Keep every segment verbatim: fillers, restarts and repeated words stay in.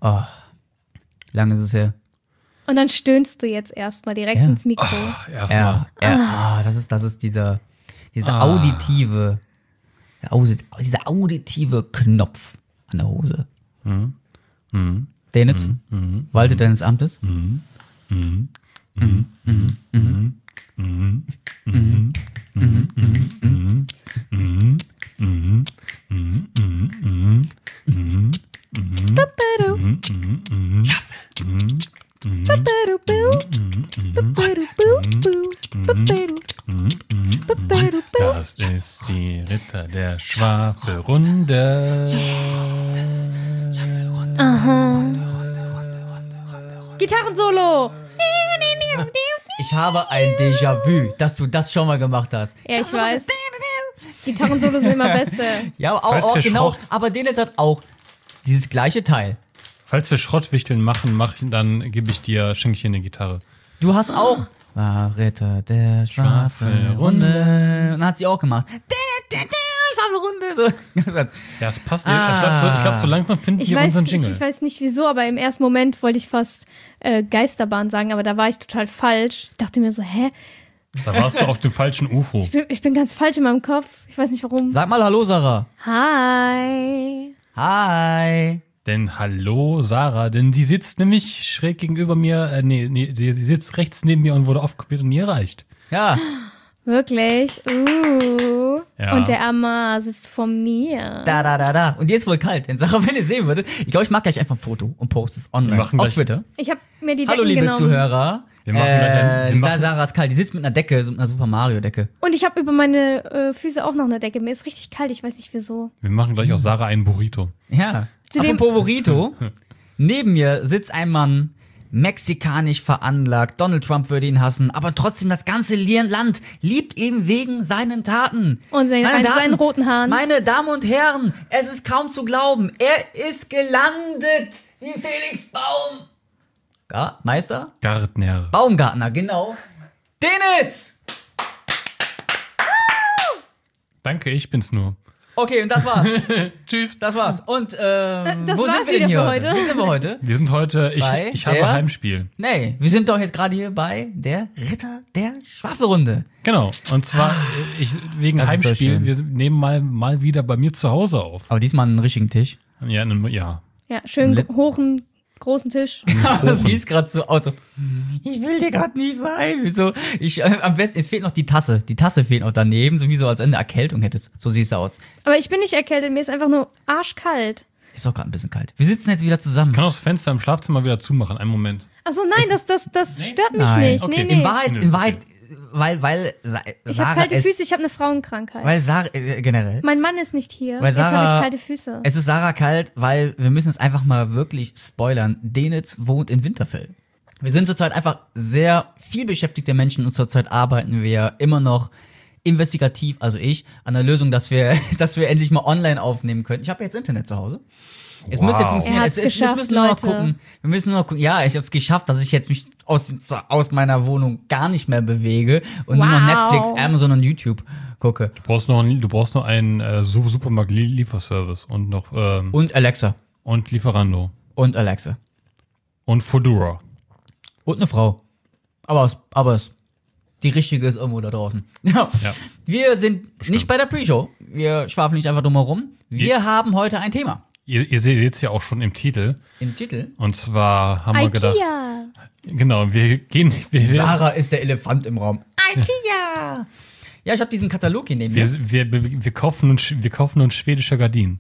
Oh, lange ist es her. Und dann stöhnst du jetzt erstmal direkt Ja. ins Mikro. Oh, erstmal. Ja, ja ah, das ist, das ist dieser, dieser Ah. auditive, der Audi- dieser auditive Knopf an der Hose. Mhm. Mhm. Denitz, Mhm. waltet deines Amtes. Mhm. Mhm. Mhm. Mhm. Mhm. Mhm. Mhm. Mhm. Mhm. Mhm. Mhm. Mhm. Mhm. Mhm. Ba-ba-du. Mhm. Mhm. Mhm. Ba-ba-du-bu. Ba-ba-du-bu-bu. Ba-ba-du. Ba-ba-du-bu. Das ist die Ritter der Schwafelrunde. Gitarrensolo. Ich habe ein Déjà-vu, dass du das schon mal gemacht hast. Ja, ich weiß. Gitarrensolo sind immer beste. Ja, aber auch, Falls auch wir genau, Schrott- aber Denitz hat auch dieses gleiche Teil. Falls wir Schrottwichteln machen, mach, dann gebe ich dir, schenke ich dir eine Gitarre. Du hast auch war Ritter der Schwafelrunde. Und dann hat sie auch gemacht. Schwafelrunde. So. Ja, es passt. Ah. Ich glaube, so, ich glaub, so langsam finden Ich wir weiß, unseren ich, Jingle. ich weiß nicht wieso, aber im ersten Moment wollte ich fast äh, Geisterbahn sagen, aber da war ich total falsch. Ich dachte mir so, hä? Da warst du auf dem falschen U F O. Ich bin, ich bin ganz falsch in meinem Kopf. Ich weiß nicht warum. Sag mal Hallo, Sarah. Hi. Hi. Denn hallo Sarah, denn die sitzt nämlich schräg gegenüber mir, äh, nee, nee, sie, sie sitzt rechts neben mir und wurde aufkopiert und nie erreicht. Ja. Wirklich? Uh. Ja. Und der Amar sitzt vor mir. Da, da, da, da. Und dir ist wohl kalt. Denn Sarah, wenn ihr sehen würdet, ich glaube, ich mache gleich einfach ein Foto und poste es online Wir machen auf gleich- Twitter. Ich habe mir die Decken Hallo, liebe genommen. Zuhörer. Wir machen gleich ein- wir äh, machen- Sarah ist kalt. Die sitzt mit einer Decke, so mit einer Super Mario-Decke. Und ich habe über meine äh, Füße auch noch eine Decke. Mir ist richtig kalt, ich weiß nicht wieso. Wir machen gleich aus Sarah einen Burrito. Ja. Zudem- Apropos Burrito. Neben mir sitzt ein Mann, mexikanisch veranlagt. Donald Trump würde ihn hassen, aber trotzdem das ganze Land liebt ihn wegen seinen Taten. Und seine- Meine seinen Damen- roten Haaren. Meine Damen und Herren, es ist kaum zu glauben. Er ist gelandet wie Felix Baum. Gar Meister? Gärtner. Baumgartner, genau. Denitz! Danke, ich bin's nur. Okay, und das war's. Tschüss. Das war's. Und ähm, Das wo war's sind wir denn wieder hier für heute. Wo sind wir heute? Wir sind heute, ich, Bei ich habe der- Heimspiel. Nee, wir sind doch jetzt gerade hier bei der Ritter der Schwafelrunde. Genau. Und zwar äh, ich, wegen Das ist so Heimspiel. schön. Wir nehmen mal, mal wieder bei mir zu Hause auf. Aber diesmal einen richtigen Tisch. Ja, in einem- ja. Ja, schön Letz- hohen, großen Tisch. Das sieht gerade so aus. So, ich will dir gerade nicht sein. Wieso? Ich, äh, am besten, es fehlt noch die Tasse. Die Tasse fehlt noch daneben, sowieso als wenn du eine Erkältung hättest. So siehst du aus. Aber ich bin nicht erkältet, mir ist einfach nur arschkalt. Ist doch gerade ein bisschen kalt. Wir sitzen jetzt wieder zusammen. Ich kann auch das Fenster im Schlafzimmer wieder zumachen. Einen Moment. Achso, nein, das, das, das stört mich Nein. nicht. Okay, Nee, In nee. Wahrheit, in Wahrheit, weil, weil Sa- Ich Sarah habe kalte es, Füße, ich habe eine Frauenkrankheit. Weil Sarah, äh, generell. Mein Mann ist nicht hier. Weil Jetzt habe Sarah- ich kalte Füße. Es ist Sarah kalt, weil wir müssen es einfach mal wirklich spoilern. Denitz wohnt in Winterfell. Wir sind zurzeit einfach sehr viel beschäftigte Menschen und zurzeit arbeiten wir immer noch investigativ, also ich, an der Lösung, dass wir, dass wir endlich mal online aufnehmen können. Ich habe jetzt Internet zu Hause. Es Wow. muss jetzt funktionieren. Er Es, hat's es, wir geschafft, müssen nur noch Leute. gucken. Wir müssen nur noch gucken. Ja, ich habe es geschafft, dass ich jetzt mich aus, aus meiner Wohnung gar nicht mehr bewege und nur noch Wow. Netflix, Amazon und YouTube gucke. Du brauchst noch, einen- du brauchst noch einen äh, Su- Supermarkt-Lieferservice und noch ähm, Und Alexa. und Lieferando Und Alexa. und Fodora. Und eine Frau. Aber es, aber es, die richtige ist irgendwo da draußen. Ja. Ja. Wir sind nicht bei der Pre-Show. Wir schwafeln nicht einfach dumm herum. Wir Ja. haben heute ein Thema. Ihr, ihr seht es ja auch schon im Titel. Im Titel. Und zwar haben wir gedacht, Ikea. genau, wir gehen, wir, wir, Sarah ist der Elefant im Raum. Ikea! Ja, ich habe diesen Katalog hier neben mir. wir, wir, wir, kaufen uns, wir kaufen uns schwedische Gardinen.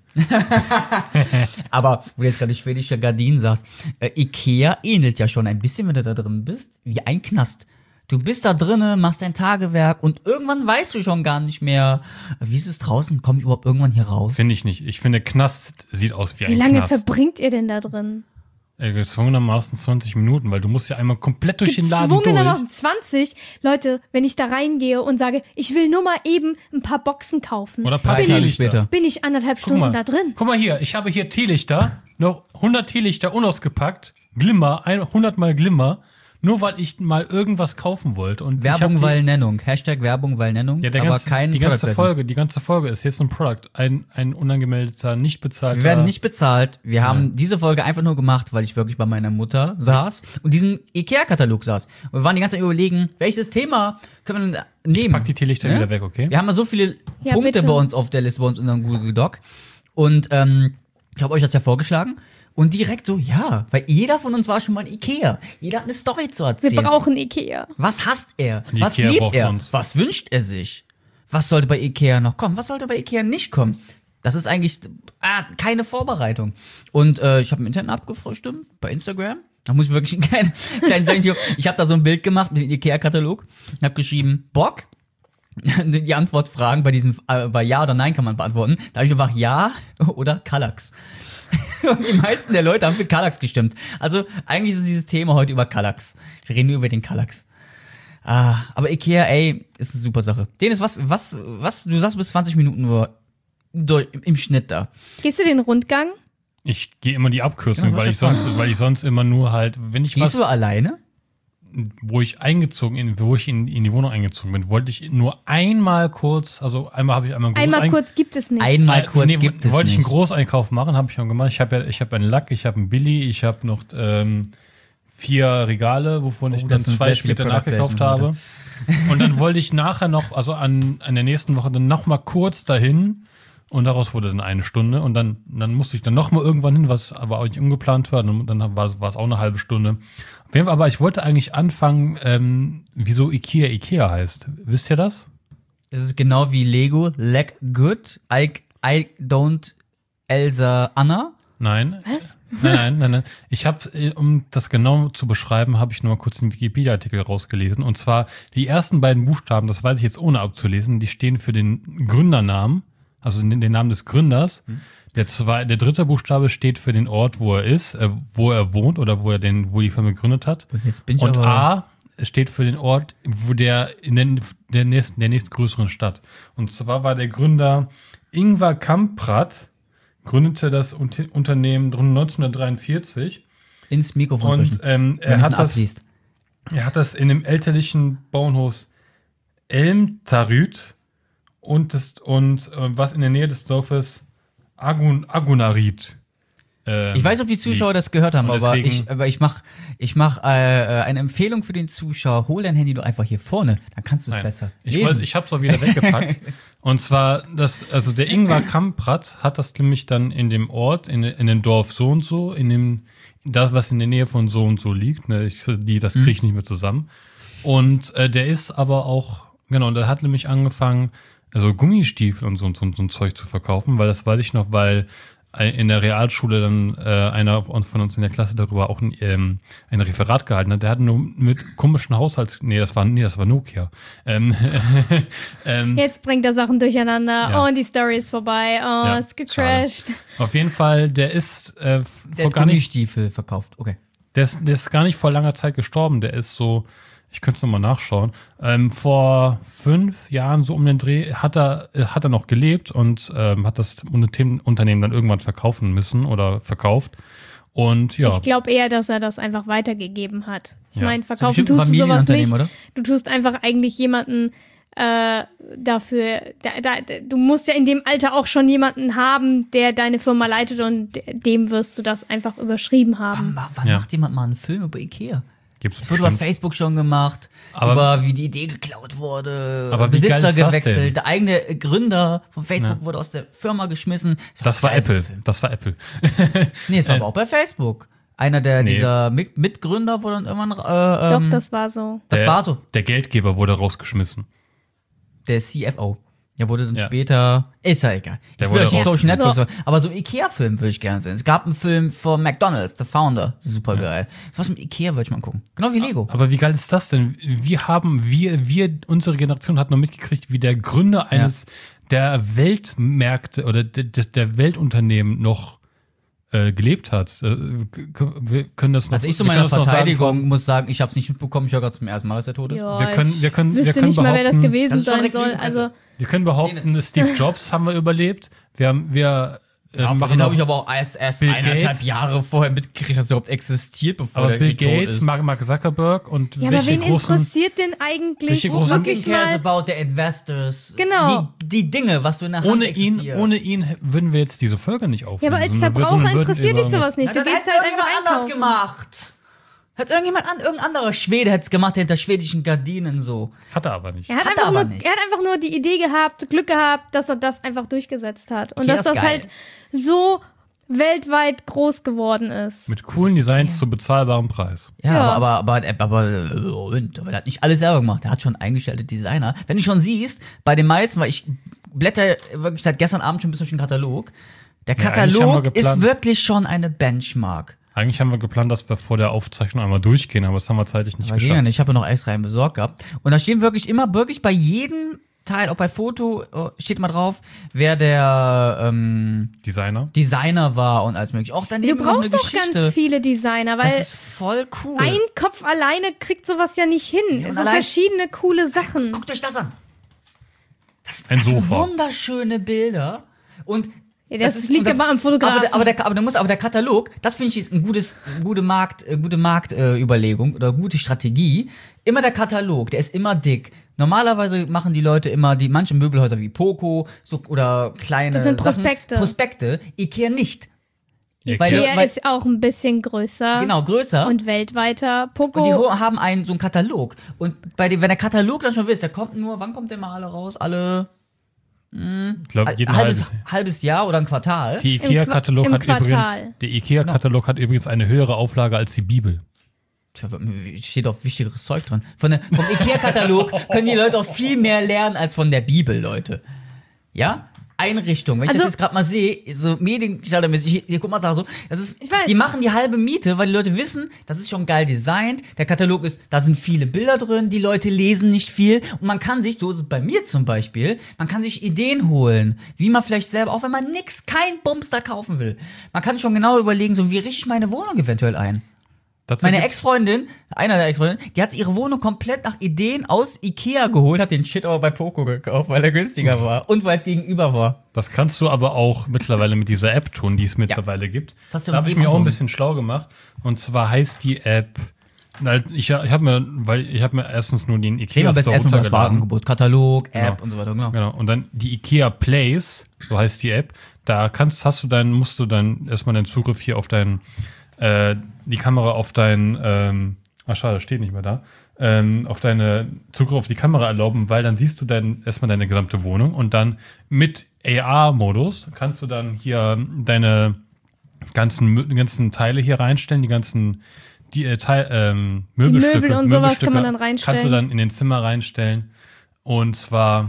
Aber, wo du jetzt gerade schwedische Gardinen sagst, äh, Ikea ähnelt ja schon ein bisschen, wenn du da drin bist, wie ein Knast. Du bist da drinnen, machst dein Tagewerk und irgendwann weißt du schon gar nicht mehr, wie ist es draußen? Komme ich überhaupt irgendwann hier raus? Finde ich nicht. Ich finde, Knast sieht aus wie ein Wie lange Knast. verbringt ihr denn da drin? Äh, gezwungenermaßen zwanzig Minuten, weil du musst ja einmal komplett durch den Laden durch. Gezwungenermaßen zwanzig. Leute, wenn ich da reingehe und sage, ich will nur mal eben ein paar Boxen kaufen, Oder ein paar Drei Tage Teelichter. später. bin ich anderthalb Guck Stunden mal, da drin. guck mal hier, ich habe hier Teelichter, noch hundert Teelichter unausgepackt, Glimmer, hundert mal Glimmer, Nur weil ich mal irgendwas kaufen wollte. Und Werbung, ich hab weil Nennung. Hashtag Werbung, weil Nennung. die, ja, der aber ganze, kein die ganze Product Folge, die ganze Folge ist jetzt ein Product. Ein, ein unangemeldeter, nicht bezahlter. Wir werden nicht bezahlt. Wir haben diese Folge einfach nur gemacht, weil ich wirklich bei meiner Mutter saß und diesen Ikea-Katalog saß. Und wir waren die ganze Zeit überlegen, welches Thema können wir denn nehmen? Ich pack die Teelichter Ne? wieder weg, okay? Wir haben ja so viele Ja, Punkte bitte. bei uns auf der Liste, bei uns in unserem Google Doc. Und ähm, ich habe euch das ja vorgeschlagen. Und direkt so, ja, weil jeder von uns war schon mal in Ikea. Jeder hat eine Story zu Wir erzählen. brauchen Ikea. Was hasst er? Die Was Ikea liebt braucht er? uns. Was wünscht er sich? Was sollte bei Ikea noch kommen? Was sollte bei Ikea nicht kommen? Das ist eigentlich ah, keine Vorbereitung. Und äh, ich habe im Internet abgefrühstückt, bei Instagram. Da muss ich wirklich einen kleinen, kleinen sagen. Ich habe da so ein Bild gemacht mit dem Ikea-Katalog und habe geschrieben, Bock? Die Antwortfragen bei diesem, äh, bei Ja oder Nein kann man beantworten. Da habe ich einfach Ja oder Kallax. Und die meisten der Leute haben für Kallax gestimmt. Also eigentlich ist dieses Thema heute über Kallax. Wir reden nur über den Kallax. Ah, aber Ikea, ey, ist eine super Sache. Dennis, was, was, was, du sagst bis zwanzig Minuten nur durch, im Schnitt da. Gehst du den Rundgang? Ich gehe immer die Abkürzung, Ja, weil ich wollte sonst, weil ich sonst immer nur halt, wenn ich was, Gehst du alleine? wo ich eingezogen, in, wo ich in, in die Wohnung eingezogen bin, wollte ich nur einmal kurz, also einmal habe ich einmal einen Einmal Großein- kurz gibt es nicht. Einmal Äh, kurz nee, gibt es wollte ich einen nicht. Großeinkauf machen, habe ich schon gemacht. Ich habe ja, ich habe einen Lack, ich habe einen Billy, ich habe noch ähm, vier Regale, wovon Oh, ich dann das sind zwei sehr viele später Product nachgekauft Placement habe. Und dann wollte ich nachher noch, also an, an der nächsten Woche dann noch mal kurz dahin. Und daraus wurde dann eine Stunde. Und dann, dann musste ich dann noch mal irgendwann hin, was aber auch nicht ungeplant war. Und dann war, war es auch eine halbe Stunde. Auf jeden Fall, aber ich wollte eigentlich anfangen, ähm, wieso Ikea Ikea heißt. Wisst ihr das? Das ist genau wie Lego. Leg good. I, I don't Elsa Anna. Nein. Was? Nein, nein, nein, nein. Ich habe, um das genau zu beschreiben, habe ich nur mal kurz den Wikipedia-Artikel rausgelesen. Und zwar die ersten beiden Buchstaben, das weiß ich jetzt ohne abzulesen, die stehen für den Gründernamen, also den, den Namen des Gründers. Hm. Der, zwei, der dritte Buchstabe steht für den Ort, wo er ist, äh, wo er wohnt oder wo er den, wo die Firma gegründet hat. Und jetzt bin ich Und aber A steht für den Ort, wo der in den, der nächsten, der nächstgrößeren Stadt. Und zwar war der Gründer Ingvar Kamprad, gründete das Unter- Unternehmen neunzehnhundertdreiundvierzig ins Mikrofon und sprechen, ähm, wenn er, ich hat ihn das, abliest. er hat das in dem elterlichen Bauernhaus Elmtarüt und, das, und äh, was in der Nähe des Dorfes Agun, Agunarit. Ähm, Ich weiß, ob die Zuschauer liegt. das gehört haben, Und aber deswegen- ich, aber ich mach, ich mach äh, eine Empfehlung für den Zuschauer. Hol dein Handy doch einfach hier vorne, dann kannst du es Nein. besser Ich, lesen. wollt, ich habe es auch wieder weggepackt. Und zwar, das, also der Ingvar Kamprad hat das nämlich dann in dem Ort, in, in dem Dorf so und so, in dem, das, was in der Nähe von so und so liegt. Ne, ich, die, das kriege ich nicht mehr zusammen. Und äh, der ist aber auch, genau, der hat nämlich angefangen, also Gummistiefel und so, so, so ein Zeug zu verkaufen, weil das weiß ich noch, weil in der Realschule dann äh, einer von uns in der Klasse darüber auch ein, ähm, ein Referat gehalten hat. Der hat nur mit komischen Haushalts... Nee, das war, nee, das war Nokia. Ähm, ähm, Jetzt bringt er Sachen durcheinander. Ja. Oh, und die Story ist vorbei. Oh, Ja, ist gecrashed. auf jeden Fall, der ist, äh, Der vor hat gar nicht, Gummistiefel verkauft, okay. der, ist, der ist gar nicht vor langer Zeit gestorben. Der ist so, ich könnte es nochmal nachschauen, ähm, vor fünf Jahren so um den Dreh hat er, äh, hat er noch gelebt und ähm, hat das Unternehmen dann irgendwann verkaufen müssen oder verkauft. Und ja. Ich glaube eher, dass er das einfach weitergegeben hat. Ich Ja. meine, So verkaufen bestimmt ein tust du sowas nicht. Familienunternehmen, oder? Du tust einfach eigentlich jemanden äh, dafür, da, da, du musst ja in dem Alter auch schon jemanden haben, der deine Firma leitet und dem wirst du das einfach überschrieben haben. Wann, wann Ja. macht jemand mal einen Film über Ikea? Gibt's Das wurde bei bestimmt. Facebook schon gemacht, Aber- über wie die Idee geklaut wurde, Aber wie geil Besitzer ist das gewechselt, denn? der eigene Gründer von Facebook Ja. wurde aus der Firma geschmissen. Das war geil, so ein Apple. Film. Das war Apple. Nee, es war aber auch bei Facebook. Einer der Nee. dieser Mit Mitgründer wurde dann irgendwann, äh, Doch, ähm, das war so. das der, war so, Der Geldgeber wurde rausgeschmissen. der C F O. Der wurde dann Ja. später, ist ja egal. Der ich will wurde euch nicht raus- Social Network So. sagen, aber so Ikea-Film würde ich gerne sehen. Es gab einen Film von McDonald's, The Founder, super geil. Was mit Ikea würde ich mal gucken. Genau wie Lego. Aber wie geil ist das denn? Wir haben, wir, wir, unsere Generation hat noch mitgekriegt, wie der Gründer eines der Weltmärkte oder de, de, der Weltunternehmen noch äh, gelebt hat. Äh, k- wir können das noch. Also ich zu wir können meiner das noch Verteidigung sagen muss sagen, ich habe es nicht mitbekommen, ich höre gerade zum ersten Mal, dass er tot ist. Ja, von- Wir können, wir können, ich wir wüsste können nicht mal, wer das behaupten- gewesen Das ist schon sein direkt soll. Lügenpresse. Also, Wir können behaupten, Steve Jobs haben wir überlebt. Wir haben, wir, äh, Ja, machen den noch- habe ich aber auch erst, erst Bill eineinhalb Gates. Jahre vorher mitgekriegt, dass er überhaupt existiert, bevor aber der Bill irgendwie tot Gates, ist. Mark, Mark Zuckerberg und Ja, aber welche wen großen interessiert denn eigentlich welche großen- wirklich Fucking cares mal? about the investors. Genau. Die, die Dinge, was du in der Hand ohne ihn, existiert. ohne ihn würden wir jetzt diese Folge nicht Ja, aufnehmen. aber als sondern wir- Verbraucher sondern würden interessiert dich über sowas nicht. Na, Du dann gehst hätte halt einfach irgendjemand anders einkaufen. gemacht. Hat irgendjemand an, irgendein anderer Schwede hätte es gemacht, hinter schwedischen Gardinen so. Hat er aber nicht. Er hat, Hat einfach er aber nur, nicht. er hat einfach nur die Idee gehabt, Glück gehabt, dass er das einfach durchgesetzt hat. Und Okay, dass das das ist geil. halt so weltweit groß geworden ist. Mit coolen Designs zu bezahlbarem Preis. Ja, Ja. aber, aber, aber, aber, äh, Moment, aber er hat nicht alles selber gemacht. Er hat schon eingestellte Designer. Wenn du schon siehst, bei den meisten, weil ich blätter wirklich seit gestern Abend schon ein bisschen durch den Katalog. Der Ja, eigentlich haben wir Katalog ist geplant- wirklich schon eine Benchmark. Eigentlich haben wir geplant, dass wir vor der Aufzeichnung einmal durchgehen, aber das haben wir zeitlich nicht Aber ging ja geschafft. nicht. Ich habe ja noch extra einen besorgt gehabt. Und da stehen wirklich immer, wirklich bei jedem Teil, auch bei Foto, äh, steht immer drauf, wer der ähm, Designer. Designer war und alles mögliche. Auch Du daneben noch eine brauchst doch Geschichte. ganz viele Designer, weil Das ist voll cool. ein Kopf alleine kriegt sowas ja nicht hin. Ja, und so allein- verschiedene coole Sachen. Guckt euch das an. Das, Ein das sind Sofa. wunderschöne Bilder. Und Ja, das liegt und das- aber am Fotografen. Aber, der, aber, der, aber, der muss, aber der Katalog, das finde ich ist ein gutes, gute Markt, äh, gute Marktüberlegung äh, Überlegung oder gute Strategie. Immer der Katalog, der ist immer dick. Normalerweise machen die Leute immer die manche Möbelhäuser wie Poco so, oder kleine Das sind Sachen, Prospekte. Prospekte. Ikea nicht. Ikea. Weil- Der weil- ist auch ein bisschen größer. Genau, größer. Und weltweiter. Poco. Und die ho- haben einen so einen Katalog. Und bei dem, wenn der Katalog dann schon wisst, der kommt nur, wann kommt der mal alle raus? Alle Ich glaube, ein jeden halbes, halbes. halbes Jahr oder ein Quartal. Die Im IKEA-Katalog Qua- im hat übrigens, Quartal. der IKEA-Katalog hat übrigens eine höhere Auflage als die Bibel. Tja, steht doch wichtigeres Zeug drin. Von der, vom Ikea-Katalog können die Leute auch viel mehr lernen als von der Bibel, Leute. Ja? Einrichtung. Wenn ich Also- das jetzt gerade mal sehe, so mediengestaltermäßig, hier, hier guck mal, sag so, das ist, Ich weiß. die machen die halbe Miete, weil die Leute wissen, das ist schon geil designt, der Katalog ist, da sind viele Bilder drin, die Leute lesen nicht viel und man kann sich, so ist es bei mir zum Beispiel, man kann sich Ideen holen, wie man vielleicht selber, auch wenn man nix, kein Bums da kaufen will, man kann schon genau überlegen, so wie richte ich meine Wohnung eventuell ein. Dazu Meine gibt- Ex-Freundin, einer der Ex-Freundinnen, die hat ihre Wohnung komplett nach Ideen aus Ikea geholt, hat den Shit aber bei Poco gekauft, weil er günstiger war und weil es gegenüber war. Das kannst du aber auch mittlerweile mit dieser App tun, die es mittlerweile gibt. Das hast du Da uns habe ich eben mir auch ein empfohlen. bisschen schlau gemacht. Und zwar heißt die App, na, ich, ich habe mir, weil ich habe mir erstens nur den Thema IKEA best Store erstmal das runtergeladen. Warenangebot, Katalog, App Genau. und so weiter, genau. Genau. Und dann die IKEA Place, so heißt die App. Da kannst, hast du dann, musst du dann erstmal den Zugriff hier auf dein, äh, die Kamera auf dein, ähm, ach schade, steht nicht mehr da, ähm, auf deine Zugriff auf die Kamera erlauben, weil dann siehst du dann erstmal deine gesamte Wohnung und dann mit A R-Modus kannst du dann hier deine ganzen, Mö- ganzen Teile hier reinstellen, die ganzen die, äh, Teil, ähm, Möbelstücke. Möbel und sowas Möbelstücke kann man dann reinstellen. Kannst du dann in den Zimmer reinstellen. Und zwar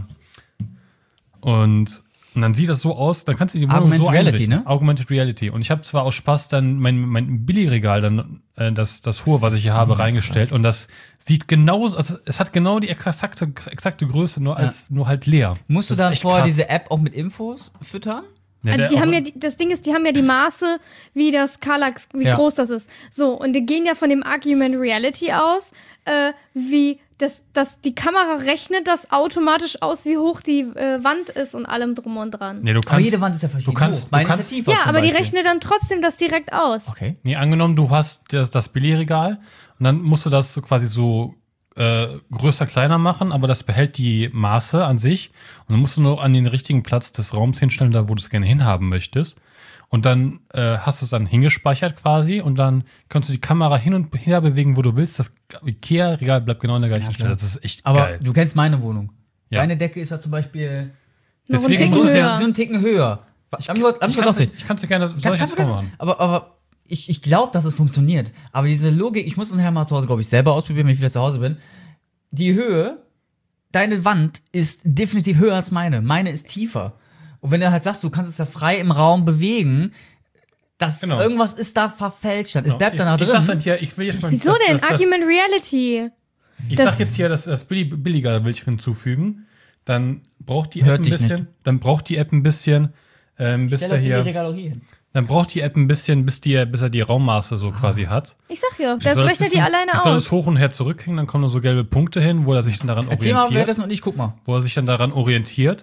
und, und dann sieht das so aus, dann kannst du die Wohnung Augmented so Reality, einrichten. ne? Augmented Reality. Und ich habe zwar aus Spaß dann mein, mein Billigregal, dann äh, das, das hohe, was ich hier So habe, krass. reingestellt. Und das sieht genau, also es hat genau die exakte, exakte Größe, nur als nur halt leer. Musst du Das ist dann echt vorher krass. diese App auch mit Infos füttern? Ja, Also der die auch- haben ja, die, das Ding ist, die haben ja die Maße, wie das Kallax, wie Ja. groß das ist. So, und die gehen ja von dem Argument Reality aus, äh, wie das, das, die Kamera rechnet das automatisch aus, wie hoch die äh, Wand ist und allem drum und dran. nee, du Aber kannst, jede Wand ist ja verschieden du kannst- hoch. Meine du ist kannst- ja tiefer Ja, zum aber die Beispiel. rechnet dann trotzdem das direkt aus. Okay. Nee, angenommen, du hast das, das Billigregal und dann musst du das so quasi so äh, größer, kleiner machen, aber das behält die Maße an sich und dann musst du nur an den richtigen Platz des Raums hinstellen, da wo du es gerne hinhaben möchtest. Und dann äh, hast du es dann hingespeichert quasi und dann kannst du die Kamera hin und her bewegen, wo du willst. Das Ikea-Regal bleibt genau an der gleichen Ja, Stelle. klar. Das ist echt Aber geil. du kennst meine Wohnung. Ja. Deine Decke ist ja zum Beispiel Noch einen Deswegen Ticken muss es so höher. einen Ticken höher. Ich, hab mich was- hab mich Ich was kann lustig. es dir gerne, soll ich Kann- das kannst du- vormachen? Aber, aber ich, ich glaube, dass es funktioniert. Aber diese Logik, ich muss es nachher mal zu Hause, glaube ich, selber ausprobieren, wenn ich wieder zu Hause bin. Die Höhe, deine Wand ist definitiv höher als meine. Meine ist tiefer. Und wenn du halt sagst, du kannst es ja frei im Raum bewegen, das Genau. irgendwas ist da verfälscht. Dann. Es bleibt ich, dann da ich sag dann drin. hier, ich will jetzt mal Wieso das, denn? Das, das, Argument Reality. Ich Das- sag jetzt hier, dass das billi- billiger will ich hinzufügen. Dann braucht die Hört App ein dich bisschen. nicht. Dann braucht die App ein bisschen, ähm, bis Stell der das in die hier. Regalerie hin. Dann braucht die App ein bisschen, bis die, bis er die Raummaße so quasi hat. Ich sag ja, Ich das soll rechnet bisschen- die alleine ich soll aus. es hoch und her zurückhängen, dann kommen da so gelbe Punkte hin, wo er sich dann daran Erzähl mal, wer orientiert. das noch nicht, guck mal. Wo er sich dann daran orientiert.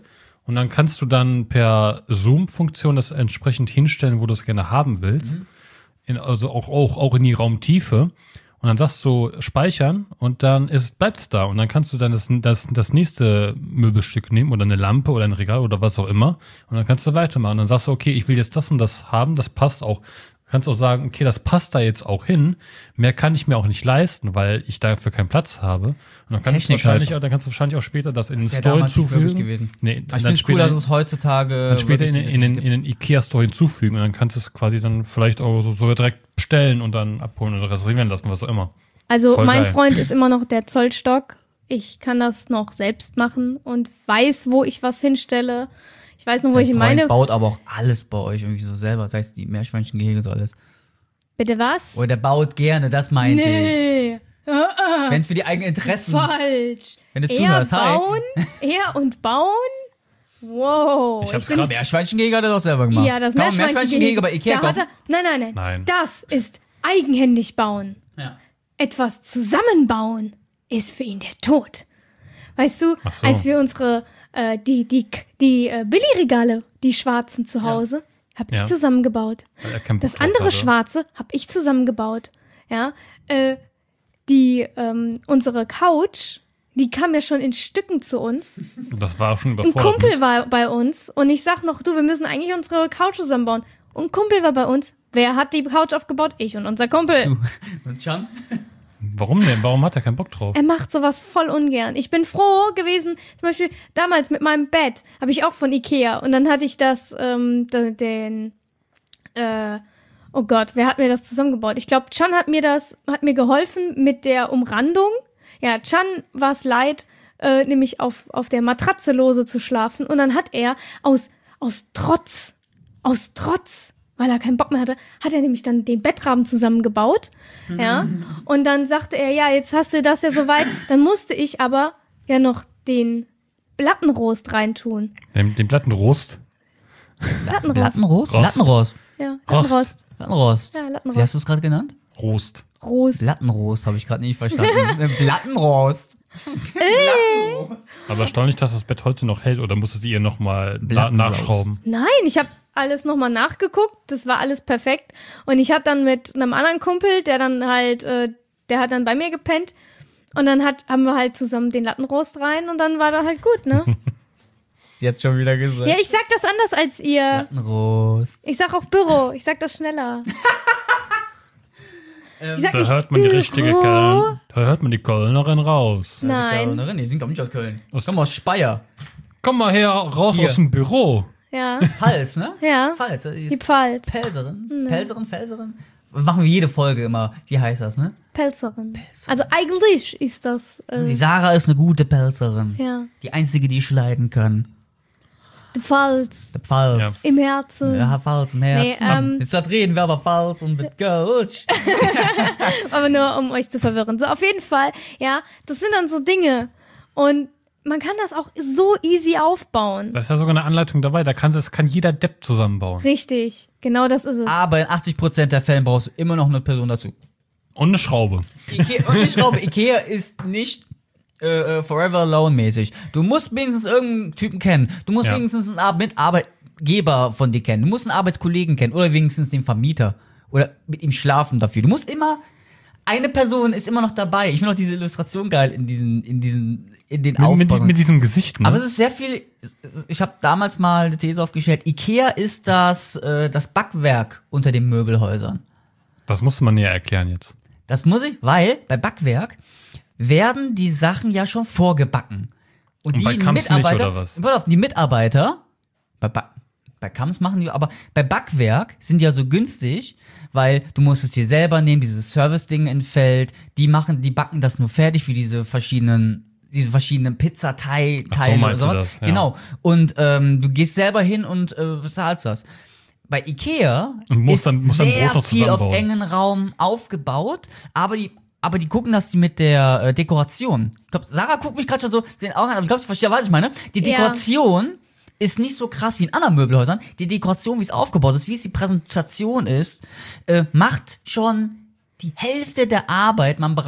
Und dann kannst du dann per Zoom-Funktion das entsprechend hinstellen, wo du es gerne haben willst. Mhm. In, also auch, auch, auch in die Raumtiefe. Und dann sagst du speichern und dann bleibt es da. Und dann kannst du dann das, das, das nächste Möbelstück nehmen oder eine Lampe oder ein Regal oder was auch immer. Und dann kannst du weitermachen. Und dann sagst du, okay, ich will jetzt das und das haben, das passt auch. Du kannst auch sagen, okay, das passt da jetzt auch hin. Mehr kann ich mir auch nicht leisten, weil ich dafür keinen Platz habe. Und dann, kann wahrscheinlich, halt. dann kannst du wahrscheinlich auch später das in den Store hinzufügen. Nee, ich finde es cool, dass es heutzutage dann später in, in, in, in den Ikea-Store hinzufügen. Und dann kannst du es quasi dann vielleicht auch so, so direkt bestellen und dann abholen oder reservieren lassen, was auch immer. Also Voll mein geil. Freund ist immer noch der Zollstock. Ich kann das noch selbst machen und weiß, wo ich was hinstelle. Ich weiß noch, wo Dein ich Freund meine. baut aber auch alles bei euch irgendwie so selber. Das heißt, die Meerschweinchengehege so alles. Bitte was? Oder der baut gerne, das meinte ich. Nee. Uh, uh. Wenn es für die eigenen Interessen. Falsch. Wenn du Er zuhörst, hi. bauen, er und bauen. Wow. Ich hab's bin- grad- Meerschweinchengehege hat er doch selber gemacht. Ja, das Kann man Meerschweinchengehege bei Ikea da hat kaufen? er, Nein, nein, nein, Nein. Das ist eigenhändig bauen. Ja. Etwas zusammenbauen ist für ihn der Tod. Weißt du, Ach so. als wir unsere, äh, die, die, die äh, Billigregale, die schwarzen zu Hause, habe ich Ja. zusammengebaut. Weil er keinen Bock Das drauf andere hatte. schwarze habe ich zusammengebaut. Ja, äh, die, ähm, unsere Couch, die kam ja schon in Stücken zu uns. Das war schon Ein überfordert. Kumpel war bei uns und ich sag noch, du, wir müssen eigentlich unsere Couch zusammenbauen. Und ein Kumpel war bei uns. Wer hat die Couch aufgebaut? Ich und unser Kumpel. Und schon? Warum denn? Warum hat er keinen Bock drauf? Er macht sowas voll ungern. Ich bin froh gewesen, zum Beispiel damals mit meinem Bett, habe ich auch von Ikea. Und dann hatte ich das, ähm, de- den, äh, oh Gott, wer hat mir das zusammengebaut? Ich glaube, Chan hat mir das, hat mir geholfen mit der Umrandung. Ja, Chan war es leid, äh, nämlich auf, auf der Matratze lose zu schlafen. Und dann hat er aus, aus Trotz, aus Trotz, weil er keinen Bock mehr hatte, hat er nämlich dann den Bettrahmen zusammengebaut. Ja. Und dann sagte er, ja, jetzt hast du das ja soweit. Dann musste ich aber ja noch den Plattenrost reintun. Den, den Plattenrost? Lattenrost. Lattenrost? Rost. Lattenrost. Ja, Rost. Lattenrost. Lattenrost. Ja, Wie Lattenrost. hast du es gerade genannt? Rost. Rost. Lattenrost habe ich gerade nicht verstanden. Äh, Plattenrost. Aber erstaunlich, dass das Bett heute noch hält, oder musstet ihr nochmal na Plattenrost. nachschrauben? Nein, ich habe alles nochmal nachgeguckt. Das war alles perfekt. Und ich hatte dann mit einem anderen Kumpel, der dann halt, äh, der hat dann bei mir gepennt. Und dann hat, haben wir halt zusammen den Lattenrost rein und dann war das halt gut, ne? Ist jetzt schon wieder gesagt. Ja, ich sag das anders als ihr. Lattenrost. Ich sag auch Büro. Ich sag das schneller. Ähm, Ich sag Da nicht hört man die Büro. richtige Köln. Da hört man die Kölnerin raus. Nein. Kölnerin, die sind gar nicht aus Köln. Aus- Komm aus Speyer. Komm mal her, raus Hier. aus dem Büro. Ja, Pfalz, ne? ja. Pfalz. Die Die Pfalz. Pelzerin. Pelzerin, Pelzerin. Machen wir jede Folge immer. Wie heißt das, ne? Pelzerin. Also eigentlich ist das, Die äh, Sarah ist eine gute Pelzerin. ja, Die einzige, die ich leiden kann. die Pfalz. Der Pfalz. Ja. Im Herzen. Ja, Pfalz im Herzen. Nee, ähm, Jetzt hat reden wir aber Pfalz und mit Coach. Aber nur, um euch zu verwirren. So, auf jeden Fall, ja, das sind dann so Dinge. Und man kann das auch so easy aufbauen. Da ist ja sogar eine Anleitung dabei, da kann, das kann jeder Depp zusammenbauen. Richtig. Genau das ist es. Aber in achtzig Prozent der Fällen brauchst du immer noch eine Person dazu. Und eine Schraube. Ikea, und ich glaube, Ikea ist nicht äh, äh, forever alone mäßig. Du musst wenigstens irgendeinen Typen kennen. Du musst Ja. wenigstens einen Ar- Mitarbeitgeber von dir kennen. Du musst einen Arbeitskollegen kennen. Oder wenigstens den Vermieter. Oder mit ihm schlafen dafür. Du musst immer, eine Person ist immer noch dabei. Ich finde auch diese Illustration geil in diesen, in diesen, in den Mit, mit, Aufbauen. mit diesem Gesicht, ne? Aber es ist sehr viel, ich habe damals mal eine These aufgestellt, Ikea ist das, äh, das Backwerk unter den Möbelhäusern. Das muss man ja erklären jetzt. Das muss ich, weil bei Backwerk werden die Sachen ja schon vorgebacken. Und, Und die bei Kamps nicht, Mitarbeiter, oder was? pass auf, die Mitarbeiter, bei, ba bei Kamps machen die, aber bei Backwerk sind die ja so günstig, weil du musst es dir selber nehmen, dieses Service-Ding entfällt, die machen, die backen das nur fertig für diese verschiedenen, diese verschiedenen Pizzateile Ach so, oder meinst du sowas. das, ja. Genau. Und ähm, du gehst selber hin und äh, bezahlst das. Bei Ikea Und musst ist dann- musst dann sehr Brot noch viel auf zusammenbauen. engen Raum aufgebaut, aber die aber die gucken, dass die mit der äh, Dekoration. Ich glaube, Sarah guckt mich gerade schon so mit den Augen an, aber ich glaube, sie versteht, was ich meine. Die Ja. Dekoration ist nicht so krass wie in anderen Möbelhäusern. Die Dekoration, wie es aufgebaut ist, wie es die Präsentation ist, äh, macht schon die Hälfte der Arbeit. Man braucht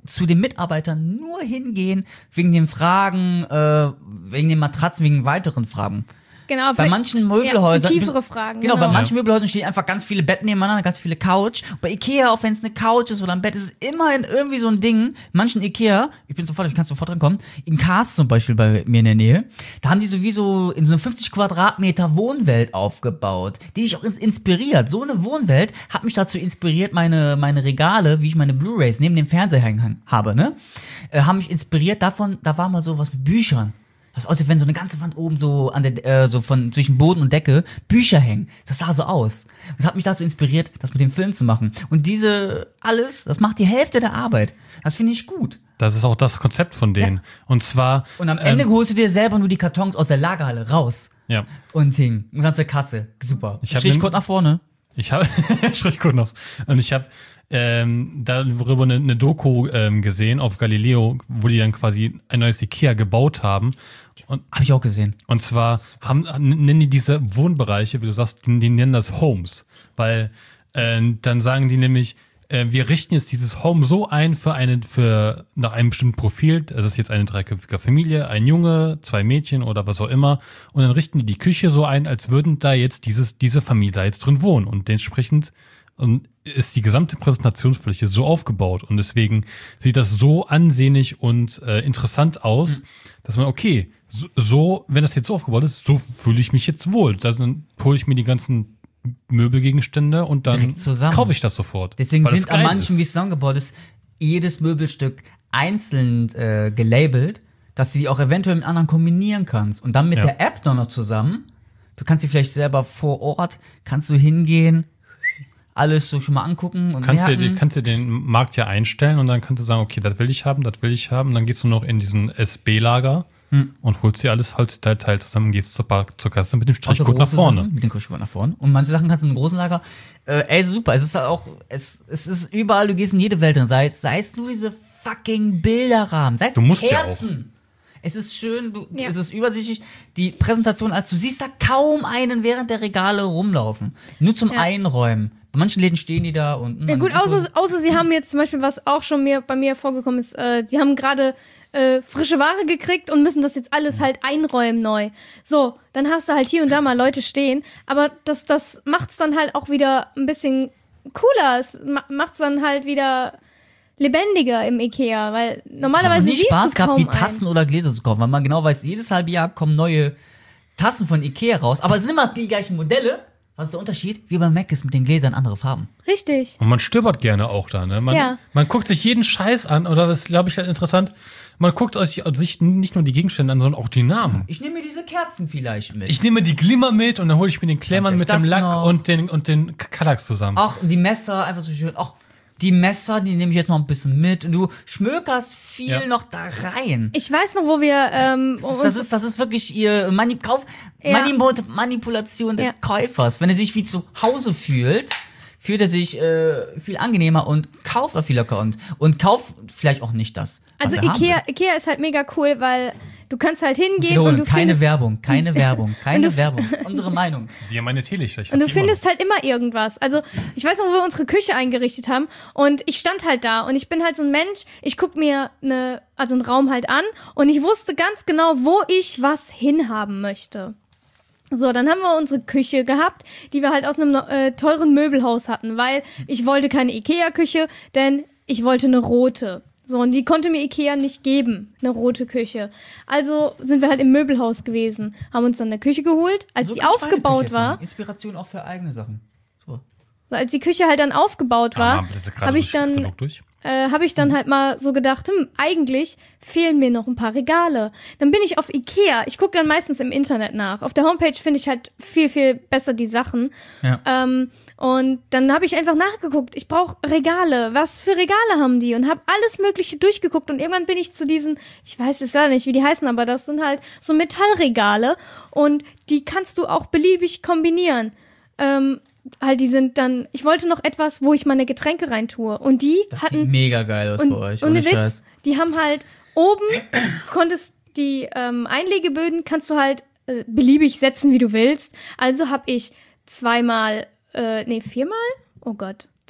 zu den Mitarbeitern nur hingehen wegen den Fragen, äh, wegen den Matratzen, wegen weiteren Fragen. Genau, Bei für- manchen Möbelhäusern. Ja, für tiefere Fragen. Genau, Genau, bei manchen Möbelhäusern stehen einfach ganz viele Betten nebeneinander, ganz viele Couch. Bei Ikea, auch wenn es eine Couch ist oder ein Bett, ist es immerhin irgendwie so ein Ding. Manchen Ikea, ich bin sofort, ich kann sofort dran kommen, in Kars zum Beispiel bei mir in der Nähe, da haben die sowieso in so eine fünfzig Quadratmeter Wohnwelt aufgebaut, die dich auch ins- inspiriert. So eine Wohnwelt hat mich dazu inspiriert, meine, meine Regale, wie ich meine Blu-Rays neben dem Fernseher hängen habe, ne, äh, haben mich inspiriert davon, da war mal so was mit Büchern. Das aussieht, wenn so eine ganze Wand oben so an der, äh, so von zwischen Boden und Decke Bücher hängen. Das sah so aus. Das hat mich dazu inspiriert, das mit dem Film zu machen. Und diese, alles, das macht die Hälfte der Arbeit. Das finde ich gut. Das ist auch das Konzept von denen. Ja. Und zwar. Und am Ende ähm, holst du dir selber nur die Kartons aus der Lagerhalle raus. Ja. Und hing. Eine ganze Kasse. Super. Ich hab Strichcode den- nach vorne. Ich habe Strichcode noch. Und ich habe ähm, darüber eine, eine Doku ähm, gesehen auf Galileo, wo die dann quasi ein neues Ikea gebaut haben. Und, Hab ich auch gesehen. und zwar haben, nennen die diese Wohnbereiche, wie du sagst, die, die nennen das Homes. Weil äh, dann sagen die nämlich, äh, wir richten jetzt dieses Home so ein für eine, für nach einem bestimmten Profil. Das ist jetzt eine dreiköpfige Familie, ein Junge, zwei Mädchen oder was auch immer. Und dann richten die die Küche so ein, als würden da jetzt dieses, diese Familie da jetzt drin wohnen. Und dementsprechend und ist die gesamte Präsentationsfläche so aufgebaut. Und deswegen sieht das so ansehnlich und äh, interessant aus, mhm. dass man, okay, so, so, wenn das jetzt so aufgebaut ist, so fühle ich mich jetzt wohl. Dann hole ich mir die ganzen Möbelgegenstände und dann Direkt zusammen. kaufe ich das sofort. Deswegen weil das sind an geil manchen, ist. wie es zusammengebaut ist, jedes Möbelstück einzeln äh, gelabelt, dass du die auch eventuell mit anderen kombinieren kannst. Und dann mit Ja. der App dann noch zusammen. Du kannst sie vielleicht selber vor Ort, kannst du hingehen, alles so schon mal angucken und Kannst du merken. kannst dir den Markt ja einstellen und dann kannst du sagen, okay, das will ich haben, das will ich haben. Und dann gehst du noch in diesen S B-Lager Hm. und holst dir alles halt Teil, Teil zusammen und gehst zur, Bar, zur Kasse mit dem Außer Strichcode nach große vorne. Sachen, mit dem Strichcode nach vorne. Und manche Sachen kannst du in einem großen Lager. Äh, ey, super. Es ist halt auch, es, es ist überall, du gehst in jede Welt drin. Sei es, sei es nur diese fucking Bilderrahmen. Sei es Du musst ja Kerzen. Es ist schön, du, Ja. es ist übersichtlich. Die Präsentation, als du siehst da kaum einen während der Regale rumlaufen. Nur zum Ja. Einräumen. Bei manchen Läden stehen die da und. Ja gut, außer, außer sie haben jetzt zum Beispiel, was auch schon mir, bei mir vorgekommen ist, äh, sie haben gerade äh, frische Ware gekriegt und müssen das jetzt alles halt einräumen neu. So, dann hast du halt hier und da mal Leute stehen, aber das, das macht's dann halt auch wieder ein bisschen cooler. Es ma- macht's dann halt wieder lebendiger im Ikea, weil normalerweise nie siehst Spaß du gehabt, kaum wie einen. Tassen oder Gläser zu kaufen, weil man genau weiß, jedes halbe Jahr kommen neue Tassen von Ikea raus. Aber es sind immer die gleichen Modelle. Was ist der Unterschied? Wie bei Mac ist mit den Gläsern andere Farben. Richtig. Und man stöbert gerne auch da, ne? Man, Ja. man guckt sich jeden Scheiß an, oder das glaube ich interessant, man guckt sich, sich nicht nur die Gegenstände an, sondern auch die Namen. Ich nehme mir diese Kerzen vielleicht mit. Ich nehme die Glimmer mit und dann hole ich mir den Klemmern Ja, mit das dem Lack noch. und den, und den Kallax zusammen. Auch die Messer, einfach so schön. Auch die Messer, die nehme ich jetzt noch ein bisschen mit. Und du schmökerst viel Ja. noch da rein. Ich weiß noch, wo wir ähm, Das ist, uns das ist, das ist wirklich ihr Mani Kauf Ja. Manipul Manipulation des Ja. Käufers. Wenn er sich wie zu Hause fühlt, fühlt er sich äh, viel angenehmer und kauft auch viel locker und, und kauft vielleicht auch nicht das. was Also er haben Ikea, will. Ikea ist halt mega cool, weil du kannst halt hingehen Wiederholen, und du keine findest Werbung, keine Werbung, keine du- Werbung. Unsere Meinung. Sie haben meine Teelichter. Ich hab und du die immer findest halt immer irgendwas. Also ich weiß noch, wo wir unsere Küche eingerichtet haben und ich stand halt da und ich bin halt so ein Mensch, ich guck mir eine, also einen Raum halt an und ich wusste ganz genau, wo ich was hinhaben möchte. So, dann haben wir unsere Küche gehabt, die wir halt aus einem äh, teuren Möbelhaus hatten, weil ich wollte keine Ikea-Küche, denn ich wollte eine rote. So, und die konnte mir Ikea nicht geben, eine rote Küche. Also sind wir halt im Möbelhaus gewesen, haben uns dann eine Küche geholt. Als So die kann ich meine aufgebaut Küche war, machen. Inspiration auch für eigene Sachen. So. so, als die Küche halt dann aufgebaut Ah, war, bitte gerade habe ich durch den dann Katalog durch. äh, habe ich dann halt mal so gedacht, hm, eigentlich fehlen mir noch ein paar Regale. Dann bin ich auf Ikea. Ich gucke dann meistens im Internet nach. Auf der Homepage finde ich halt viel, viel besser die Sachen. Ja. Ähm, und dann habe ich einfach nachgeguckt. Ich brauche Regale. Was für Regale haben die? Und habe alles Mögliche durchgeguckt. Und irgendwann bin ich zu diesen, ich weiß jetzt leider nicht, wie die heißen, aber das sind halt so Metallregale. Und die kannst du auch beliebig kombinieren. Ähm, halt, die sind dann, ich wollte noch etwas, wo ich meine Getränke reintue. Und die Das hatten sieht mega geil aus und, bei euch. ohne ohne Witz, Scheiß. die haben halt oben, konntest die ähm, Einlegeböden, kannst du halt äh, beliebig setzen, wie du willst. Also habe ich zweimal, äh, nee, viermal? Oh Gott.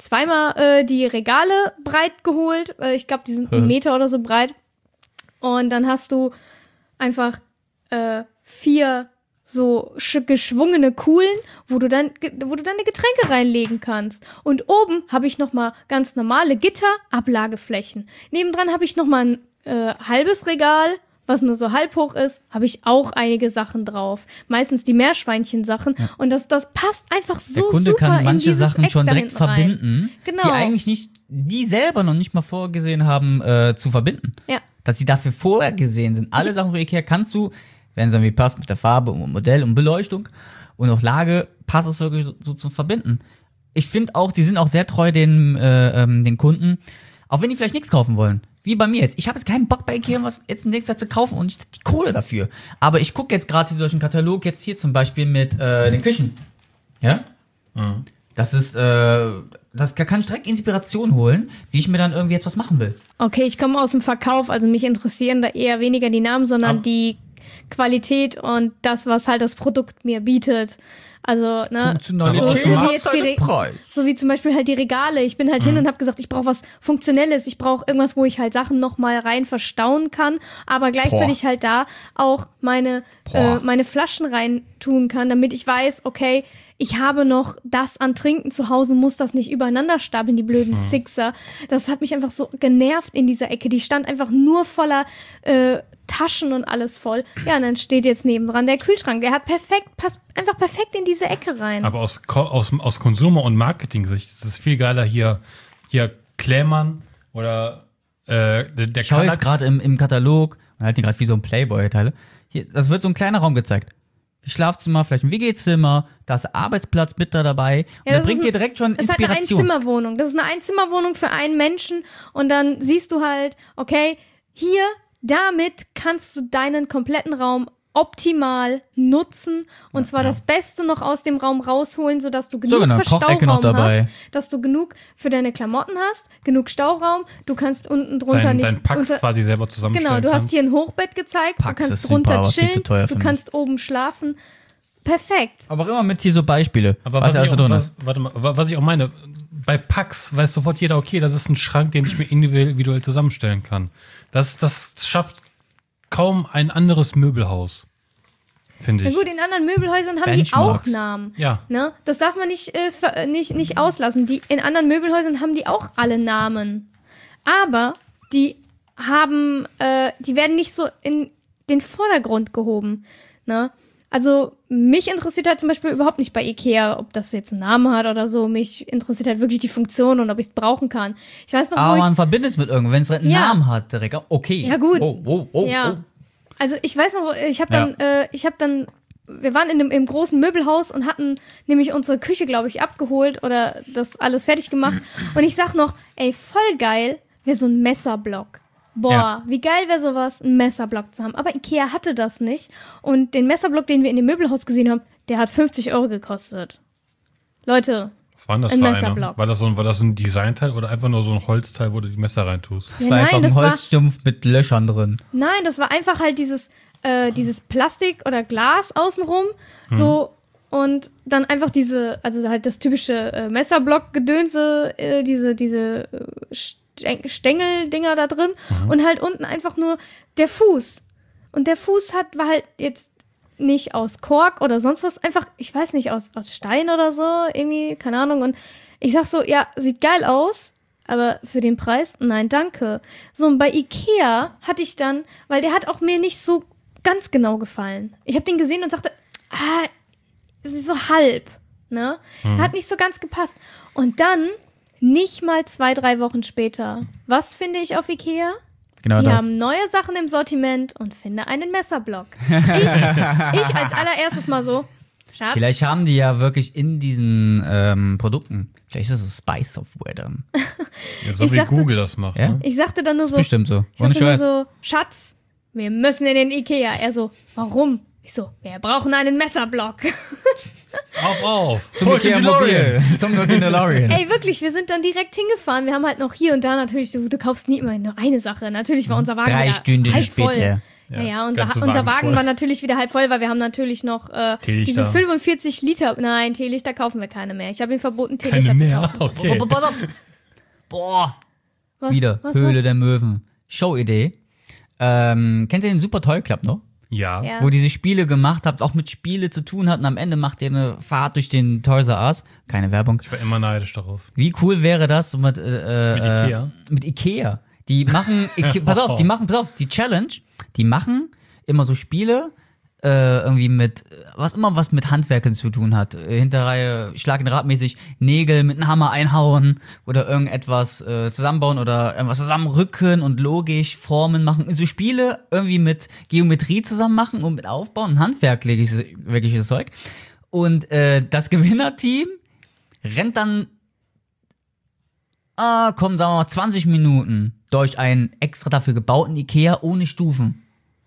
zweimal äh, die Regale breit geholt. Äh, ich glaube, die sind einen Meter oder so breit. Und dann hast du einfach äh, vier so sch- geschwungene Kuhlen, wo du dann ge- wo du deine Getränke reinlegen kannst. Und oben habe ich nochmal ganz normale Gitter-Ablageflächen. Nebendran habe ich nochmal ein äh, halbes Regal, was nur so halb hoch ist, habe ich auch einige Sachen drauf. Meistens die Meerschweinchen-Sachen. Ja. Und das, das passt einfach so super. Der Kunde super kann manche in Sachen Eck schon direkt verbinden, genau. die eigentlich nicht, die selber noch nicht mal vorgesehen haben, äh, zu verbinden. Ja. Dass sie dafür vorgesehen sind. Alle ich Sachen von Ikea kannst du, wenn es irgendwie passt mit der Farbe und Modell und Beleuchtung und auch Lage, passt es wirklich so, so zum Verbinden. Ich finde auch, die sind auch sehr treu den, äh, ähm, den Kunden, auch wenn die vielleicht nichts kaufen wollen. Wie bei mir jetzt. Ich habe jetzt keinen Bock bei Ikea, was jetzt in nächster Zeit zu kaufen und ich die Kohle dafür. Aber ich gucke jetzt gerade durch einen Katalog, jetzt hier zum Beispiel mit äh, den Küchen. Ja? Mhm. Das ist, äh, das kann ich direkt Inspiration holen, wie ich mir dann irgendwie jetzt was machen will. Okay, ich komme aus dem Verkauf, also mich interessieren da eher weniger die Namen, sondern Ab- die Qualität und das, was halt das Produkt mir bietet. Also, ne, Funktionalität, so, so, wie jetzt die Re- Preis. So wie zum Beispiel halt die Regale. Ich bin halt mhm. hin und habe gesagt, ich brauche was Funktionelles. Ich brauche irgendwas, wo ich halt Sachen nochmal rein verstauen kann, aber gleichzeitig Boah. halt da auch meine, äh, meine Flaschen rein tun kann, damit ich weiß, okay, ich habe noch das an Trinken zu Hause, muss das nicht übereinander stapeln, die blöden mhm. Sixer. Das hat mich einfach so genervt in dieser Ecke. Die stand einfach nur voller äh, Taschen und alles voll. Ja, und dann steht jetzt nebendran der Kühlschrank. Der hat perfekt, passt einfach perfekt in diese Ecke rein. Aber aus, aus, aus Konsumer- und Marketing-Sicht ist es viel geiler, hier, hier Klämann oder äh, der, der Ich schaue jetzt gerade im, im Katalog und halte gerade wie so ein Playboy-Teile. Hier, das wird so ein kleiner Raum gezeigt. Schlafzimmer, vielleicht ein W G-Zimmer, da ist Arbeitsplatz mit da dabei. Ja, und da bringt ein, dir direkt schon Inspiration. Das ist halt eine Einzimmerwohnung. Das ist eine Einzimmerwohnung für einen Menschen. Und dann siehst du halt, okay, hier, damit kannst du deinen kompletten Raum optimal nutzen und zwar ja. das Beste noch aus dem Raum rausholen, sodass du genug so genau, für Stauraum noch dabei. hast, dass du genug für deine Klamotten hast, genug Stauraum, du kannst unten drunter dein, nicht... Dein Packs unter, quasi selber zusammenstellen Genau, du kannst. hast hier ein Hochbett gezeigt, Packs du kannst drunter super, chillen, du kannst oben schlafen. Perfekt. Aber immer mit hier so Beispiele, aber was, was alles auch, drin was, ist. Warte mal, was ich auch meine, bei Packs weiß sofort jeder, okay, das ist ein Schrank, den ich mir individuell zusammenstellen kann. Das, das schafft kaum ein anderes Möbelhaus, finde ich. Na gut, in anderen Möbelhäusern haben Benchmarks. die auch Namen. Ja. Ne? Das darf man nicht, äh, ver- nicht, nicht auslassen. Die, in anderen Möbelhäusern haben die auch alle Namen. Aber die haben, äh, die werden nicht so in den Vordergrund gehoben. Ne? Also mich interessiert halt zum Beispiel überhaupt nicht bei Ikea, ob das jetzt einen Namen hat oder so. Mich interessiert halt wirklich die Funktion und ob ich es brauchen kann. Ich weiß noch, Aber wo man ich, verbindet es mit irgendwas, wenn es einen Ja. Namen hat, direkt. Okay. Ja, gut. Oh, oh, oh, ja. oh. Also ich weiß noch, ich habe dann, äh, ich habe dann, wir waren in einem im großen Möbelhaus und hatten nämlich unsere Küche, glaube ich, abgeholt oder das alles fertig gemacht. Und ich sag noch, ey, voll geil, wäre so ein Messerblock. Boah, ja. wie geil wäre sowas, einen Messerblock zu haben. Aber Ikea hatte das nicht. Und den Messerblock, den wir in dem Möbelhaus gesehen haben, der hat fünfzig Euro gekostet. Leute, was war denn das ein für Messerblock. einer? War das, so ein, war das so ein Designteil oder einfach nur so ein Holzteil, wo du die Messer reintust? Das Ja, war nein, einfach das ein war- Holzstumpf mit Löchern drin. Nein, das war einfach halt dieses, äh, dieses Plastik oder Glas außenrum. Hm. So, und dann einfach diese, also halt das typische äh, Messerblock-Gedönse, äh, diese, diese äh, Stäng- Stängeldinger da drin. Mhm. Und halt unten einfach nur der Fuß. Und der Fuß hat, war halt jetzt nicht aus Kork oder sonst was, einfach, ich weiß nicht, aus, aus Stein oder so, irgendwie, keine Ahnung. Und ich sag so, ja, sieht geil aus, aber für den Preis, nein, danke. So, und bei Ikea hatte ich dann, weil der hat auch mir nicht so ganz genau gefallen. Ich habe den gesehen und sagte, ah, es ist so halb, ne? Mhm. Hat nicht so ganz gepasst. Und dann, nicht mal zwei, drei Wochen später, was finde ich auf Ikea? Genau Die das. haben neue Sachen im Sortiment und finde einen Messerblock. Ich, ich als allererstes mal so, Schatz. Vielleicht haben die ja wirklich in diesen ähm, Produkten, vielleicht ist das so Spy-Software dann. Ja, so Ich wie sagte- Google das macht. Ja? Ne? Ich sagte dann nur Das ist so, bestimmt so. ich Ohne sagte nur Scheiß. so, Schatz, wir müssen in den Ikea. Er so, warum? Ich so, wir brauchen einen Messerblock. Auf, auf. Zum Holt den Ikea DeLorean. Mobil. Zum DeLorean. Ey, wirklich, wir sind dann direkt hingefahren. Wir haben halt noch hier und da natürlich, du, du kaufst nie immer nur eine Sache. Natürlich war unser Wagen Drei wieder Stunden halb später. voll. Ja, ja unser, ganze unser Wagen Wagen voll. war natürlich wieder halb voll, weil wir haben natürlich noch äh, Teelichter. diese fünfundvierzig Liter. Nein, Teelichter kaufen wir keine mehr. Ich habe ihm verboten, Teelichter Keine zu mehr? kaufen. Okay. Boah, pass auf. Boah. Was, Wieder. was, Höhle was? der Möwen. Showidee. Ähm, kennt ihr den Super Toy Club noch? Ja. Ja. Wo diese Spiele gemacht habt, auch mit Spiele zu tun hatten. Am Ende macht ihr eine Fahrt durch den Toys R Us. Keine Werbung. Ich war immer neidisch darauf. Wie cool wäre das so mit, äh, Mit äh, Ikea? Mit Ikea. Die machen, Ike pass auf, die machen, pass auf, die Challenge, die machen immer so Spiele, äh, irgendwie mit, was immer was mit Handwerken zu tun hat. Äh, Hinterreihe, Schlag in Rad mäßig, Nägel mit einem Hammer einhauen oder irgendetwas äh, zusammenbauen oder irgendwas zusammenrücken und logisch Formen machen. So Spiele irgendwie mit Geometrie zusammen machen und mit Aufbauen, handwerkliches wirkliches Zeug. Und äh, das Gewinnerteam rennt dann Ah, komm, sagen wir mal, zwanzig Minuten durch einen extra dafür gebauten Ikea ohne Stufen.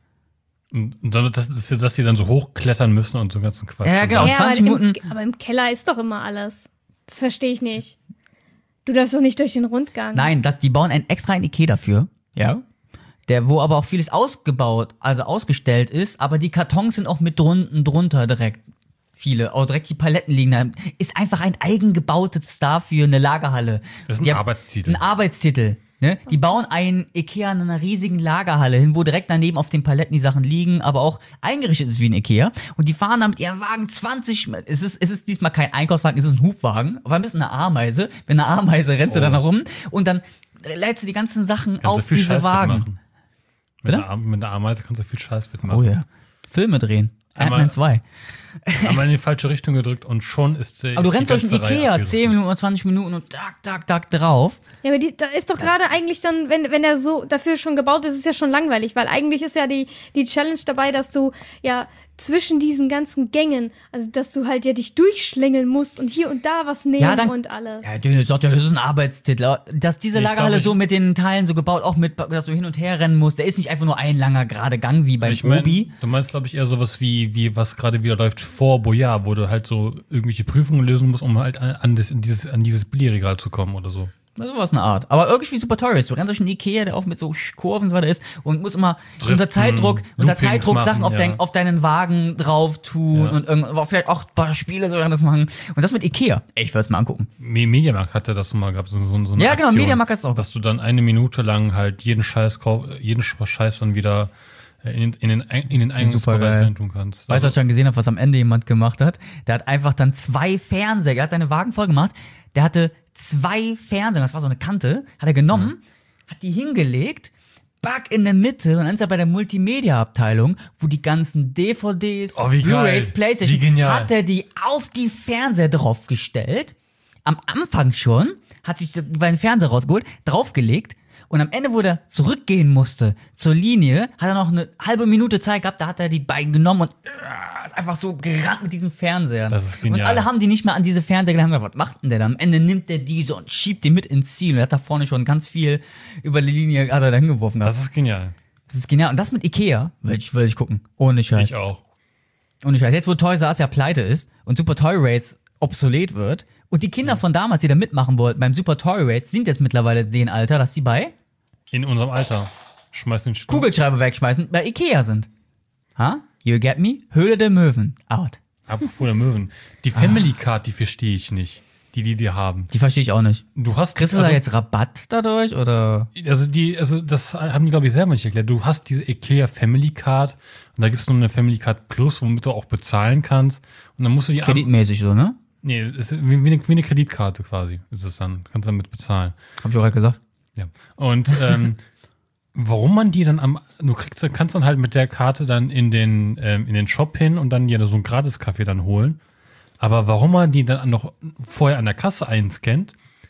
Und dann, dass, dass, dass die dann so hochklettern müssen und so einen ganzen Quatsch. Ja, genau. Ja, zwanzig aber, Minuten. Im, aber im Keller ist doch immer alles. Das verstehe ich nicht. Du darfst doch nicht durch den Rundgang. Nein, das, die bauen einen extra einen Ikea dafür. Ja. Der, wo aber auch vieles ausgebaut, also ausgestellt ist, aber die Kartons sind auch mit drunten drunter direkt. Viele, auch direkt die Paletten liegen da. Ist einfach ein eigengebautes dafür, eine Lagerhalle. Das ist ein Die haben- Arbeitstitel. Ein Arbeitstitel. Ne? Die bauen ein Ikea in einer riesigen Lagerhalle hin, wo direkt daneben auf den Paletten die Sachen liegen, aber auch eingerichtet ist wie ein Ikea. Und die fahren da mit ihrem Wagen zwanzig, es ist, es ist diesmal kein Einkaufswagen, es ist ein Hubwagen, aber ein bisschen eine Ameise. Mit einer Ameise rennst du Oh. dann herum und dann lädst du die ganzen Sachen Kannst du auf viel diese Scheiß Wagen. mitmachen. Mit Bitte? einer, Am- mit einer Ameise kannst du viel Scheiß mitmachen. Oh ja. Filme drehen. Einmal- Ant-Man zwei. Einmal in die falsche Richtung gedrückt und schon ist der. Aber du ist die rennst durch ein ganze Reihe Ikea, abgerissen. zehn Minuten oder zwanzig Minuten und tak, tak, tak drauf. Ja, aber die, da ist doch gerade eigentlich dann, wenn, wenn der so dafür schon gebaut ist, ist es ja schon langweilig, weil eigentlich ist ja die, die Challenge dabei, dass du ja zwischen diesen ganzen Gängen, also dass du halt ja dich durchschlängeln musst und hier und da was nehmen Ja, dann- und alles. Ja, Dönes sagt ja, das ist ein Arbeitstitel. Dass diese Ich Lagerhalle glaub, ich- so mit den Teilen so gebaut, auch mit, dass du hin und her rennen musst. Der ist nicht einfach nur ein langer gerade Gang wie beim Ich mein, Obi. du meinst, glaube ich, eher sowas wie, wie was gerade wieder läuft vor Boyard, wo du halt so irgendwelche Prüfungen lösen musst, um halt an, an, das, an dieses, an dieses Billigregal zu kommen oder so. Sowas eine Art. Aber irgendwie Super Toy Race. Du rennst durch einen Ikea, der auch mit so Kurven so weiter ist und musst immer Driften, unter Zeitdruck, unter Loopings Zeitdruck Sachen machen, auf, ja. dein, auf deinen Wagen drauf tun Ja. und irgend, aber vielleicht auch ein paar Spiele so das machen. Und das mit Ikea. Ey, ich will es mal angucken. Me- Mediamarkt hatte das mal gehabt, so, so, so eine Ja, genau, Aktion, Mediamarkt hat's auch. dass du dann eine Minute lang halt jeden Scheiß, kauf- jeden Scheiß dann wieder äh, in, den- in den, Ein- in den Eingangsbereich Supergeil. rein tun kannst. Weißt du, was ich schon gesehen habe, was am Ende jemand gemacht hat? Der hat einfach dann zwei Fernseher, er hat seine Wagen voll gemacht, der hatte zwei Fernseher, das war so eine Kante, hat er genommen, hat die hingelegt, back in der Mitte und dann ist er bei der Multimedia-Abteilung, wo die ganzen D V Ds, Oh, wie Blu-rays, geil. Playstation, Wie genial. hat er die auf die Fernseher draufgestellt, am Anfang schon, hat sich bei den Fernseher rausgeholt, draufgelegt und am Ende, wo er zurückgehen musste zur Linie, hat er noch eine halbe Minute Zeit gehabt, da hat er die beiden genommen und äh, ist einfach so gerannt mit diesen Fernsehern. Das ist genial. Und alle haben die nicht mehr an diese Fernseher gedacht, haben gesagt, was macht denn der da? Am Ende nimmt der diese und schiebt die mit ins Ziel und er hat da vorne schon ganz viel über die Linie hat er da hingeworfen gehabt. Das ist genial. Das ist genial. Und das mit Ikea will ich, will ich gucken. Ohne Scheiß. Ich auch. Ohne Scheiß. Jetzt, wo Toys R Us ja pleite ist und Super Toy Race obsolet wird und die Kinder von damals, die da mitmachen wollten beim Super Toy Race, sind jetzt mittlerweile den Alter, dass sie bei In unserem Alter. Schmeiß den Stuhl. Kugelschreiber wegschmeißen, bei Ikea sind. Ha? You get me? Höhle der Möwen. Out. Apropos der Möwen. Die Family Card, die verstehe ich nicht. Die, die die haben. Die verstehe ich auch nicht. Du hast. Kriegst du also, da jetzt Rabatt dadurch oder? Also, die, also das haben die, glaube ich, selber nicht erklärt. Du hast diese IKEA Family Card und da gibt es noch eine Family Card Plus, womit du auch bezahlen kannst. Und dann musst du die am- Kreditmäßig so, ne? Nee, es ist wie, wie, eine, wie eine Kreditkarte quasi ist es dann. Kannst damit bezahlen. Hab ich auch gerade gesagt. Ja. Und ähm, warum man die dann am. Du kriegst, kannst dann halt mit der Karte dann in den, ähm, in den Shop hin und dann dir so einen Gratis-Kaffee dann holen. Aber warum man die dann noch vorher an der Kasse einscannt,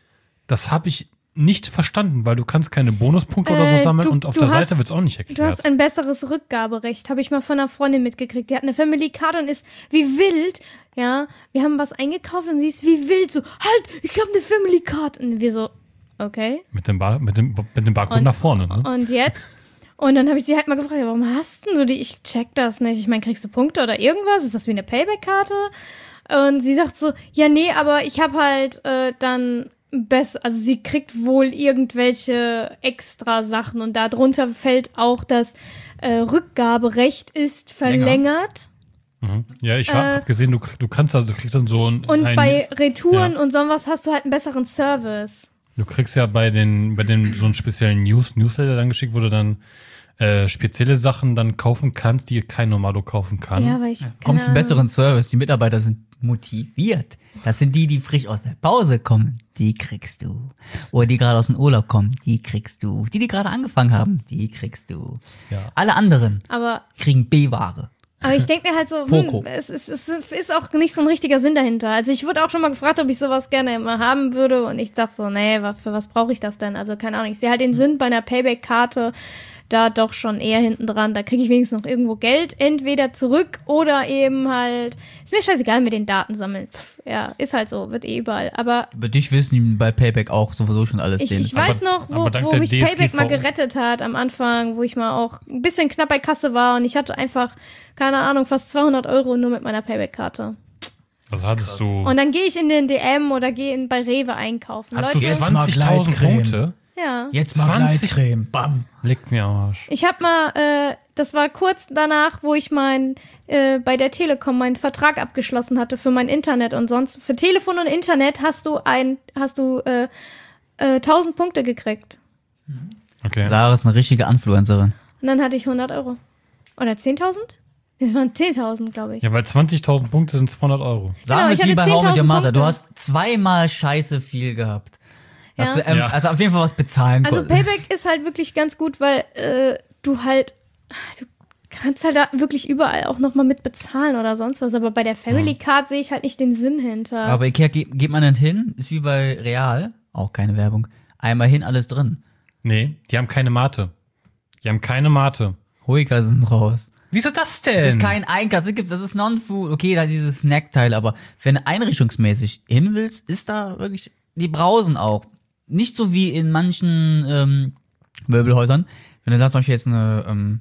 das habe ich nicht verstanden, weil du kannst keine Bonuspunkte oder Äh, so sammeln du- und auf du der hast- Seite wird es auch nicht erklärt. Du hast ein besseres Rückgaberecht, habe ich mal von einer Freundin mitgekriegt. Die hat eine Family Card und ist wie wild. Ja, wir haben was eingekauft und sie ist wie wild. So, halt, ich habe eine Family Card. Und wir so, okay. mit, dem Bar, mit, dem, mit dem Barcode Und- nach vorne. Ne? Und jetzt? Und dann habe ich sie halt mal gefragt, ja, warum hast denn du die? Ich check das nicht. Ich meine, kriegst du Punkte oder irgendwas? Ist das wie eine Payback-Karte? Und sie sagt so, ja, nee, aber ich habe halt äh, dann besser, also sie kriegt wohl irgendwelche extra Sachen und darunter fällt auch das äh, Rückgaberecht ist verlängert. Mhm. Ja, ich Äh, habe gesehen, du, du kannst also, du kriegst dann so ein. Und ein, bei Retouren ja. und sowas hast du halt einen besseren Service. Du kriegst ja bei den, bei den so einen speziellen News, Newsletter dann geschickt, wo du dann äh, spezielle Sachen dann kaufen kannst, die kein Normalo kaufen kann. Ja, weil ich. Du keine kommst einen Ahnung. besseren Service. Die Mitarbeiter sind motiviert. Das sind die, die frisch aus der Pause kommen. Die kriegst du. Oder die gerade aus dem Urlaub kommen. Die kriegst du. Die, die gerade angefangen haben. Die kriegst du. Ja. Alle anderen Aber, kriegen B-Ware. aber ich denke mir halt so, Poco. hm, es, ist, es ist auch nicht so ein richtiger Sinn dahinter. Also ich wurde auch schon mal gefragt, ob ich sowas gerne immer haben würde und ich dachte so, nee, wa- für was brauche ich das denn? Also keine Ahnung, ich sehe halt den Sinn bei einer Payback-Karte da doch schon eher hinten dran. Da kriege ich wenigstens noch irgendwo Geld, entweder zurück oder eben halt, ist mir scheißegal mit den Daten sammeln. Pff, ja, ist halt so, wird eh überall. Aber Über dich wissen die bei Payback auch sowieso schon alles. ich, denen. ich weiß Aber- noch, wo, aber dank wo der mich D S G Payback mal V gerettet hat am Anfang, wo ich mal auch ein bisschen knapp bei Kasse war und ich hatte einfach, keine Ahnung, fast zweihundert Euro nur mit meiner Payback-Karte. Was hattest du? Und dann gehe ich in den D M oder gehe in- bei Rewe einkaufen. Hast Leute, du jetzt mal zwanzigtausend Gleitcreme. Punkte? ja. Jetzt mal zwanzig Gleitcreme. Bam. Leck mir am Arsch. Ich habe mal, äh, das war kurz danach, wo ich mein, äh, bei der Telekom meinen Vertrag abgeschlossen hatte für mein Internet und sonst. Für Telefon und Internet hast du ein, hast du äh, äh, tausend Punkte gekriegt. Okay. Sarah ist eine richtige Influencerin. Und dann hatte ich hundert Euro. Oder zehntausend? Das waren zehntausend, glaube ich. Ja, weil zwanzigtausend Punkte sind zweihundert Euro. Sagen Genau, wir ich es wie hatte bei How I Met Your zehntausend Mother. Du Punkte. hast zweimal scheiße viel gehabt. Dass Ja. du, ähm, Ja. Also auf jeden Fall was bezahlen Also konntest. Payback ist halt wirklich ganz gut, weil äh, du halt, du kannst halt da wirklich überall auch nochmal mit bezahlen oder sonst was. Aber bei der Family Card sehe ich halt nicht den Sinn hinter. Aber Ikea geht, geht man dann hin, ist wie bei Real, auch keine Werbung, einmal hin, alles drin. Nee, die haben keine Mate. Die haben keine Mate. Hoika sind raus. Wieso das Das denn? ist kein Einkauf, das gibt's, das ist Non-Food, okay, da dieses Snackteil, aber wenn du einrichtungsmäßig hin willst, ist da wirklich, die brausen auch. Nicht so wie in manchen ähm, Möbelhäusern, wenn du da zum Beispiel jetzt eine, ähm,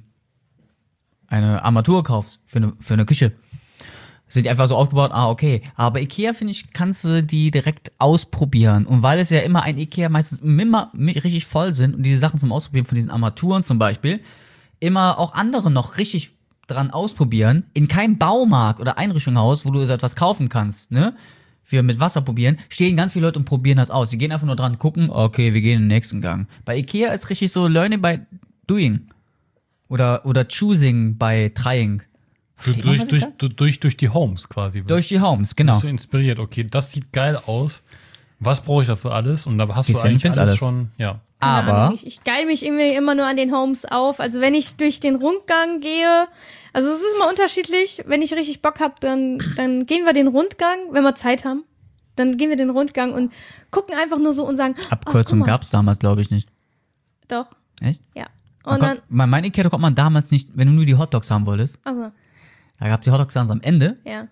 eine Armatur kaufst für eine, für eine Küche, sind die einfach so aufgebaut, ah, okay. Aber Ikea, finde ich, kannst du die direkt ausprobieren. Und weil es ja immer ein Ikea meistens immer richtig voll sind und diese Sachen zum Ausprobieren von diesen Armaturen zum Beispiel, immer auch andere noch richtig dran ausprobieren. In keinem Baumarkt oder Einrichtungshaus, wo du so etwas kaufen kannst, ne? Für mit Wasser probieren, stehen ganz viele Leute und probieren das aus. Die gehen einfach nur dran, gucken, okay, wir gehen in den nächsten Gang. Bei Ikea ist richtig so Learning by Doing. Oder, oder Choosing by Trying. Du, Versteht man, durch, was ich durch, sag? du- durch, durch die Homes quasi. Durch die Homes, genau. Bist du inspiriert, okay, das sieht geil aus. Was brauche ich dafür alles? Und da hast Gehst du hin, eigentlich findest alles, alles. schon, ja. Keine Aber Ahnung, ich, ich geil mich irgendwie immer nur an den Homes auf. Also wenn ich durch den Rundgang gehe, also es ist immer unterschiedlich. Wenn ich richtig Bock habe, dann, dann gehen wir den Rundgang, wenn wir Zeit haben. Dann gehen wir den Rundgang und gucken einfach nur so und sagen, Abkürzung oh, guck mal. gab's damals, glaube ich, nicht. Doch, Echt? ja. Man Und dann, konnt, bei meinem Ikea konnte man damals nicht, wenn du nur die Hotdogs haben wolltest, also, da gab's die Hotdogs ganz am Ende ja.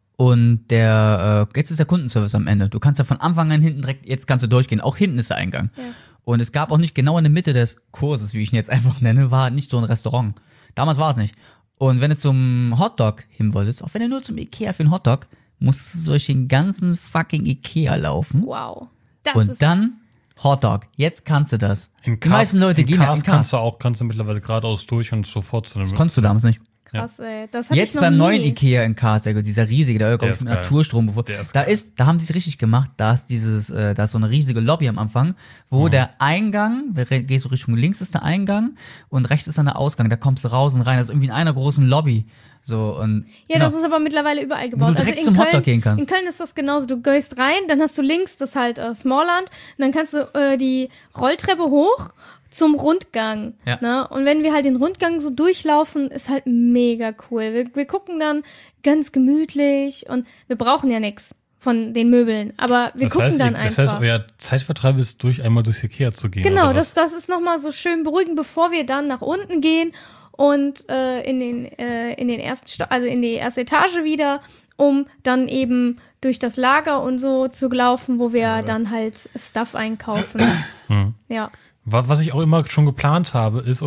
und der, äh, jetzt ist der Kundenservice am Ende. Du kannst ja von Anfang an hinten direkt, jetzt kannst du durchgehen. Auch hinten ist der Eingang. Ja. Und es gab auch nicht genau in der Mitte des Kurses, wie ich ihn jetzt einfach nenne, war nicht so ein Restaurant. Damals war es nicht. Und wenn du zum Hotdog hin wolltest, auch wenn du nur zum Ikea für einen Hotdog, musstest du durch den ganzen fucking Ikea laufen. Wow. Das Und ist, dann Hotdog. Jetzt kannst du das. In Die Cars- meisten Leute in gehen ja Cars in Cars. kannst du auch, kannst du mittlerweile geradeaus durch und sofort zu einem. Das konntest du damals nicht. krass, ey. Das hatte ich Jetzt noch beim nie. neuen Ikea in Karsberg, dieser riesige, da glaube Der ich ist mit geil. Naturstrom, bevor, Der ist da geil. ist, da haben sie es richtig gemacht, da ist dieses, äh, da ist so eine riesige Lobby am Anfang, wo Mhm. der Eingang, wer re- gehst du Richtung links ist der Eingang und rechts ist dann der Ausgang, da kommst du raus und rein, das ist irgendwie in einer großen Lobby, so und Ja, genau. das ist aber mittlerweile überall gebaut. Wo du direkt in zum Köln, Hotdog gehen kannst. In Köln ist das genauso. Du gehst rein, dann hast du links das halt äh, Smallland und dann kannst du äh, die Rolltreppe hoch zum Rundgang. Ja. Ne? Und wenn wir halt den Rundgang so durchlaufen, ist halt mega cool. Wir, wir gucken dann ganz gemütlich und wir brauchen ja nichts von den Möbeln, aber wir das gucken heißt, dann ihr- einfach. Das heißt, euer Zeitvertreib ist durch einmal durchs Ikea zu gehen. Genau, oder das, was? das ist nochmal so schön beruhigend, bevor wir dann nach unten gehen und äh, in den äh, in den ersten Sto also in die erste Etage wieder, um dann eben durch das Lager und so zu laufen, wo wir dann halt Stuff einkaufen. Hm. Ja. Wa- Was ich auch immer schon geplant habe, ist, oder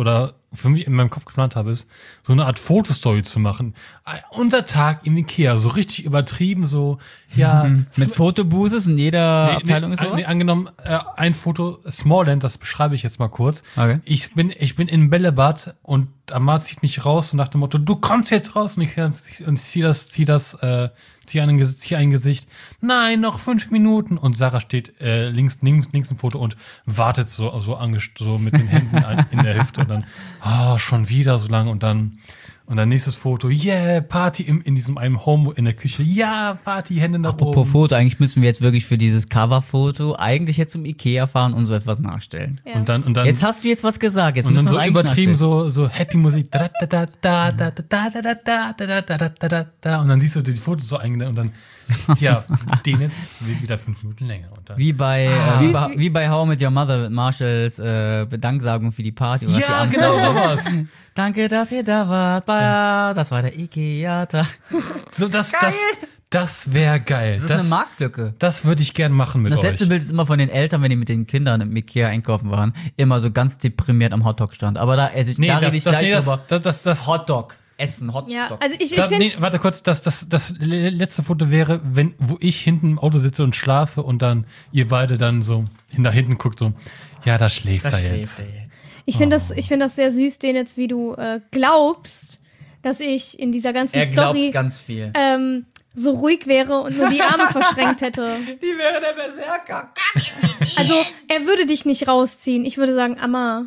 für mich in meinem Kopf geplant habe, ist, so eine Art Fotostory zu machen. Äh, unser Tag im Ikea, so richtig übertrieben, so, ja. Mit Fotobooths in jeder Nee, Abteilung nee, ist sowas? nee, angenommen, äh, ein Foto, Smallland, das beschreibe ich jetzt mal kurz. Okay. Ich bin, ich bin in Bällebad und Amar zieht mich raus und nach dem Motto, du kommst jetzt raus und ich, und ich zieh das, zieh das, äh, zieh ein, zieh ein Gesicht. Nein, noch fünf Minuten. Und Sarah steht äh, links, links, links im Foto und wartet so, so, angest so mit den Händen an, in der Hüfte und dann, oh, schon wieder so lange und dann, und dann nächstes Foto, yeah, Party im, in diesem einem Home in der Küche, ja, Party, Hände nach Apropos oben. Foto, eigentlich müssen wir jetzt wirklich für dieses Coverfoto eigentlich jetzt zum Ikea fahren und so etwas nachstellen. Ja. Und dann, und dann, Jetzt hast du jetzt was gesagt, jetzt und müssen dann wir so eigentlich übertrieben nachstellen. so, so Happy Musik, da, da, da, da, da, da, da, da, da, da, da, da, da, da, da, und dann siehst du die Fotos so eingenommen und dann, ja, den jetzt wieder fünf Minuten länger. Und dann, Wie bei, Ah. äh, wie, Süß bei wie- wie bei How I Met Your Mother mit Marshalls äh, Bedanksagung für die Party. Und dass die ja, abends genau so- sowas. Danke, dass ihr da wart. Bei, das war der Ikea-Tag. So, das, das, das wäre geil. Das ist Das, eine Marktlücke. das würde ich gern machen mit Das euch. letzte Bild ist immer von den Eltern, wenn die mit den Kindern im Ikea einkaufen waren, immer so ganz deprimiert am Hotdog stand. Aber da esse ich, nee, da das, rede ich das, gleich nee, das, drüber. das, das, das, Hotdog. Essen, Hotdog. Ja, also ich, ich das, finde nee, warte kurz, das, das, das letzte Foto wäre, wenn, wo ich hinten im Auto sitze und schlafe und dann ihr beide dann so nach hinten guckt, so, ja, da schläft das er schläft jetzt. er jetzt. ich find das, ich find das sehr süß, den jetzt, wie du äh, glaubst, dass ich in dieser ganzen Er glaubt Story ganz viel. ähm, so ruhig wäre und nur die Arme verschränkt hätte. Die wäre der Berserker. Also, er würde dich nicht rausziehen. Ich würde sagen, Amma,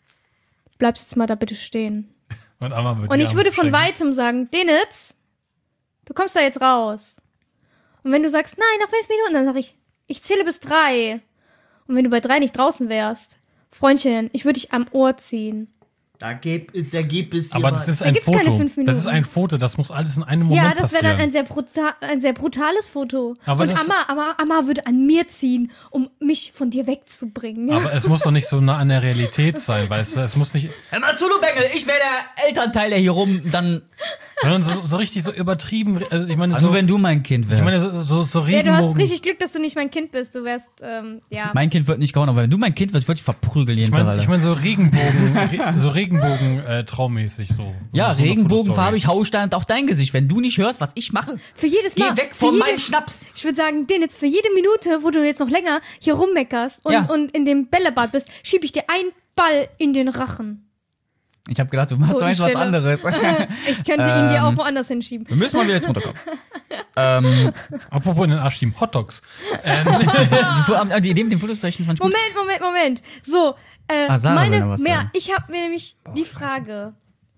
bleibst jetzt mal da bitte stehen. Und, Amma wird Und die ich Arme würde von verschränken. weitem sagen, Denitz, du kommst da jetzt raus. Und wenn du sagst, nein, noch fünf Minuten, dann sage ich, ich zähle bis drei. Und wenn du bei drei nicht draußen wärst, Freundchen, ich würde dich am Ohr ziehen. Da gibt, da gibt es Aber das ist Da ein gibt's keine Foto. fünf Das ist Minuten. ein Foto, das muss alles in einem Moment Ja, das wäre passieren. dann ein sehr, bruta ein sehr brutales Foto. Aber und das- Amma, Amma, Amma würde an mir ziehen, um mich von dir wegzubringen. Aber es muss doch nicht so nah an der Realität sein, weißt du? Es muss nicht, Hör mal zu, du Bengel, ich wäre der Elternteil, der hier rum dann. sondern so, so richtig so übertrieben. Also ich meine, Also, so, wenn du mein Kind wärst. ich meine, so, so, so Ja, du hast Regenbogen. richtig Glück, dass du nicht mein Kind bist. Du wärst, ähm, ja. mein Kind wird nicht gehauen, aber wenn du mein Kind wirst, würde ich verprügeln jeden Ich Tag. meine, ich Alter. mein, so Regenbogen, re, so Regenbogen äh, traummäßig so. Ja, so, so eine Regenbogenfarbe, ich Fotostory. hau Stein auf dein Gesicht, wenn du nicht hörst, was ich mache. Für jedes Geh Mal. weg für von jede, meinem Schnaps. Ich würde sagen, den jetzt für jede Minute, wo du jetzt noch länger hier rummeckerst und, Ja. und in dem Bällebad bist, schiebe ich dir einen Ball in den Rachen. Ich habe gedacht, du machst eigentlich was Totenstille. anderes. Ich könnte ihn dir Ähm. auch woanders hinschieben. Wir müssen mal wieder jetzt runterkommen. ähm, Apropos in den Arsch schieben, Hotdogs. die, Fu- am- die Idee mit dem Fotozeichen fand ich gut. Moment, Moment, Moment. So, äh, Ah, Sarah will meine, noch was mehr, sagen. ich habe mir nämlich die Frage,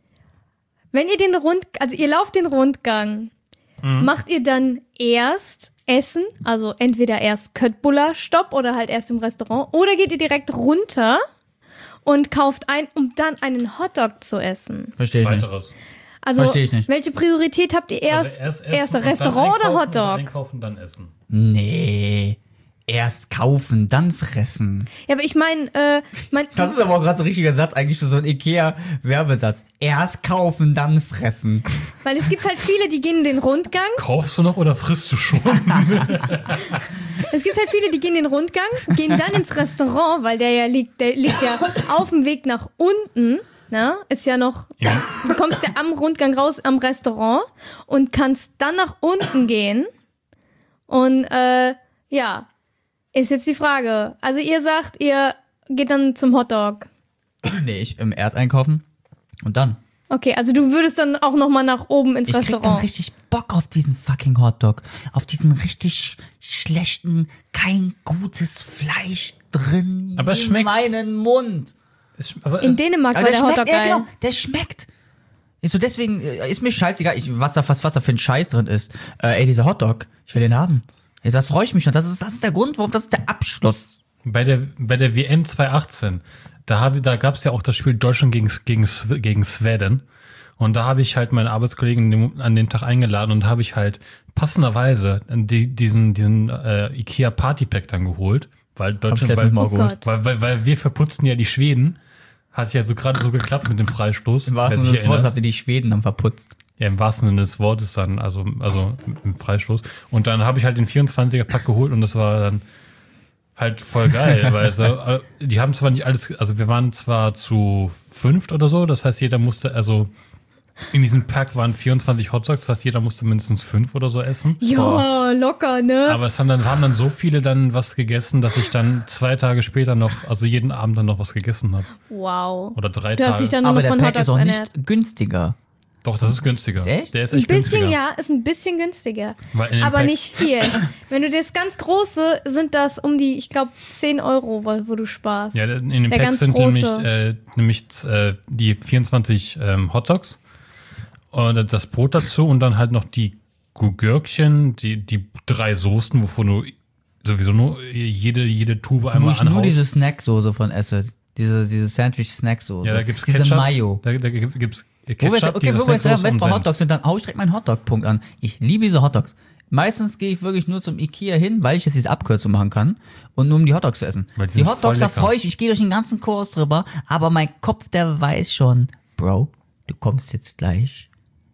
wenn ihr den Rund, also ihr lauft den Rundgang, Mhm. macht ihr dann erst Essen, also entweder erst Köttbullar Stopp oder halt erst im Restaurant, oder geht ihr direkt runter und kauft ein, um dann einen Hotdog zu essen? Verstehe ich nicht. Weiteres. Also, Versteh ich nicht. welche Priorität habt ihr erst? Also essen erst und dann Restaurant oder einkaufen, dann Hotdog? Einkaufen, dann essen. Nee. Erst kaufen, dann fressen. Ja, aber ich meine, äh, mein, Das ist aber auch gerade so ein richtiger Satz eigentlich für so einen Ikea-Werbesatz. Erst kaufen, dann fressen. weil es gibt halt viele, die gehen den Rundgang. Kaufst du noch oder frisst du schon? Es gibt halt viele, die gehen den Rundgang, gehen dann ins Restaurant, weil der ja liegt, der liegt ja auf dem Weg nach unten. Na, ist ja noch, Ja. du kommst ja am Rundgang raus am Restaurant und kannst dann nach unten gehen. Und äh, ja, ist jetzt die Frage. Also ihr sagt, ihr geht dann zum Hotdog. Nee, ich im erst einkaufen und dann. Okay, also du würdest dann auch noch mal nach oben ins Ich krieg dann Restaurant. richtig Bock auf diesen fucking Hotdog. Auf diesen richtig schlechten, kein gutes Fleisch drin Aber es in schmeckt. meinen Mund. Es sch- aber, In Dänemark war Aber der der Hotdog schmeckt, ja, geil. genau, der schmeckt. Ist so, deswegen äh, ist mir scheißegal, ich, was, da, was, was da für ein Scheiß drin ist. Äh, ey, dieser Hotdog, ich will den haben. Jetzt, das freue ich mich schon. Das ist, das ist der Grund, warum, das ist der Abschluss. bei der, bei der W M zwanzig achtzehn, da, hab ich- da gab es ja auch das Spiel Deutschland gegen, gegen, Sw- gegen Schweden. Und da habe ich halt meine Arbeitskollegen dem, an dem Tag eingeladen und habe ich halt passenderweise die, diesen, diesen äh, Ikea Partypack dann geholt. Weil Deutschland, letztes weil, Mal Oh geholt. Gott. weil, weil, weil wir verputzten ja die Schweden. Hat ja so gerade so geklappt mit dem Freistoß. Im wer wahrsten sich Sinne des Wortes erinnert. habt ihr die Schweden dann verputzt. Ja, im wahrsten Sinne des Wortes dann, also, also im Freistoß. Und dann habe ich halt den vierundzwanziger Pack geholt und das war dann, halt voll geil, weil so, äh, die haben zwar nicht alles, also wir waren zwar zu fünft oder so, das heißt, jeder musste, also in diesem Pack waren vierundzwanzig Hotdogs, das heißt, jeder musste mindestens fünf oder so essen. Ja, locker, ne? Aber es haben dann, haben dann so viele dann was gegessen, dass ich dann zwei Tage später noch, also jeden Abend dann noch was gegessen habe. Wow. Oder drei Du hast dich Tage. dann nur Aber noch der von Pack Hotdogs ist auch ernährt. nicht günstiger. Doch, das ist günstiger. Ist echt? Der ist Ein echt bisschen, günstiger. ja, ist ein bisschen günstiger. Weil in dem Aber Pack- nicht viel. Wenn du das ganz große, sind das um die, ich glaube, zehn Euro, wo, wo du sparst. Ja, in dem Der Pack ganz sind große. nämlich, äh, nämlich äh, die vierundzwanzig ähm, Hotdogs und das Brot dazu und dann halt noch die Gurkchen, die, die drei Soßen, wovon du sowieso nur jede, jede Tube Wo einmal ich nur anhaust. diese Snacksoße von esse. Diese, diese Sandwich-Snacksoße. Ja, da gibt's diese Ketchup. Mayo. Da, da gibt's Ketchup, Wo wir jetzt, okay, diese wo wir jetzt Snacksoße weg und bei Senf. Hotdogs sind, dann hau ich direkt meinen Hotdog-Punkt an. Ich liebe diese Hotdogs. Meistens gehe ich wirklich nur zum Ikea hin, weil ich jetzt diese Abkürzung machen kann und nur um die Hotdogs zu essen. Weil die Die sind Hotdogs, voll da lecker. freue ich mich, ich gehe durch den ganzen Kurs drüber, aber mein Kopf, der weiß schon, Bro, du kommst jetzt gleich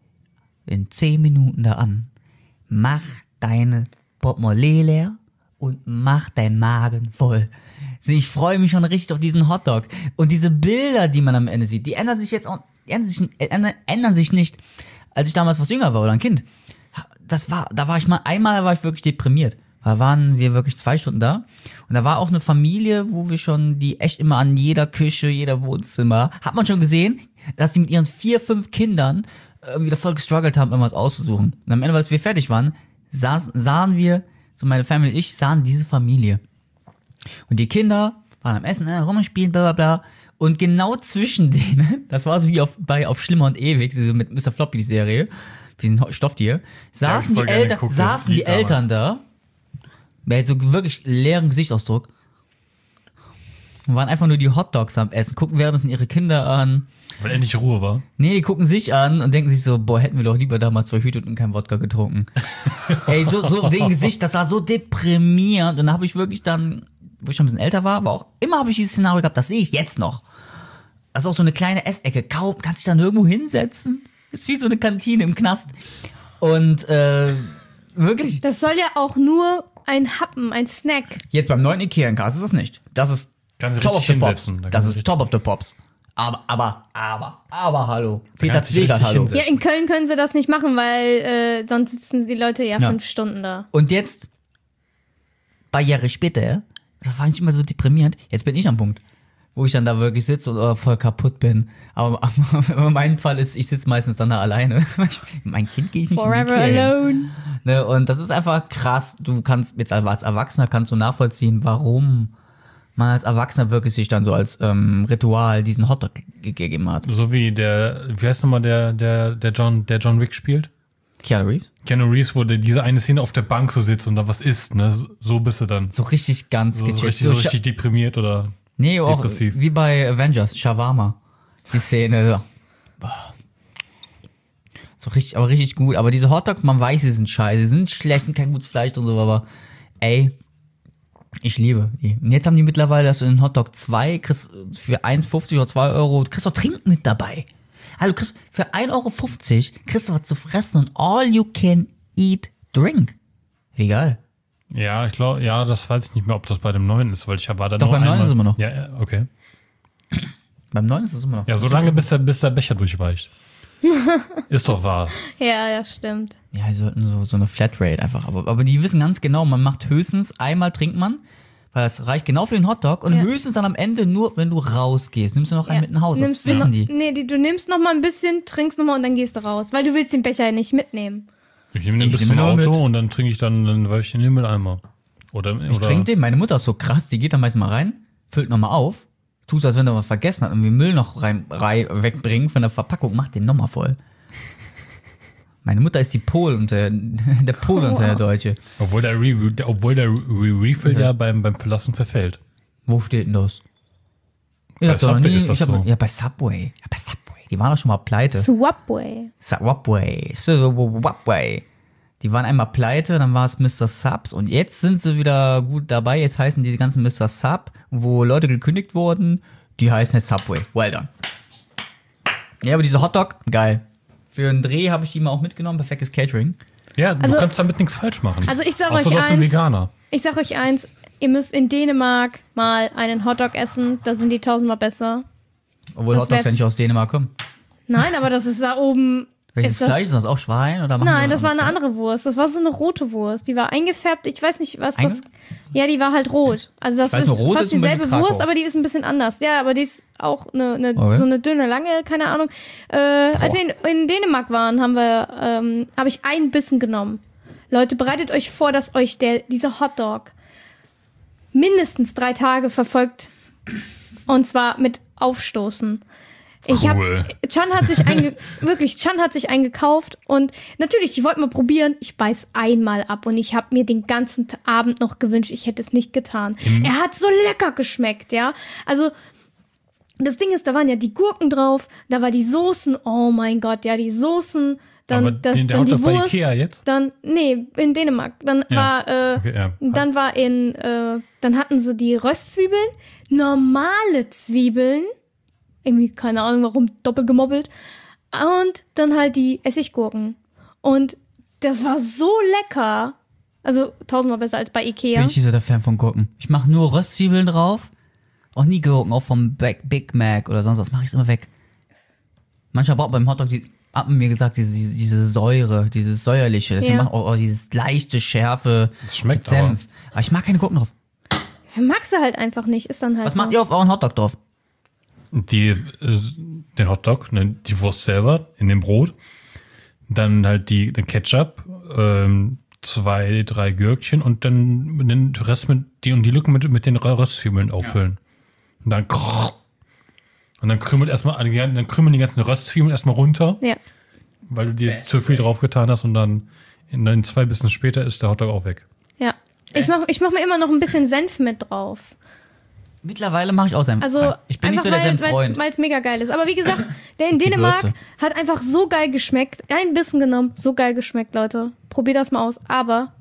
in zehn Minuten da an. Mach deine Portemonnaie leer und mach deinen Magen voll. Also ich freue mich schon richtig auf diesen Hotdog. Und diese Bilder, die man am Ende sieht, die ändern sich jetzt auch, die ändern sich, ändern, ändern sich nicht, als ich damals was jünger war oder ein Kind. Das war, da war ich mal, einmal war ich wirklich deprimiert. Da waren wir wirklich zwei Stunden da. Und da war auch eine Familie, wo wir schon, die echt immer an jeder Küche, jeder Wohnzimmer, hat man schon gesehen, dass die mit ihren vier, fünf Kindern äh, wieder voll gestruggelt haben, irgendwas auszusuchen. Und am Ende, als wir fertig waren, saß, sahen wir, so meine Family und ich, sahen diese Familie. Und die Kinder waren am Essen, äh, rumspielen, bla bla bla. Und genau zwischen denen, das war so wie auf, bei Auf Schlimmer und Ewig, so mit Mister Floppy, die Serie, diesen Stofftier, saßen voll die, gerne Eltern, geguckt, saßen lief die Eltern da, mit so wirklich leeren Gesichtsausdruck, und waren einfach nur die Hotdogs am Essen, gucken währenddessen ihre Kinder an. Weil endlich Ruhe war. Nee, die gucken sich an und denken sich so, boah, hätten wir doch lieber damals zwei Hüte und kein Wodka getrunken. Ey, so, so den Gesicht, das war so deprimierend. Und dann habe ich wirklich dann, wo ich schon ein bisschen älter war, aber auch immer habe ich dieses Szenario gehabt, das sehe ich jetzt noch. Das ist auch so eine kleine Essecke. Kaum, kannst dich da nirgendwo hinsetzen. Ist wie so eine Kantine im Knast. Und äh, wirklich, Das soll ja auch nur ein Happen, ein Snack. jetzt beim neuen Ikea in Kassel ist das nicht. Das ist Kannst du Top of richtig the Pops. hinsetzen. Da Das kannst du ist richtig- Top of the Pops. Aber, aber, aber, aber, hallo. Peter kannst du dich Zwegert, richtig hallo. hinsetzen. Ja, in Köln können sie das nicht machen, weil äh, sonst sitzen die Leute ja, Ja. fünf Stunden da. Und jetzt, paar Jahre später, das war nicht immer so deprimierend, jetzt bin ich am Punkt, wo ich dann da wirklich sitze und oh, voll kaputt bin. Aber, aber mein Fall ist, ich sitze meistens dann da alleine. Mein Kind gehe ich nicht Forever in die Ikea hin. alone. Ne, und das ist einfach krass. Du kannst jetzt als Erwachsener kannst du nachvollziehen, warum man als Erwachsener wirklich sich dann so als ähm, Ritual diesen Hotdog gegeben hat. So wie der, wie heißt nochmal der, der, der John, der John Wick spielt? Keanu Reeves? Keanu Reeves, wo der diese eine Szene auf der Bank so sitzt und da was isst, ne? So bist du dann. So richtig ganz So, so gechillt. richtig, so So scha- richtig deprimiert oder. Nee, auch depressiv. wie bei Avengers, Shawarma. Die Szene. So. Boah. So richtig, aber richtig gut. Aber diese Hotdogs, man weiß, sie sind scheiße, sie sind schlecht, sind kein gutes Fleisch und so, aber ey, ich liebe die. Und jetzt haben die mittlerweile, dass du in den Hotdog zwei kriegst für eins fünfzig oder zwei Euro, du kriegst auch Trinken mit dabei. Also du kriegst für ein Euro fünfzig kriegst du was zu fressen und all you can eat drink. Wie geil. Ja, ich glaube, ja, das weiß ich nicht mehr, ob das bei dem neuen ist, weil ich war da Doch, nur beim neuen einmal. ist es immer noch. Ja, ja, okay. Beim neuen ist es immer noch. Ja, so lange, bis der, bis der Becher durchweicht. Ist doch wahr. Ja, ja, stimmt. Ja, die sollten so, so eine Flatrate einfach. Aber, aber die wissen ganz genau, man macht höchstens einmal trinkt man, weil das reicht genau für den Hotdog und Ja. höchstens dann am Ende nur, wenn du rausgehst. Nimmst du noch einen Ja. mit nach Hause. Das Nimmst du wissen noch, die. Nee, die, du nimmst noch mal ein bisschen, trinkst noch mal und dann gehst du raus. Weil du willst den Becher ja nicht mitnehmen. Ich nehme den Ich bis nehme zum nur Auto mit. und dann trinke ich dann, dann werfe ich den in den Mülleimer. Oder, Ich oder trinke den, meine Mutter ist so krass, die geht dann meistens mal rein, füllt nochmal auf, tut so, als wenn er was vergessen hat und wir Müll noch rein, rein wegbringen von der Verpackung, macht den nochmal voll. Meine Mutter ist die Pol unter, der Pol unter der Deutsche. Obwohl der, Re der, obwohl der Re Refill ja beim, beim Verlassen verfällt. Wo steht denn das? Ich Bei hab doch noch Subway nie, ist das ich hab, so. Ja, bei Subway. Ja, bei Subway. Die waren doch schon mal pleite. Swapway. Subway. Subway. Die waren einmal pleite, dann war es Mister Subs und jetzt sind sie wieder gut dabei. Jetzt heißen die ganzen Mister Sub, wo Leute gekündigt wurden, die heißen jetzt Subway. Well done. Ja, aber diese Hotdog, geil. Für einen Dreh habe ich die mal auch mitgenommen, perfektes Catering. Ja, Also- du kannst damit nichts falsch machen. Also ich sag Außer euch du bist ein eins. Veganer. Ich sag euch eins, ihr müsst in Dänemark mal einen Hotdog essen. Da sind die tausendmal besser. Obwohl Das Hotdogs wär- ja nicht aus Dänemark kommen. Nein, aber das ist da oben. Welches ist das, Fleisch ist das? Auch Schwein? Oder machen die Nein, was das war eine anderes? andere Wurst. Das war so eine rote Wurst. Die war eingefärbt. Ich weiß nicht, was das. Einge- Ja, die war halt rot. Also das Ich weiß ist nur, rot fast ist ein bisschen dieselbe Krakau. Wurst, aber die ist ein bisschen anders. Ja, aber die ist auch eine, eine, Okay. so eine dünne, lange, keine Ahnung. Äh, als wir in, in Dänemark waren, haben wir, ähm, habe ich einen Bissen genommen. Leute, bereitet euch vor, dass euch der, dieser Hotdog mindestens drei Tage verfolgt. Und zwar mit Aufstoßen. Ich Cool. hab, Chan hat sich einge wirklich, Chan hat sich eingekauft und natürlich, ich wollte mal probieren, ich beiß einmal ab und ich habe mir den ganzen T- Abend noch gewünscht, ich hätte es nicht getan. Er hat so lecker geschmeckt, ja. Also, das Ding ist, da waren ja die Gurken drauf, da war die Soßen, oh mein Gott, ja, die Soßen, dann, Aber das, den, der dann die Hotdog bei Wurst, Ikea jetzt? dann, nee, in Dänemark, dann Ja. war, äh, Okay, ja. dann war in, äh, dann hatten sie die Röstzwiebeln, normale Zwiebeln, irgendwie, keine Ahnung warum, doppelt gemobbelt. Und dann halt die Essiggurken. Und das war so lecker. Also tausendmal besser als bei Ikea. Bin ich nicht so der Fan von Gurken. Ich mache nur Röstzwiebeln drauf. Auch nie Gurken, auch vom Big, Big Mac oder sonst was. Mache ich immer weg. Manchmal braucht man beim Hotdog, die haben mir gesagt, diese, diese Säure, dieses säuerliche. Deswegen Ja. mache ich auch, auch dieses leichte, schärfe Das schmeckt mit Senf. Aber. ich mag keine Gurken drauf. Magst du halt einfach nicht, ist dann halt Was so. macht ihr auf euren Hotdog drauf? Die, äh, den Hotdog, ne, die Wurst selber in dem Brot, dann halt die, den Ketchup, ähm, zwei, drei Gürkchen und dann den Rest mit die und die Lücken mit, mit den Röstzwiebeln auffüllen. Und dann und dann krümelt erstmal, dann krümeln die ganzen Röstzwiebeln erstmal runter, Ja. weil du dir zu viel drauf getan hast und dann in, in zwei Bissen später ist der Hotdog auch weg. Ja. Ich mach, ich mach mir immer noch ein bisschen Senf mit drauf. Mittlerweile mache ich auch Senf. Also ich bin nicht einfach, so der weil Senffreund. es mega geil ist. Aber wie gesagt, der in Die Dänemark Würze. hat einfach so geil geschmeckt. Ein Bissen genommen, so geil geschmeckt, Leute. Probier das mal aus. Aber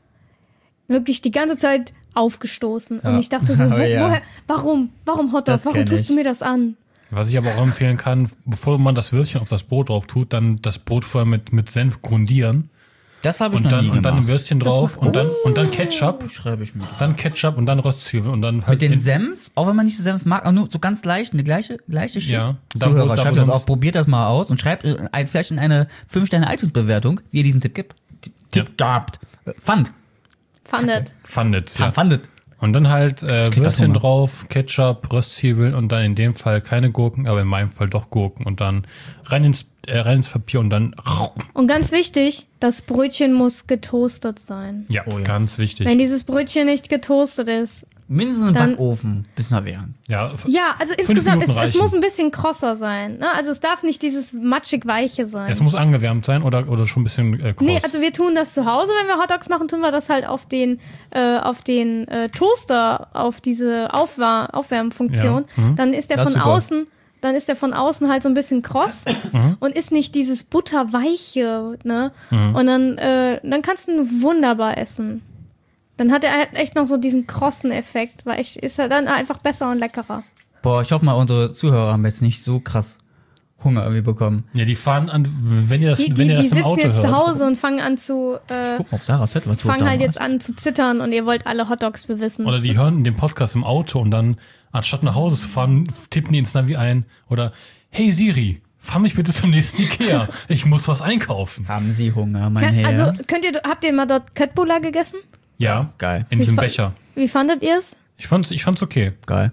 wirklich die ganze Zeit aufgestoßen. Und Ja. ich dachte so, wo, Oh ja. woher, warum? Warum Hotdog? Das Warum kenn tust ich. du mir das an? Was ich aber auch empfehlen kann, bevor man das Würstchen auf das Brot drauf tut, dann das Brot vorher mit, mit Senf grundieren Das habe ich und noch dann, nie und dann ein gemacht. Würstchen drauf und dann, und dann Ketchup, Schreibe ich mir. dann Ketchup und dann Röstzwiebeln und dann halt Mit den in- Senf, auch wenn man nicht so Senf mag, auch nur so ganz leicht, eine gleiche, gleiche Schicht. Ja, dann Zuhörer, wird's schreibt aber das sonst- auch, probiert das mal aus und schreibt äh, ein, vielleicht in eine fünf Sterne iTunes-Bewertung, wie ihr diesen Tipp gibt. Tipp gehabt. Äh, Fand. Fandet. Fandet, ja. Fandet. Und dann halt äh, krieg Würstchen Hunger. drauf, Ketchup, Röstzwiebeln und dann in dem Fall keine Gurken, aber in meinem Fall doch Gurken und dann rein ins, äh, rein ins Papier und dann Und ganz wichtig, das Brötchen muss getoastet sein. ja, Oh ja. ganz wichtig. Wenn dieses Brötchen nicht getoastet ist. Mindestens im Dann- Backofen, bis wir wären. Ja, f- Ja, also Fünf insgesamt, es, Minuten es reichen. muss ein bisschen krosser sein. Ne? Also es darf nicht dieses matschig-weiche sein. es muss angewärmt sein oder, oder schon ein bisschen äh, kross. Nee, also wir tun das zu Hause, wenn wir Hotdogs machen, tun wir das halt auf den, äh, auf den äh, Toaster, auf diese Aufwar- Aufwärmfunktion. Ja, mhm. Dann ist der Das von ist super. außen, dann ist der von außen halt so ein bisschen kross Mhm. und ist nicht dieses butterweiche, ne? Und dann, äh, dann kannst du ihn wunderbar essen. Dann hat er halt echt noch so diesen krossen Effekt, weil ich, ist er dann einfach besser und leckerer. Boah, ich hoffe mal, unsere Zuhörer haben jetzt nicht so krass Hunger irgendwie bekommen. Ja, die fahren an, wenn ihr das, Die, wenn die, ihr die das im sitzen Auto jetzt hört. zu Hause und fangen an zu, äh, Guck mal auf Sarahs Zettel, was du fangen da halt machst. jetzt an zu zittern und ihr wollt alle Hotdogs bewissen. Oder die hören den Podcast im Auto und dann, anstatt nach Hause zu fahren, tippen die ins Navi ein. Oder, hey Siri, fahr mich bitte zum nächsten Ikea. Ich muss was einkaufen. Haben Sie Hunger, mein Kann, Herr? also könnt ihr, habt ihr mal dort Köttbullar gegessen? Ja, Geil. in diesem fa- Becher. Wie fandet ihr es? Ich fand's, ich fand's okay. Geil.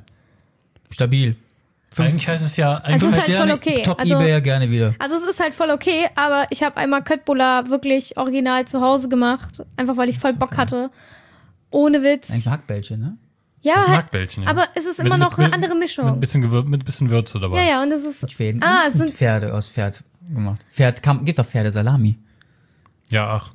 Stabil. Eigentlich heißt es ja, Es eigentlich ist halt voll okay. Top Also- eBay gerne wieder. Also es ist halt voll okay, aber ich habe einmal Köttbullar wirklich original zu Hause gemacht, einfach weil ich voll Bock hatte. Ohne Witz. Eigentlich ein Hackbällchen, ne? Ja, das ist ein halt, Hackbällchen. Ja. aber es ist Mit- immer mit- noch mit- eine andere Mit Mischung. ein bisschen, Gewür mit ein bisschen Würze dabei. Ja, ja, und es ist Schweden. Ah, das es sind sind Pferde aus Pferd gemacht. Pferd, kam, gibt's auch Pferdesalami. Ja, ach.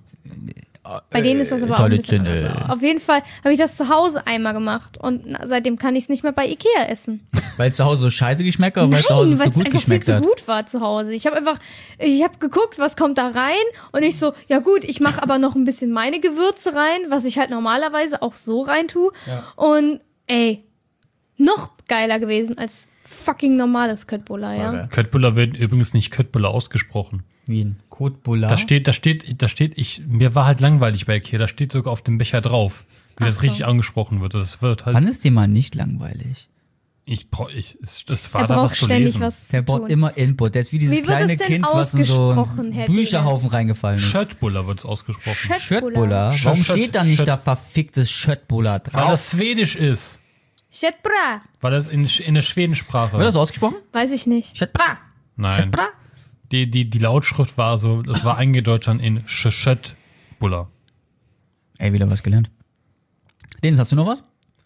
bei denen ist das aber auch ein bisschen Traditionell. anders. Auf jeden Fall habe ich das zu Hause einmal gemacht und na, seitdem kann ich es nicht mehr bei Ikea essen. Weil es zu Hause so scheiße geschmeckt hat oder weil es zu Hause Nein, so weil es gut einfach viel geschmeckt zu hat? gut war zu Hause. Ich habe einfach, ich habe geguckt, was kommt da rein und ich so, ja gut, ich mache aber noch ein bisschen meine Gewürze rein, was ich halt normalerweise auch so rein tue. Ja. Und ey, noch geiler gewesen als fucking normales Köttbullar, ja. Geil. Köttbullar wird übrigens nicht Köttbullar ausgesprochen. Wie ein Kotbullar. Da steht, da steht, da steht, ich, mir war halt langweilig bei Ikea, da steht sogar auf dem Becher drauf. Wie das Ach, richtig so. angesprochen wird. Das wird halt. Wann ist dir mal nicht langweilig? Ich brauch, ich, es- das war Er da was braucht zu ständig lesen. was Der zu braucht tun. immer Input. Der ist wie dieses Wie wird kleine es denn Kind, was in so ausgesprochen, einen Herr Bücherhaufen reingefallen ist. Schöttbuller wird es ausgesprochen. Schött- Schöttbuller. Schött- Warum Schött- steht da nicht Schött- da verficktes Schöttbuller Weil drauf? das Schwedisch ist. Schöttbra. Weil das in, in der Schwedensprache. Wird das ausgesprochen? Weiß ich nicht. Schöttbra. Nein. Schöttbra. Die, die, die Lautschrift war so, das war eingedeutscht dann in Sch- Schöttbuller. Ey, wieder was gelernt. Dennis, hast du noch was?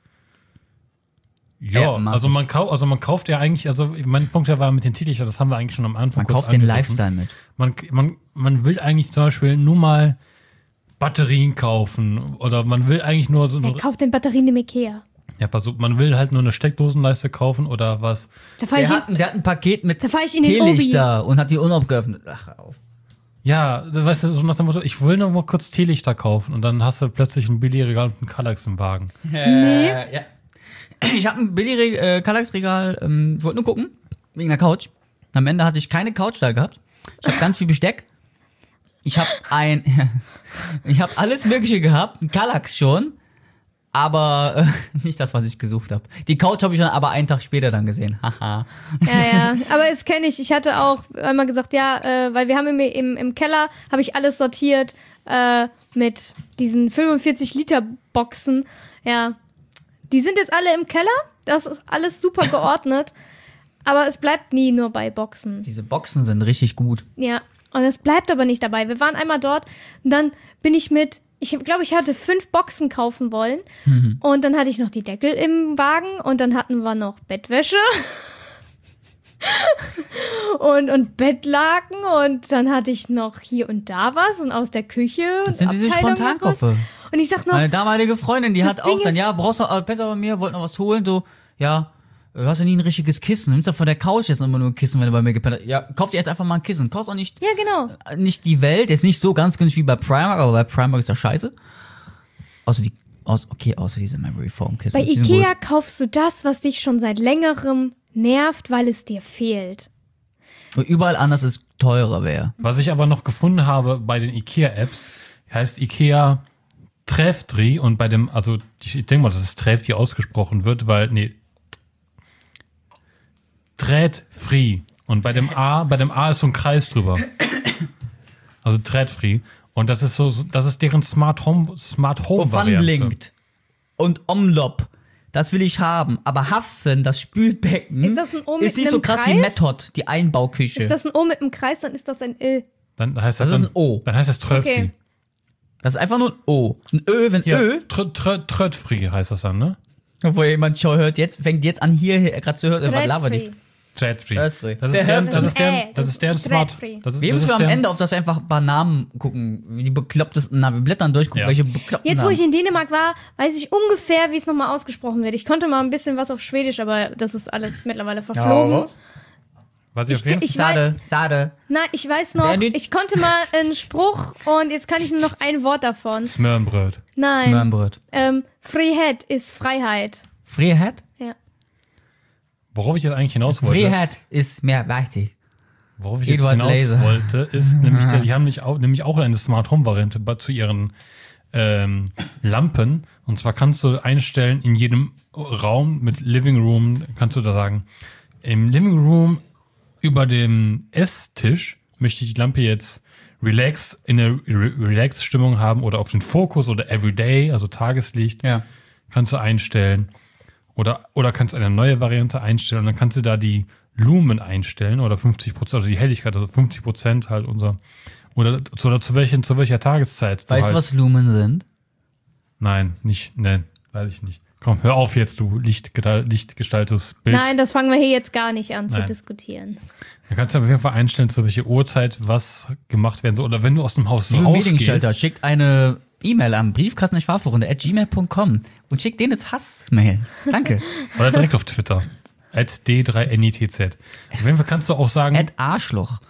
Ja, Ja, mach also ich. man, kau also man kauft ja eigentlich, also mein Punkt ja war mit den Teelichter, das haben wir eigentlich schon am Anfang Man kurz kauft den angegriffen. Lifestyle mit. Man, man, man will eigentlich zum Beispiel nur mal Batterien kaufen oder man will eigentlich nur so, Er kauft den Batterien im Ikea. ja, pass auf, man will halt nur eine Steckdosenleiste kaufen oder was. Da fahre ich, Der in- hat, der hat ein Paket mit da fahr ich in den Obi. Teelichter und hat die unaufgeöffnet. Ach, hör auf. Ja, weißt du, so nach dem Motto, ich will nur mal kurz Teelichter kaufen und dann hast du plötzlich ein Billigregal und einen Kallax im Wagen. Nee. Äh, ja. Ich habe ein billig äh, Kallax-Regal, ähm, wollte nur gucken, wegen der Couch. Am Ende hatte ich keine Couch da gehabt. Ich habe ganz viel Besteck. Ich habe ein, ich habe alles Mögliche gehabt, ein Kallax schon, aber äh, nicht das, was ich gesucht habe. Die Couch habe ich dann aber einen Tag später dann gesehen. Haha. Ja, ja, aber das kenne ich. Ich hatte auch einmal gesagt, ja, äh, weil wir haben im, im, im Keller, habe ich alles sortiert äh, mit diesen fünfundvierzig Liter Boxen. Ja, die sind jetzt alle im Keller. Das ist alles super geordnet. Aber es bleibt nie nur bei Boxen. Diese Boxen sind richtig gut. Ja, und es bleibt aber nicht dabei. Wir waren einmal dort und dann bin ich mit, ich glaube, ich hatte fünf Boxen kaufen wollen. Und dann hatte ich noch die Deckel im Wagen und dann hatten wir noch Bettwäsche. und, und Bettlaken und dann hatte ich noch hier und da was und aus der Küche. Das sind diese Abteilung noch was. Spontankoffer. Und ich sag noch, Meine damalige Freundin, die Das hat Ding auch dann, ist- ja, brauchst du äh, besser bei mir, wollt noch was holen, so, ja, du hast ja nie ein richtiges Kissen, nimmst ja von der Couch jetzt immer nur ein Kissen, wenn du bei mir gepennt hast. Ja, kauf dir jetzt einfach mal ein Kissen, kostet auch nicht, ja genau. äh, nicht die Welt, ist nicht so ganz günstig wie bei Primark, aber bei Primark ist das scheiße. Außer die, aus, okay, außer diese Memory Foam Kissen. Bei die sind Ikea gut. kaufst du das, was dich schon seit längerem nervt, weil es dir fehlt. Und überall anders ist teurer wäre. Was ich aber noch gefunden habe bei den IKEA-Apps, heißt IKEA Träftri und bei dem, also ich denke mal, dass es Träftri ausgesprochen wird, weil, nee, Trätfri. Und bei dem A, bei dem A ist so ein Kreis drüber. Also Trätfri. Und das ist so, so- das ist deren Smart Home, Smart Home Variante. Wandlingt und Omlop. Das will ich haben. Aber Hafsen, das Spülbecken, Ist das ein O mit ist nicht so einem krass wie Kreis? Method, die Einbauküche. Ist das ein O mit einem Kreis, dann ist das ein Ö. Dann heißt das, Das ist dann, ein O. Dann heißt das Träftri. Okay. Das ist einfach nur ein O. Ein Ö, wenn Ja, Ö. Tr- Tr- Trötfri heißt das dann, ne? Wo jemand schon hört, jetzt fängt jetzt an hier gerade zu hören, was labert die? Trätfri. Trätfri. Trätfri. Das ist deren, das ist deren, Äh, das ist deren Smart. Trätfri. Das ist, Wir das müssen ist am deren, Ende auf das einfach ein paar Namen gucken, wie die beklopptesten Namen. Wir blättern durch, gucken, Ja. welche bekloppten Jetzt, wo Namen. ich in Dänemark war, weiß ich ungefähr, wie es nochmal ausgesprochen wird. Ich konnte mal ein bisschen was auf Schwedisch, aber das ist alles mittlerweile verflogen. was ich auf jeden ich Sade, Sade. Nein, ich weiß noch, Bernhard? ich konnte mal einen Spruch und jetzt kann ich nur noch ein Wort davon. Smörnbröt. Nein, Smörnbröt. ähm, Frihet ist Freiheit. Freiheit? Ja. Worauf ich jetzt eigentlich hinaus wollte, Freiheit ist mehr wichtig. worauf ich jetzt Eduard hinaus Laser. wollte, ist nämlich, der, die haben nämlich auch, nämlich auch eine Smart Home Variante bei- zu ihren ähm, Lampen. Und zwar kannst du einstellen, in jedem Raum mit Living Room, kannst du da sagen, im Living Room über dem Esstisch möchte ich die Lampe jetzt relax, in eine Re Relax-Stimmung haben oder auf den Fokus oder Everyday, also Tageslicht, Ja. kannst du einstellen. Oder, oder kannst eine neue Variante einstellen und dann kannst du da die Lumen einstellen oder fünfzig Prozent, also die Helligkeit, also fünfzig Prozent halt unser, oder zu, oder zu, welchen, zu welcher Tageszeit. Weißt du, halt, was Lumen sind? Nein, nicht, nein, weiß ich nicht. Komm, hör auf jetzt, du Lichtgestalt, Lichtgestaltungsbild. Nein, das fangen wir hier jetzt gar nicht an zu Nein. diskutieren. Da kannst du auf jeden Fall einstellen, zu welcher Uhrzeit was gemacht werden soll. Oder wenn du aus dem Haus Liebe rausgehst. Mediengestalter, schickt eine E-Mail an briefkastenschwafelrunde at gmail punkt com und schickt denen jetzt Hassmails. Danke. Oder direkt auf Twitter. at d drei N I T Z. Auf jeden Fall kannst du auch sagen, at Arschloch.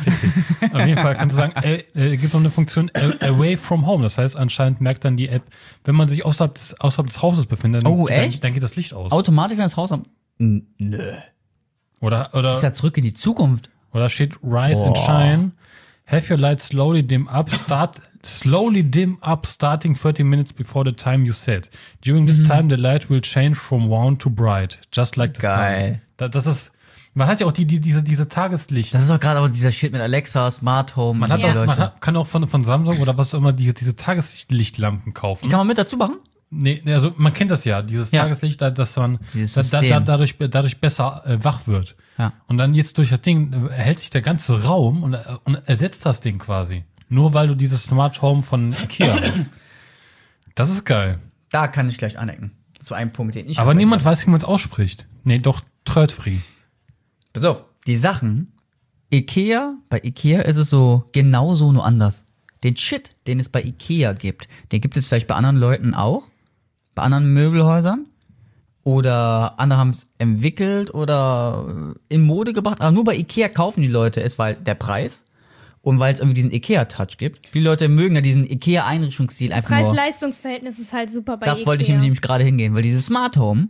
auf jeden Fall kannst du sagen, äh, äh, gibt noch eine Funktion äh, Away from Home. Das heißt, anscheinend merkt dann die App, wenn man sich außerhalb des, außerhalb des Hauses befindet, dann, Oh, dann, echt? dann geht das Licht aus. Automatisch, wenn das Haus am... N- Nö. Oder, Das ist oder, ja zurück in die Zukunft. oder steht Rise and Boah. Shine. Have your light slowly dim up. Start slowly dim up starting thirty minutes before the time you set. During this time the light will change from warm to bright, just like the Geil. sun. Da, das ist, man hat ja auch die, die, diese, diese Tageslicht. Das ist auch gerade aber dieser Shit mit Alexa, Smart Home. Man, hat Ja. auch, man hat, kann auch von, von Samsung oder was auch immer diese, diese Tageslichtlampen kaufen. Die kann man mit dazu machen? Nee, nee, also man kennt das ja, dieses Ja. Tageslicht, da- dass man Dieses da, da, da, System. dadurch, dadurch besser äh, wach wird. Ja. Und dann jetzt durch das Ding äh, erhält sich der ganze Raum und, äh, und ersetzt das Ding quasi. Nur weil du dieses Smart Home von Ikea hast. Das ist geil. Da kann ich gleich anecken. Zu einem Punkt, den ich. Aber niemand weiß, wie man es ausspricht. Nee, doch Trötfri. Pass auf, die Sachen, Ikea, bei Ikea ist es so genauso, nur anders. Den Shit, den es bei Ikea gibt, den gibt es vielleicht bei anderen Leuten auch, bei anderen Möbelhäusern. Oder andere haben es entwickelt oder in Mode gebracht. Aber nur bei Ikea kaufen die Leute es, weil der Preis und weil es irgendwie diesen Ikea-Touch gibt. Die Leute mögen ja diesen Ikea-Einrichtungsstil einfach nur. Preis-Leistungs-Verhältnis ist halt super bei Das Ikea. wollte ich nämlich gerade hingehen, weil dieses Smart Home,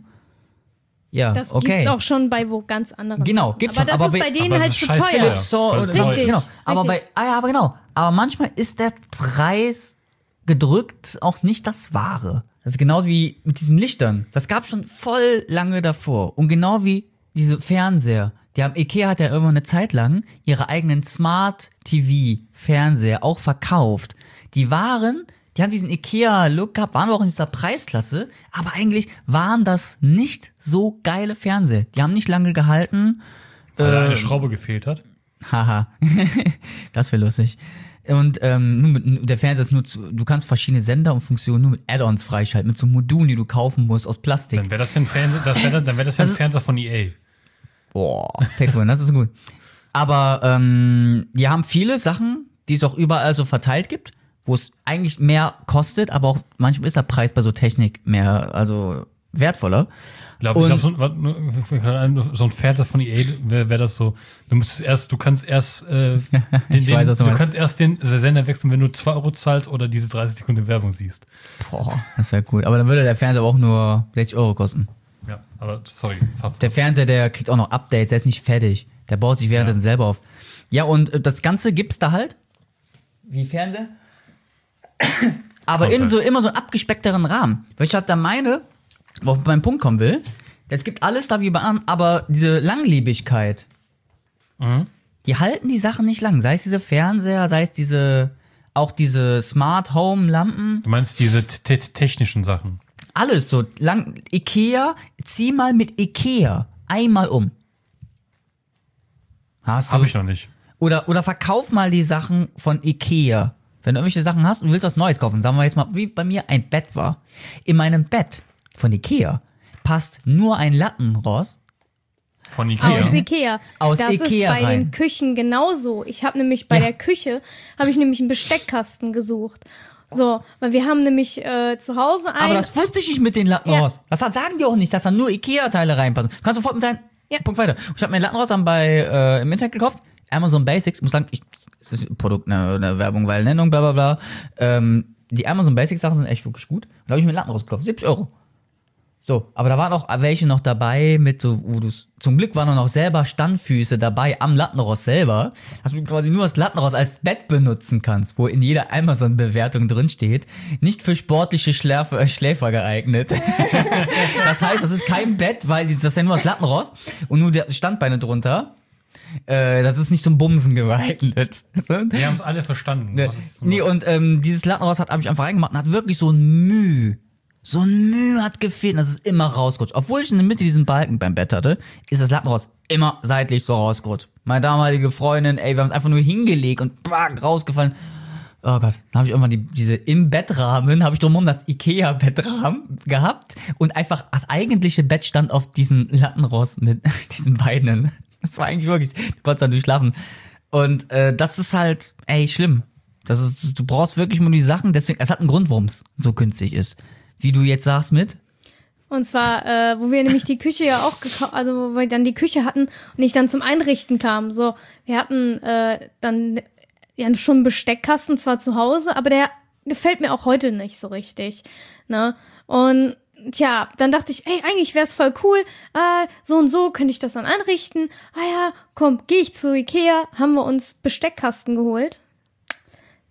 ja, Das okay. gibt's auch schon bei wo ganz anderen Genau, Sachen. gibt's aber schon, das aber ist bei- bei denen aber halt das zu ist scheiße teuer. teuer. So, Weil oder, es Richtig, genau. Aber bei, richtig. ah ja, aber genau. Aber manchmal ist der Preis gedrückt auch nicht das Wahre. Das ist genauso wie mit diesen Lichtern. Das gab schon voll lange davor. Und genau wie diese Fernseher. Die haben, Ikea hat ja irgendwann eine Zeit lang ihre eigenen Smart-T V-Fernseher auch verkauft. Die waren, die haben diesen Ikea-Look gehabt, waren auch in dieser Preisklasse, aber eigentlich waren das nicht so geile Fernseher. Die haben nicht lange gehalten. Weil da eine Ähm, Schraube gefehlt hat. Haha, das wäre lustig. Und ähm, nur mit, der Fernseher ist nur zu, du kannst verschiedene Sender und Funktionen nur mit Add-ons freischalten, mit so Modulen, die du kaufen musst aus Plastik. Dann wäre das ja ein Fernseher, das wär, dann wär das ja ein Das ist- Fernseher von E A. Boah, Pac-Man, das ist gut. Aber ähm, die haben viele Sachen, die es auch überall so verteilt gibt, wo es eigentlich mehr kostet, aber auch manchmal ist der Preis bei so Technik mehr, also wertvoller. Ich glaube, ich Und- glaub, so, ein- so ein Fernseher von E A wäre wär das so. Du müsstest erst, du kannst erst äh, den, Ich den, weiß, was du du meinst. kannst erst den Sender wechseln, wenn du zwei Euro zahlst oder diese dreißig Sekunden Werbung siehst. Boah, das wäre gut. Aber dann würde der Fernseher aber auch nur sechzig Euro kosten. Ja, aber sorry. fahr- Der Fernseher, der kriegt auch noch Updates, der ist nicht fertig. Der baut sich währenddessen Ja. selber auf. Ja, und äh, das Ganze gibt's da halt. Wie Fernseher. Aber in Vorteil. so immer so einen abgespeckteren Rahmen. Weil ich halt da meine, wo ich beim Punkt kommen will, es gibt alles da wie bei anderen, aber diese Langlebigkeit, Mhm. die halten die Sachen nicht lang. Sei es diese Fernseher, sei es diese, auch diese Smart Home Lampen. Du meinst diese te- te- technischen Sachen. Alles so lang. Ikea, zieh mal mit Ikea einmal um. Hast du? Habe ich noch nicht. Oder, oder verkauf mal die Sachen von Ikea. Wenn du irgendwelche Sachen hast und willst was Neues kaufen, sagen wir jetzt mal, wie bei mir ein Bett war. In meinem Bett von Ikea passt nur ein Lattenrost. Von Ikea. Aus Ikea. Aus das Ikea ist bei rein. den Küchen genauso. Ich habe nämlich bei Ja. der Küche, habe ich nämlich einen Besteckkasten gesucht. So, weil wir haben nämlich äh, zu Hause einen. Aber das wusste ich nicht mit den Lattenrost. Das sagen die auch nicht, dass da nur Ikea-Teile reinpassen. Du kannst sofort mit deinen Ja. Punkt weiter. Ich habe mir ein Lattenrost dann bei äh, im Internet gekauft. Amazon Basics, muss sagen, ich, das ist ein Produkt, eine, eine Werbung, weil Nennung, bla bla bla. Ähm, die Amazon Basics Sachen sind echt wirklich gut. Da habe ich mir ein Lattenrost gekauft, siebzig Euro. So, aber da waren auch welche noch dabei mit so, wo du zum Glück waren noch selber Standfüße dabei am Lattenrost selber, dass du quasi nur das Lattenrost als Bett benutzen kannst, wo in jeder Amazon-Bewertung drin steht, nicht für sportliche Schläfer, äh, Schläfer geeignet. Das heißt, das ist kein Bett, weil dieses, das ist ja nur das Lattenrost und nur der Standbeine drunter. Äh, das ist nicht zum Bumsen geeignet. Wir haben es alle verstanden. Ne, was es so nee, macht. und ähm, dieses Lattenrost hat habe ich einfach reingemacht und hat wirklich so ein Mühe. So ein Mühe hat gefehlt und das ist immer rausgerutscht. Obwohl ich in der Mitte diesen Balken beim Bett hatte, ist das Lattenrost immer seitlich so rausgerutscht. Meine damalige Freundin, ey, wir haben es einfach nur hingelegt und bang, rausgefallen. Oh Gott, dann habe ich irgendwann die, diese im Bettrahmen, habe ich drumherum das Ikea-Bettrahmen gehabt und einfach das eigentliche Bett stand auf diesem Lattenrost mit diesen Beinen. Das war eigentlich wirklich, du konntest dann durchschlafen. Und äh, das ist halt, ey, schlimm. Das ist, du brauchst wirklich nur die Sachen, deswegen, es hat einen Grund, warum es so günstig ist. Wie du jetzt sagst mit? Und zwar, äh, wo wir nämlich die Küche ja auch gekauft, also wo wir dann die Küche hatten und ich dann zum Einrichten kam. So, wir hatten äh, dann ja schon einen Besteckkasten zwar zu Hause, aber der gefällt mir auch heute nicht so richtig. Ne? Und tja, dann dachte ich, ey, eigentlich wäre es voll cool, äh, so und so könnte ich das dann einrichten. Ah ja, komm, gehe ich zu Ikea, haben wir uns Besteckkasten geholt.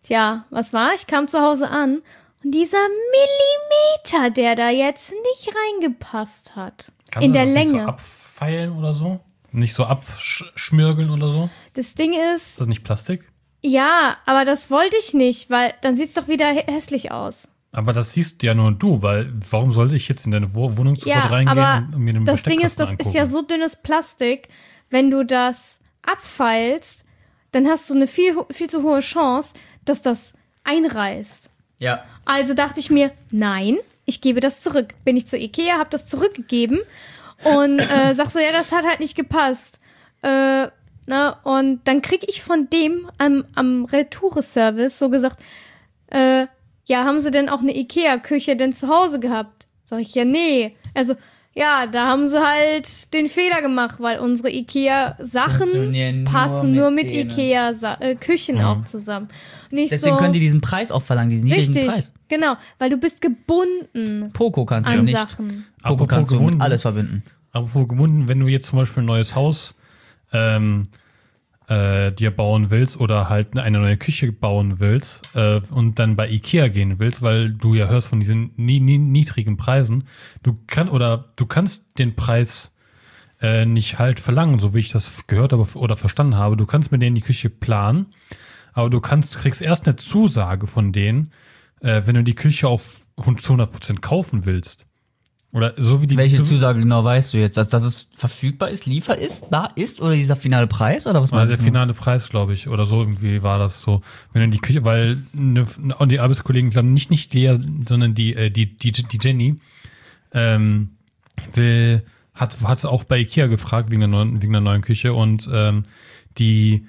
Tja, was war? Ich kam zu Hause an und dieser Millimeter, der da jetzt nicht reingepasst hat. Kannst in du der das Länge. nicht so abfeilen oder so? Nicht so abschmirgeln oder so? Das Ding ist, Ist das nicht Plastik? ja, aber das wollte ich nicht, weil dann sieht's doch wieder hä- hässlich aus. Aber das siehst ja nur du, weil warum sollte ich jetzt in deine Wo- Wohnung sofort Ja, reingehen aber und mir den das Ding ist, Besteckkasten das angucken? ist ja so dünnes Plastik, wenn du das abfeilst, dann hast du eine viel, ho- viel zu hohe Chance, dass das einreißt. Ja. Also dachte ich mir, nein, ich gebe das zurück. Bin ich zu Ikea, habe das zurückgegeben und äh, sag so, ja, das hat halt nicht gepasst. Äh, ne? Und dann krieg ich von dem am, am Retoure-Service so gesagt, äh, ja, haben sie denn auch eine Ikea-Küche denn zu Hause gehabt? Sag ich, ja, nee. Also, ja, da haben sie halt den Fehler gemacht, weil unsere Ikea-Sachen Funktionieren nur passen nur mit mit denen. Ikea-Küchen Mhm. auch zusammen. Und ich Deswegen so, können die diesen Preis auch verlangen, diesen niedrigen richtig, Preis. genau, weil du bist gebunden Poco kannst du an nicht. Sachen. Poco Apropos kannst du mit gebunden. alles verbinden. Apropos gebunden, wenn du jetzt zum Beispiel ein neues Haus ähm, äh, dir bauen willst oder halt eine neue Küche bauen willst äh, und dann bei Ikea gehen willst, weil du ja hörst von diesen nie, nie, niedrigen Preisen, du kann oder du kannst den Preis äh, nicht halt verlangen, so wie ich das gehört habe oder verstanden habe. Du kannst mit denen die Küche planen, aber du kannst kriegst erst eine Zusage von denen, äh, wenn du die Küche auf zu hundert Prozent kaufen willst. Oder so wie die Welche Zus- Zusage genau weißt du jetzt? Dass, dass es verfügbar ist, liefer ist, da ist oder dieser finale Preis oder was war meinst der du? finale Preis, glaube ich, oder so irgendwie war das so. Wenn du die Küche, weil ne, und die Arbeitskollegen, glaube nicht nicht Lea, sondern die äh, die die, die Jenny ähm, will hat hat auch bei Ikea gefragt wegen der neuen wegen der neuen Küche und ähm, die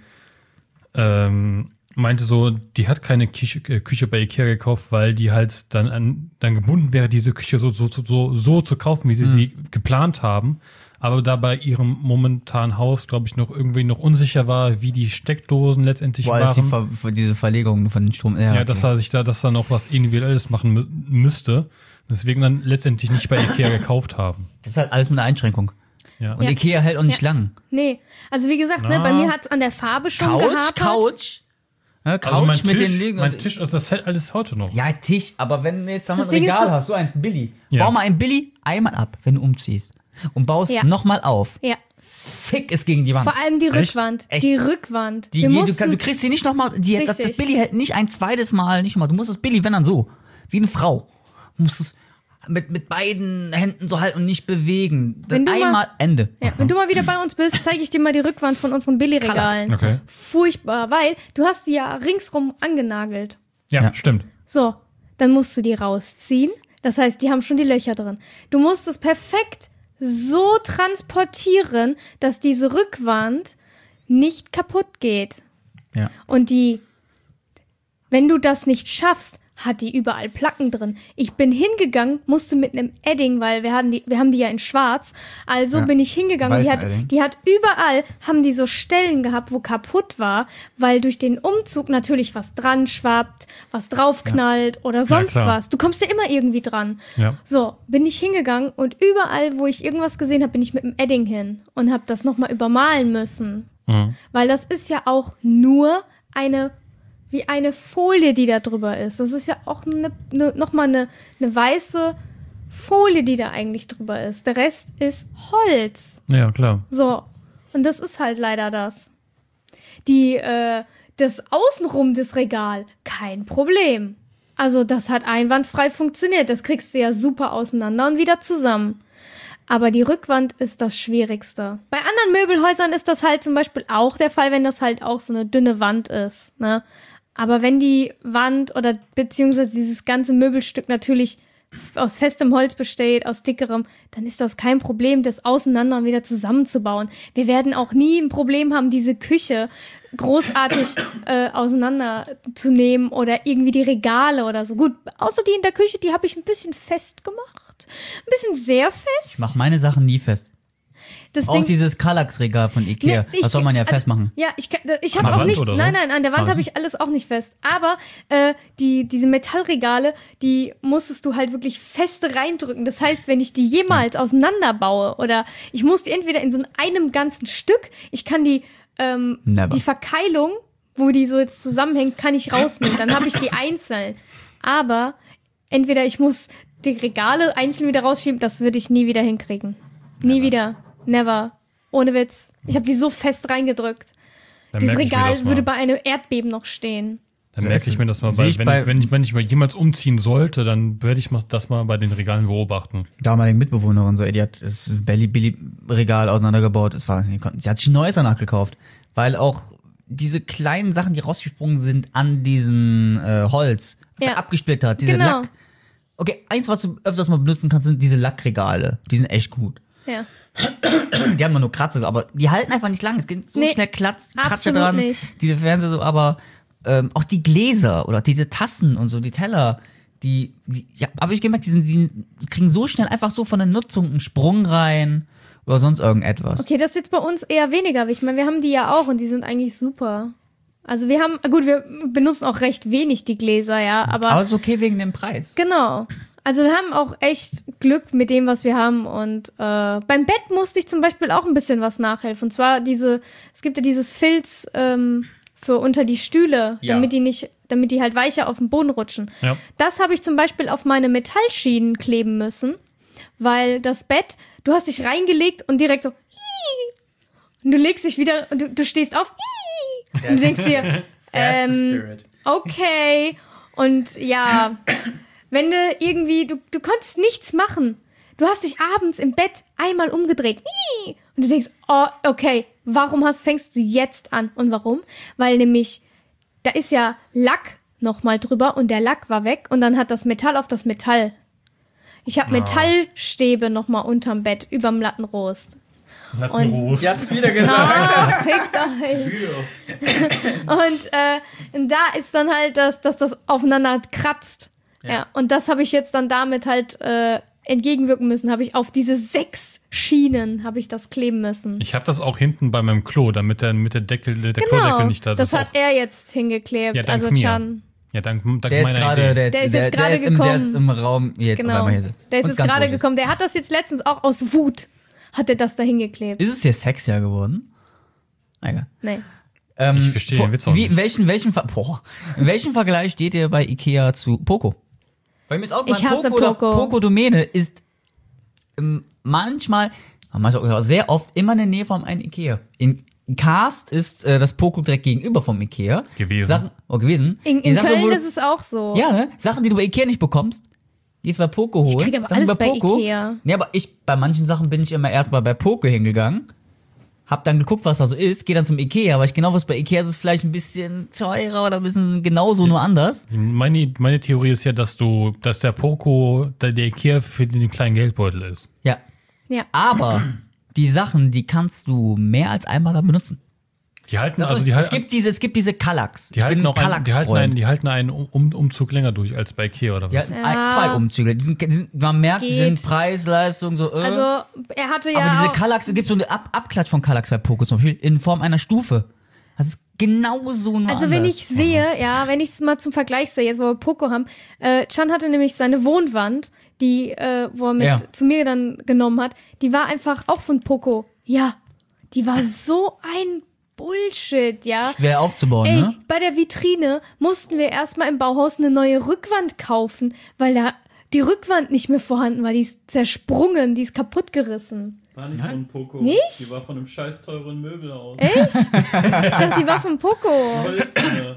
ähm, meinte so, die hat keine Küche, äh, Küche bei Ikea gekauft, weil die halt dann an, dann gebunden wäre, diese Küche so so so so zu kaufen, wie sie Mhm. sie geplant haben. Aber da bei ihrem momentanen Haus, glaube ich, noch irgendwie noch unsicher war, wie die Steckdosen letztendlich Boah, ist die waren. Ver diese Verlegung von den Strom. Ja, Ja, okay. dass er sich da, dass er noch was Individuelles machen mü müsste. Deswegen dann letztendlich nicht bei Ikea gekauft haben. das ist halt alles mit einer Einschränkung. Ja. Und Ja. Ikea hält auch nicht Ja. lang. Nee, also wie gesagt, ne, Na. bei mir hat's an der Farbe schon Couch, gehapert. Couch. Ja, Couch Also mein mit Tisch, den Legen. mein Tisch, also das hält alles heute noch. Ja, Tisch, aber wenn du jetzt sagen wir, Das ein Ding ist Regal so- hast, so eins Billy. Ja. Bau mal ein Billy einmal ab, wenn du umziehst. Und baust Ja. nochmal auf. Ja, Fick es gegen die Wand. vor allem die Echt? Rückwand. Echt? Die Rückwand. Die, Wir die, du, mussten, kann, du kriegst sie nicht nochmal, die, das, das Richtig. Billy hält nicht ein zweites Mal, nicht mal. Du musst das Billy, wenn dann so. Wie eine Frau. Du musst es mit, mit beiden Händen so halten und nicht bewegen. Wenn du mal- Einmal, Ende. ja, wenn du mal wieder bei uns bist, zeige ich dir mal die Rückwand von unseren Billigregalen. Okay. Furchtbar, weil du hast die ja ringsrum angenagelt. Ja, Ja. stimmt. So, dann musst du die rausziehen. Das heißt, die haben schon die Löcher drin. Du musst es perfekt so transportieren, dass diese Rückwand nicht kaputt geht. Ja. Und die, wenn du das nicht schaffst, hat die überall Placken drin. Ich bin hingegangen, musste mit einem Edding, weil wir hatten die, wir haben die ja in schwarz. Also Ja. bin ich hingegangen und die hat, Weißen-Edding. die hat überall, haben die so Stellen gehabt, wo kaputt war, weil durch den Umzug natürlich was dran schwappt, was draufknallt oder sonst klar. was. Du kommst ja immer irgendwie dran. Ja. So, bin ich hingegangen und überall, wo ich irgendwas gesehen habe, bin ich mit dem Edding hin und habe das nochmal übermalen müssen. Mhm. Weil das ist ja auch nur eine, wie eine Folie, die da drüber ist. Das ist ja auch eine, eine, nochmal eine, eine weiße Folie, die da eigentlich drüber ist. Der Rest ist Holz. Ja, klar. So, und das ist halt leider das. Die, äh, das Außenrum des Regal, kein Problem. Also das hat einwandfrei funktioniert. Das kriegst du ja super auseinander und wieder zusammen. Aber die Rückwand ist das Schwierigste. Bei anderen Möbelhäusern ist das halt zum Beispiel auch der Fall, wenn das halt auch so eine dünne Wand ist, ne? Aber wenn die Wand oder beziehungsweise dieses ganze Möbelstück natürlich aus festem Holz besteht, aus dickerem, dann ist das kein Problem, das auseinander und wieder zusammenzubauen. Wir werden auch nie ein Problem haben, diese Küche großartig äh, auseinanderzunehmen oder irgendwie die Regale oder so. Gut, außer die in der Küche, die habe ich ein bisschen fest gemacht. Ein bisschen sehr fest. Ich mach meine Sachen nie fest. Das Auch Ding, dieses Kallax-Regal von Ikea. Nee, ich- das soll man ja also, festmachen. Ja, ich, kann- ich An habe der auch Wand nichts. oder so? Nein, nein, an der Wand Ah. habe ich alles auch nicht fest. Aber äh, die, diese Metallregale, die musstest du halt wirklich fest reindrücken. Das heißt, wenn ich die jemals auseinanderbaue oder ich muss die entweder in so einem ganzen Stück, ich kann die, ähm, Never. die Verkeilung wo die so jetzt zusammenhängen, kann ich rausnehmen. Dann habe ich die einzeln. Aber entweder ich muss die Regale einzeln wieder rausschieben, das würde ich nie wieder hinkriegen. Nie Never. wieder. Never. Ohne Witz. Ich habe die so fest reingedrückt. Dann Dieses merke ich mir Regal das mal. würde bei einem Erdbeben noch stehen. Dann merke ich mir das mal, Sehe bei, ich wenn, bei- ich, wenn, ich, wenn ich mal jemals umziehen sollte, dann werde ich mal- das mal bei den Regalen beobachten. Damalige Mitbewohnerin, so, ey, die hat das Belly-Billy-Regal auseinandergebaut. Es war, die konnte- die hat sich ein neues danach gekauft. Weil auch diese kleinen Sachen, die rausgesprungen sind an diesen äh, Holz, Ja. abgesplittert, diese Genau. Lack. Okay, eins, was du öfters mal benutzen kannst, sind diese Lackregale. Die sind echt gut. Ja. Die haben nur Kratzer, aber die halten einfach nicht lang. Es geht so Nee, schnell Klatz, Kratsche absolut dran. nicht. Diese Fernseher so, aber ähm, auch die Gläser oder diese Tassen und so, die Teller, die, die ja, habe ich gemerkt, die, sind, die kriegen so schnell einfach so von der Nutzung einen Sprung rein oder sonst irgendetwas. Okay, das ist jetzt bei uns eher weniger. Ich meine, wir haben die ja auch und die sind eigentlich super. Also wir haben, gut, wir benutzen auch recht wenig die Gläser, ja, aber, Aber es ist okay wegen dem Preis. genau. Also wir haben auch echt Glück mit dem, was wir haben. Und äh, beim Bett musste ich zum Beispiel auch ein bisschen was nachhelfen. Und zwar diese, es gibt ja dieses Filz ähm, für unter die Stühle, Ja. damit die nicht, damit die halt weicher auf den Boden rutschen. Ja. Das habe ich zum Beispiel auf meine Metallschienen kleben müssen, weil das Bett, du hast dich reingelegt und direkt so und du legst dich wieder und du, du stehst auf und du denkst dir, ähm, okay. Und ja, wenn du irgendwie, du, du konntest nichts machen. Du hast dich abends im Bett einmal umgedreht. Und du denkst, oh, okay, warum hast, fängst du jetzt an? Und warum? Weil nämlich, da ist ja Lack nochmal drüber und der Lack war weg und dann hat das Metall auf das Metall. Ich habe Metallstäbe nochmal unterm Bett, überm Lattenrost. Lattenrost. hab's wieder gesagt. Ah, fickt euch. Und äh, da ist dann halt, das, dass das aufeinander kratzt. Ja. Ja. Und das habe ich jetzt dann damit halt äh, entgegenwirken müssen. Habe ich auf diese sechs Schienen habe ich das kleben müssen. Ich habe das auch hinten bei meinem Klo, damit der, mit der Deckel, der genau. Klodeckel nicht da Das ist. hat auch, er jetzt hingeklebt. Ja, dank also mir. Chan. ja, dank, dank Der ist meiner gerade, Idee. der, Der ist der, jetzt der, gerade ist im, der ist gekommen. im Raum jetzt auf Genau. einmal hier sitzt. Der ist Und jetzt ganz gerade ruhig ist. gekommen. Der hat das jetzt letztens auch aus Wut, hat er das da hingeklebt. Ist es hier sexier geworden? Egal. Nee. Ähm, Ich verstehe den po- Witz auch wie, nicht. in welchen, welchen, Ver- boah, in welchem Vergleich steht ihr bei Ikea zu Poco? Bei mir ist auch Ich mein hasse Poco, oder Poco. Poco-Domäne ist ähm, manchmal, manchmal auch sehr oft immer in der Nähe vom einen Ikea. In Karst ist äh, das Poco direkt gegenüber vom Ikea. Gewesen. Sachen, oh, gewesen. In, Die in Sachen, wo Köln du- ist es auch so. Ja, ne? Sachen, die du bei Ikea nicht bekommst, gehst bei Poco holen. krieg aber Sachen alles bei Ikea. Nee, aber ich, bei manchen Sachen bin ich immer erstmal bei Poco hingegangen. Hab dann geguckt, was da so ist, geh dann zum Ikea, aber ich genau was bei Ikea ist, ist vielleicht ein bisschen teurer oder ein bisschen genauso, nur anders. Meine, meine Theorie ist ja, dass du, dass der Poco der, der Ikea für den kleinen Geldbeutel ist. Ja. Ja. Aber die Sachen, die kannst du mehr als einmal da benutzen. Die halten, also die es halten, gibt diese, es gibt diese Kallax. die halten auch einen, die halten einen, Kallax-Freund. die halten einen um, Umzug länger durch als bei Ikea oder Die was? hatten Ja. ein, zwei Umzüge. Die sind, die sind, man merkt, die Geht. sind Preis, Leistung, so, äh. Also, er hatte ja Aber diese auch, Kallax, es gibt so eine Ab Abklatsch von Kallax bei Poco zum Beispiel in Form einer Stufe. Das ist genau so nur Also anders. wenn ich sehe, ja, wenn ich es mal zum Vergleich sehe, jetzt wo wir Poco haben, äh, Chan hatte nämlich seine Wohnwand, die, äh, wo er mit Ja. zu mir dann genommen hat, die war einfach auch von Poco. Ja, die war so ein Bullshit, ja. Schwer aufzubauen, Ey, ne? bei der Vitrine mussten wir erstmal im Bauhaus eine neue Rückwand kaufen, weil da die Rückwand nicht mehr vorhanden war. Die ist zersprungen, die ist kaputt gerissen. War nicht von Poco. Nicht? Die war von einem scheiß teuren Möbelhaus. Echt? Ich dachte, die war von Poco. Holzene.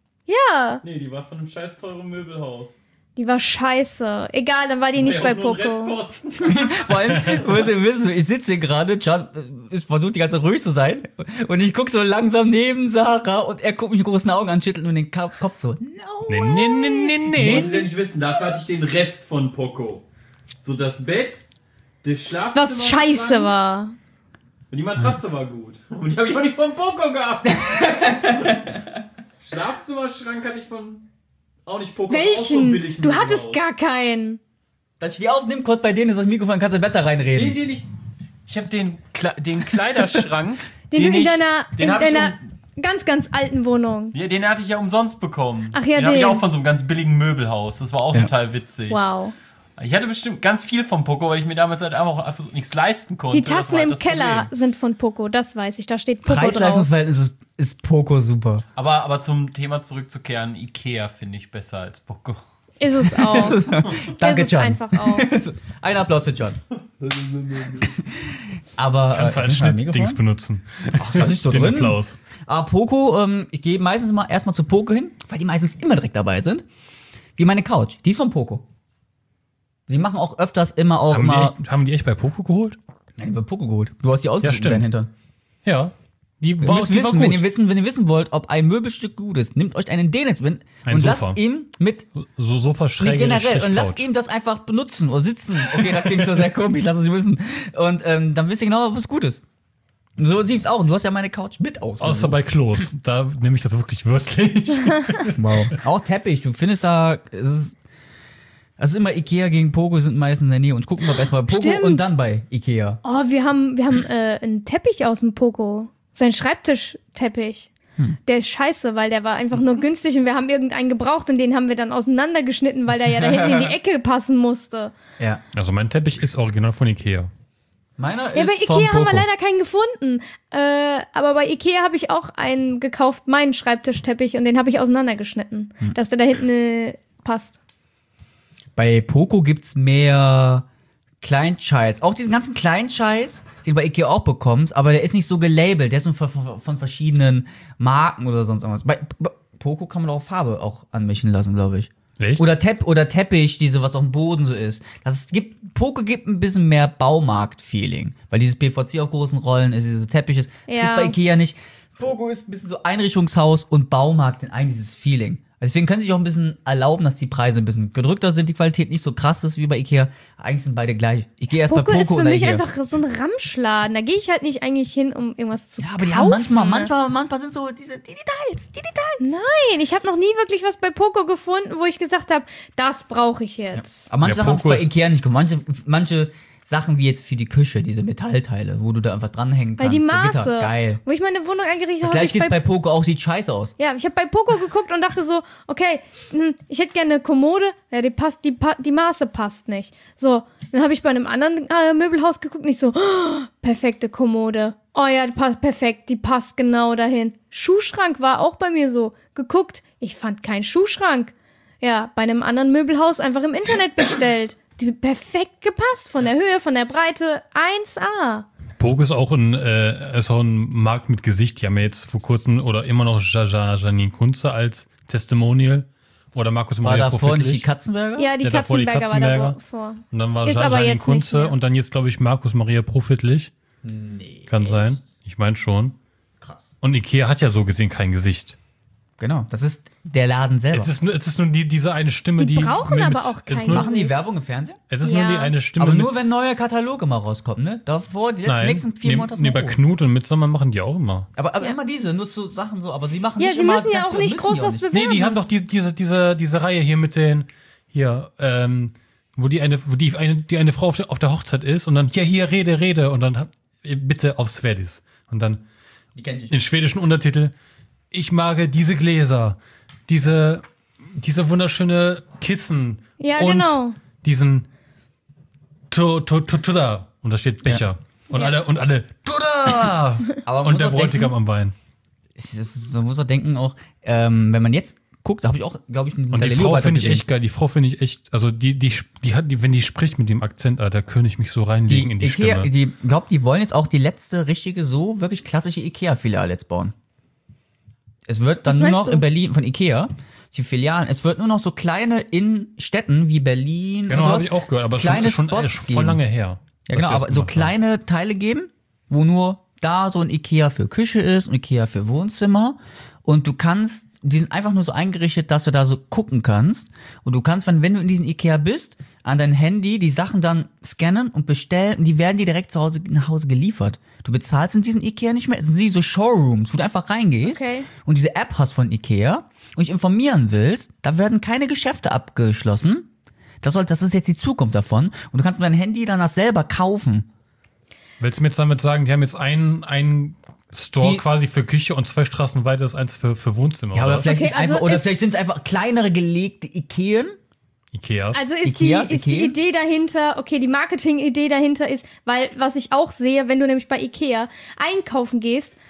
Ja, Nee, die war von einem scheiß teuren Möbelhaus. die war scheiße. Egal, dann war die nicht Ja, bei auch nur ein Poco. Restposten. Vor allem, muss ihr wissen, ich sitze hier gerade, Can äh, versucht die ganze Zeit ruhig zu sein und ich guck so langsam neben Sarah und er guckt mich mit großen Augen an, schüttelt nur den Ka- Kopf so. No. Nee, nee, nee, nee, nee. Muss ja nicht wissen, dafür hatte ich den Rest von Poco. So das Bett, das Schlafzimmer. Was scheiße war. Und die Matratze war gut. Und die habe ich auch nicht von Poco gehabt. Schlafzimmerschrank hatte ich von auch nicht Poco. auch so ein Welchen? billig Du hattest Möbelhaus. gar keinen. Dass ich die aufnehme, kurz bei denen ist das Mikrofon, kannst du besser Den, reinreden. den ich. Ich habe den, Kle den Kleiderschrank. Den, du in ich, deiner, den in hab ich deiner um, ganz, ganz alten Wohnung. ja, den hatte ich ja umsonst bekommen. Ach ja, den habe ich den. auch von so einem ganz billigen Möbelhaus. Das war auch Ja. total witzig. Wow. Ich hatte bestimmt ganz viel von Poco, weil ich mir damals halt einfach, einfach nichts leisten konnte. Die Das war Tassen halt im das Keller Problem. sind von Poco, das weiß ich. Da steht Poco drauf. Preis-Leistungsverhältnis ist ist Poco super. Aber, aber zum Thema zurückzukehren, Ikea finde ich besser als Poco. Ist es auch. Danke, ist es John. einfach auch. Ein Applaus für John. Aber Kannst du äh, als ist das ein Schnittdings Mikrofon? benutzen. Ach, das ist so Den drin. Applaus. Aber Poco, ähm, ich gehe meistens mal erstmal zu Poco hin, weil die meistens immer direkt dabei sind. Wie meine Couch. Die ist von Poco. Die machen auch öfters immer auch Haben die, immer. echt, haben die echt bei Poco geholt? Nein, über Poco geholt. Du hast die ausgesucht stimmt. in deinen Hintern. Ja. Die Ihr war, müsst die war wissen, wenn gut. ihr wissen, wenn ihr wissen wollt, ob ein Möbelstück gut ist, nehmt euch einen Denitz-Wind Ein und Sofa. lasst ihm mit So Sofa nee, schräg generell und lasst ihm das einfach benutzen oder sitzen. Okay, das klingt so sehr komisch, lass es wissen. Und ähm, dann wisst ihr genau, ob es gut ist. Und so siehst auch. Und du hast ja meine Couch mit ausgesucht. Außer bei Klos. Da nehme ich das wirklich wörtlich. Wow. Auch Teppich. Du findest da, es ist, es ist immer Ikea gegen Poco sind meistens in der Nähe. Und gucken wir erstmal bei Poco Stimmt. und dann bei Ikea. Oh, wir haben, wir haben äh, einen Teppich aus dem Poco. Sein Schreibtischteppich. Hm. Der ist scheiße, weil der war einfach nur günstig und wir haben irgendeinen gebraucht und den haben wir dann auseinandergeschnitten, weil der ja da hinten in die Ecke passen musste. Ja. Also mein Teppich ist original von Ikea. Meiner Ja, ist bei von Ikea haben wir Poco. leider keinen gefunden. Äh, aber bei Ikea habe ich auch einen gekauft, meinen Schreibtischteppich, und den habe ich auseinandergeschnitten, Hm. dass der da hinten äh, passt. Bei Poco gibt's mehr Kleinscheiß. Auch diesen ganzen Kleinscheiß, den du bei Ikea auch bekommst, aber der ist nicht so gelabelt. Der ist nur von, von, von verschiedenen Marken oder sonst irgendwas. Bei, bei Poco kann man auch Farbe auch anmischen lassen, glaube ich. Echt? Oder Tepp oder Teppich, diese, was auf dem Boden so ist. Das ist, gibt, Poco gibt ein bisschen mehr Baumarkt-Feeling. Weil dieses P V C auf großen Rollen ist, diese Teppich ist. Das Ja. ist bei Ikea nicht. Poco ist ein bisschen so Einrichtungshaus und Baumarkt in ein dieses Feeling. Also deswegen können sie sich auch ein bisschen erlauben, dass die Preise ein bisschen gedrückter sind, die Qualität nicht so krass ist wie bei Ikea. Eigentlich sind beide gleich. Ich gehe erst Poco, bei Poco ist für und mich Ikea. einfach so ein Ramschladen. Da gehe ich halt nicht eigentlich hin, um irgendwas zu Ja, kaufen. aber die haben manchmal, manchmal, manchmal sind so diese, die Details, die Details. Nein, ich habe noch nie wirklich was bei Poco gefunden, wo ich gesagt habe, das brauche ich jetzt. Aber manche Ja, Sachen habe ich Poco bei ist- Ikea nicht gefunden. Manche, manche Sachen wie jetzt für die Küche, diese Metallteile, wo du da was dranhängen Weil kannst. die so Gitter. Maße, Geil. wo ich meine Wohnung eingerichtet habe, Gleich ich geht's bei bei Poco auch, sieht scheiße aus. Ja, ich habe bei Poco geguckt und dachte so, okay, hm, ich hätte gerne eine Kommode, ja, die passt, die, pa- die Maße passt nicht. So, dann habe ich bei einem anderen äh, Möbelhaus geguckt und ich so, oh, perfekte Kommode. Oh ja, die passt perfekt, die passt genau dahin. Schuhschrank war auch bei mir so. Geguckt, ich fand keinen Schuhschrank. Ja, bei einem anderen Möbelhaus einfach im Internet bestellt. Die perfekt gepasst, von der Höhe, von der Breite, eins A. Poco ist auch ein, äh, ist auch ein Markt mit Gesicht. Die haben ja jetzt vor kurzem oder immer noch Jaja Janine Kunze als Testimonial. Oder Markus War Maria da vorne nicht die Profitlich. Katzenberger? Ja, die Ja, davor die Katzenberger, war Katzenberger. davor. Und dann war Ist Jaja aber Janine jetzt nicht Kunze mehr. und dann jetzt, glaube ich, Markus Maria Profitlich. Nee. Kann sein. Ich meine schon. Krass. Und Ikea hat ja so gesehen kein Gesicht. Genau, das ist der Laden selber. Es ist nur, es ist nur die, diese eine Stimme, Die die. brauchen mit, aber auch es ist keinen. nur, Machen die Werbung im Fernsehen? Es ist Ja. nur die eine Stimme. Aber nur, mit, wenn neue Kataloge mal rauskommen, ne? Davor, die Nein, nächsten vier nee, Monate. nee, bei Knut und Midsommar machen die auch immer. Aber, aber Ja. immer diese, nur so Sachen so, aber sie machen Ja, nicht sie immer müssen ja ganz auch viel- nicht müssen groß die auch was nicht. bewerben. Nee, die haben doch die, diese, diese, diese Reihe hier mit den, hier, ähm, wo die eine, wo die eine, die eine Frau auf der, auf der Hochzeit ist und dann, ja, hier, rede, rede und dann, äh, bitte auf Sverdis. Und dann Die kenn ich. in schwedischen Untertitel, ich mag diese Gläser, diese, diese wunderschöne Kissen Ja, und genau. diesen to, to, to, to da. Und da steht Becher. Und Ja. alle, und alle, Tuda! Aber man Und muss der auch Bräutigam denken, am Wein. es ist, man muss auch denken, auch, ähm, wenn man jetzt guckt, da habe ich auch, glaube ich, einen Und die Galileo Frau finde ich gesehen. echt geil. Die Frau finde ich echt, also die, die, die hat, die, wenn die spricht mit dem Akzent, Alter, könnte ich mich so reinlegen Die, in die Ikea, Stimme. die glaubt, die wollen jetzt auch die letzte richtige, so wirklich klassische Ikea-Filiale jetzt bauen. Es wird dann Was nur meinst noch du? in Berlin von Ikea, die Filialen, es wird nur noch so kleine in Städten wie Berlin Genau, und habe sowas, ich auch gehört, aber kleine schon, schon, äh, Spots schon voll geben. lange her. Ja, dass genau, wir das aber so gemacht haben. kleine Teile geben, wo nur da so ein Ikea für Küche ist und Ikea für Wohnzimmer. Und du kannst, die sind einfach nur so eingerichtet, dass du da so gucken kannst. Und du kannst, wenn, wenn du in diesem Ikea bist, an dein Handy die Sachen dann scannen und bestellen und die werden dir direkt zu Hause nach Hause geliefert. Du bezahlst in diesen Ikea nicht mehr. Es sind wie so Showrooms, wo du einfach reingehst Okay. und diese App hast von Ikea und dich informieren willst, da werden keine Geschäfte abgeschlossen. Das, soll, das ist jetzt die Zukunft davon. Und du kannst mit deinem Handy dann das selber kaufen. Willst du mir jetzt damit sagen, die haben jetzt einen, einen Store Die- quasi für Küche und zwei Straßen weiter ist eins für, für Wohnzimmer? Ja, oder was? vielleicht, Okay, ist einfach, also oder ist- vielleicht sind es einfach kleinere gelegte Ikeen. Ikeas. Also ist, Ikeas, die, ist die Ikea? Idee dahinter, okay, die Marketing-Idee dahinter ist, weil was ich auch sehe, wenn du nämlich bei Ikea einkaufen gehst,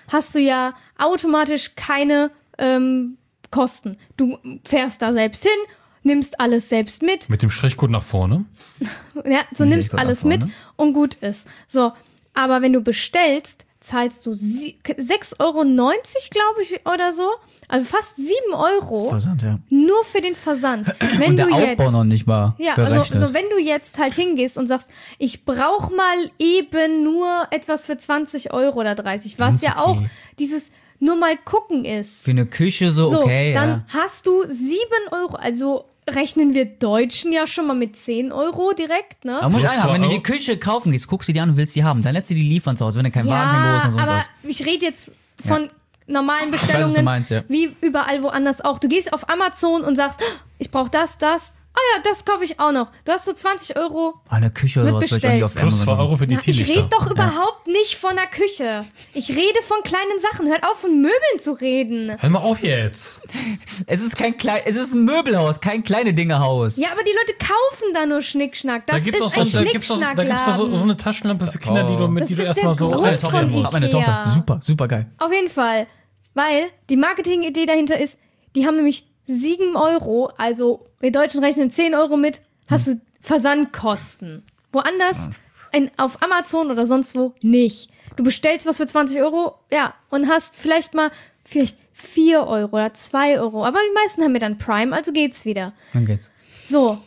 hast du ja automatisch keine ähm, Kosten. Du fährst da selbst hin, nimmst alles selbst mit. Mit dem Strichcode nach vorne. Ja, so Nee, nimmst ich glaub, alles davon, mit ne? und gut ist. So, aber wenn du bestellst, zahlst du sie- sechs Euro neunzig, glaube ich, oder so. Also fast sieben Euro Versand, ja. nur für den Versand. Wenn Und der du Aufbau jetzt, noch nicht mal ja, berechnet. also, also wenn du jetzt halt hingehst und sagst, ich brauche mal eben nur etwas für zwanzig Euro oder dreißig, was Ganz ja okay. auch dieses nur mal gucken ist. Für eine Küche so, So, okay, dann ja. hast du sieben Euro, also rechnen wir Deutschen ja schon mal mit zehn Euro direkt, ne? Aber muss ich Plus einhaken, wenn du zwei die Küche kaufen gehst, guckst du die an und willst die haben. Dann lässt du die liefern zu Hause, wenn du keinen Wagen Ja, los und so aber was. ich rede jetzt von normalen weiß, was du Bestellungen, meinst, ja. wie überall woanders auch. Du gehst auf Amazon und sagst, ich brauche das, das. Ah ja, das kaufe ich auch noch. Du hast so zwanzig Euro. Ah, eine Küche oder Wird sowas würde ich auch nicht auf Plus zwei Amazon Euro für die Na, ich Teelichter. rede doch überhaupt nicht von der Küche. Ich rede von kleinen Sachen. Hört auf, von Möbeln zu reden. Hör mal auf jetzt. Es ist kein klein, es ist ein Möbelhaus, kein kleine Dingehaus. Ja, aber die Leute kaufen da nur Schnickschnack. Das Da gibt's auch ist so, ein da gibt's auch, da gibt's auch so, Schnickschnackladen. so eine Taschenlampe für Kinder, die du, mit, Das die du ist erstmal der so. Grund Alter, von Tochter, Ikea. meine Tochter, super, super geil. Auf jeden Fall. Weil die Marketingidee dahinter ist, die haben nämlich sieben Euro, also wir Deutschen rechnen zehn Euro mit, hast du Versandkosten. Woanders, in, auf Amazon oder sonst wo, nicht. Du bestellst was für zwanzig Euro, ja, und hast vielleicht mal vielleicht vier Euro oder zwei Euro. Aber die meisten haben ja dann Prime, also geht's wieder. Dann geht's. So.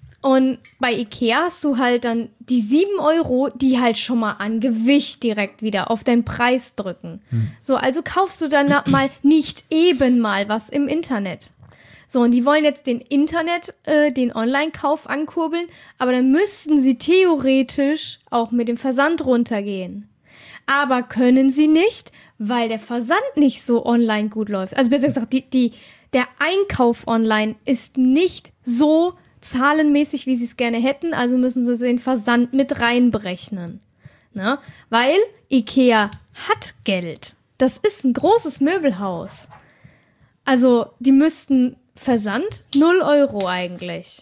Und bei Ikea hast du halt dann die sieben Euro, die halt schon mal an Gewicht direkt wieder auf deinen Preis drücken. So, also kaufst du dann mal nicht eben mal was im Internet. So, und die wollen jetzt den Internet, äh, den Online-Kauf ankurbeln, aber dann müssten sie theoretisch auch mit dem Versand runtergehen. Aber können sie nicht, weil der Versand nicht so online gut läuft. Also besser gesagt, die, die, der Einkauf online ist nicht so zahlenmäßig, wie sie es gerne hätten, also müssen sie den Versand mit reinberechnen. Ne? Weil Ikea hat Geld. Das ist ein großes Möbelhaus. Also, die müssten Versand null Euro eigentlich.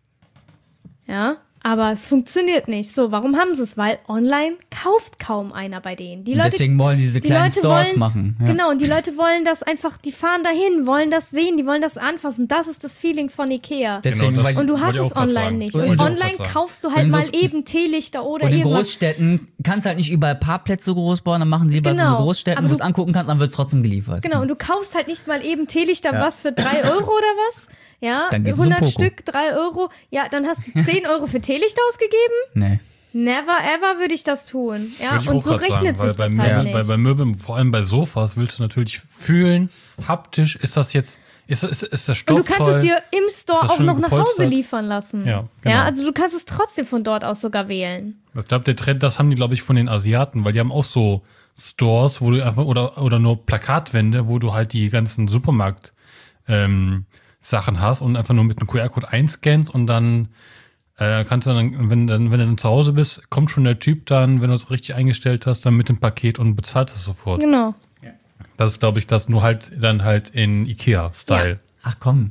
Ja, aber es funktioniert nicht. So, warum haben sie es? Weil online kauft kaum einer bei denen. Die Und Leute, deswegen wollen die diese die kleinen Leute Stores wollen, machen. Ja. Genau, und die Leute wollen das einfach, die fahren dahin, wollen das sehen, die wollen das anfassen. Das ist das Feeling von Ikea. Deswegen, Genau, das- weil Und du Wollte hast ich auch es grad online sagen. nicht. Wollte Und ich auch online grad sagen. kaufst du halt Und so- mal eben Teelichter oder und in irgendwas. Großstädten kannst du halt nicht überall Parkplätze groß bauen, dann machen sie was Genau, in so Großstädten, aber wo du es du- angucken kannst, dann wird es trotzdem geliefert. Genau, und du kaufst halt nicht mal eben Teelichter, Ja. was für drei Euro oder was? Ja, Dann gehst du zum hundert Poco. Stück, drei Euro. Ja, dann hast du zehn Euro für Teelichter ausgegeben? Nee. Never ever würde ich das tun. Ja, Würde ich und auch so grad rechnet sagen, sich weil das bei, halt Möbeln- nicht. Bei, bei Möbeln, vor allem bei Sofas, willst du natürlich fühlen, haptisch, ist das jetzt, ist, ist, ist der Stoff Und du kannst toll? es dir im Store Ist das auch schön noch nach Hause gepolstert? liefern lassen. Ja, genau. Ja, also du kannst es trotzdem von dort aus sogar wählen. Ich glaube, der Trend, das haben die, glaube ich, von den Asiaten, weil die haben auch so Stores, wo du einfach, oder, oder nur Plakatwände, wo du halt die ganzen Supermarkt, ähm, Sachen hast und einfach nur mit einem Q R-Code einscannst und dann äh, kannst du dann, wenn, dann, wenn du dann zu Hause bist, kommt schon der Typ dann, wenn du es richtig eingestellt hast, dann mit dem Paket und bezahlt es sofort. Genau. Das ist, glaube ich, das nur halt dann halt in Ikea-Style. Ach komm,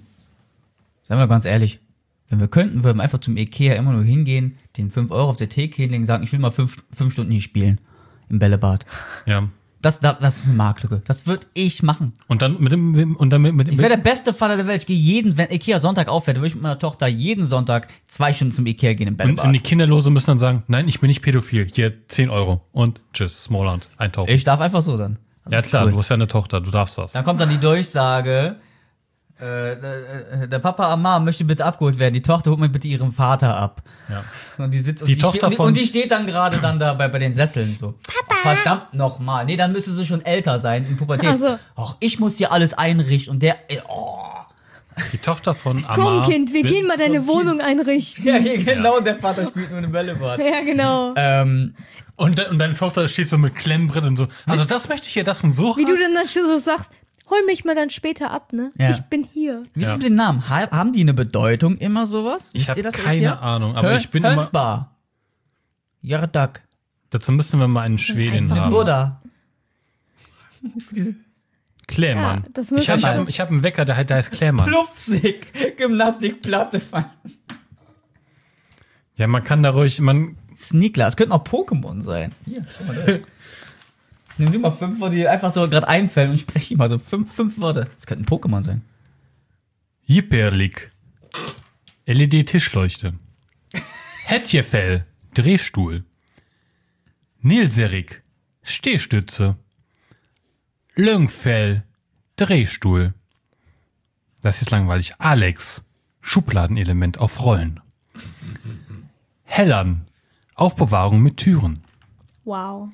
seien wir ganz ehrlich. Wenn wir könnten, würden wir einfach zum Ikea immer nur hingehen, den fünf Euro auf der Theke hinlegen, sagen, ich will mal fünf, fünf Stunden hier spielen. Im Bällebad. Ja. Das, das, das ist eine Marktlücke. Das würde ich machen. Und dann mit dem, und dann mit, mit, Ich wäre der beste Vater der Welt. Ich gehe jeden, wenn Ikea Sonntag aufhört, würde ich mit meiner Tochter jeden Sonntag zwei Stunden zum Ikea gehen im und, Bällebad. und die Kinderlose müssen dann sagen, nein, ich bin nicht pädophil, hier zehn Euro und tschüss, Smallland, eintauchen. Ich darf einfach so dann. Das Ja ist klar, cool. du hast ja eine Tochter, du darfst das. Dann kommt dann die Durchsage, äh, der, der Papa Amar möchte bitte abgeholt werden. Die Tochter holt mir bitte ihren Vater ab. Ja. Und die, sitzt, und Die die Tochter steht, von- und die steht dann gerade dann da bei, bei den Sesseln so. Papa. Verdammt nochmal. Nee, dann müsste sie schon älter sein, in Pubertät. Ach so. Ach, ich muss hier alles einrichten und der, äh, oh. Die Tochter von Komm, Amar. Kind, wir wird- gehen mal deine Wohnung einrichten. Ja, hier genau, der Vater spielt nur im Bällebad. Ja, genau. ähm, Und, de und deine Tochter steht so mit Klemmbrett und so. Also das möchte ich hier, das und so. Wie du dann so sagst, hol mich mal dann später ab, ne? Ja. Ich bin hier. wie ist Ja. es mit den Namen? Ha haben die eine Bedeutung immer sowas? Ich Wisst habe ihr das, keine Ikea? Ahnung, aber Höl- ich bin immer. Hölzbar. Jardak. Dazu müssten wir mal einen Schweden Einfach haben. Buddha. Klärmann. Ja, das ich müsste habe schon- ich hab, ich hab einen Wecker, der, halt- der heißt Klärmann. Plufsig. Gymnastikplatte. Ja, man kann da ruhig, man. Sneakler. Es könnten auch Pokémon sein. Hier, guck mal da. Nimm dir mal fünf, wo dir einfach so gerade einfällen und spreche die mal so fünf, fünf Worte. Das könnte ein Pokémon sein. Jipperlik. L E D-Tischleuchte. Hetjefell. Drehstuhl. Nilserik. Stehstütze. Löngfell. Drehstuhl. Das ist jetzt langweilig. Alex. Schubladenelement auf Rollen. Hellern. Aufbewahrung mit Türen. Wow.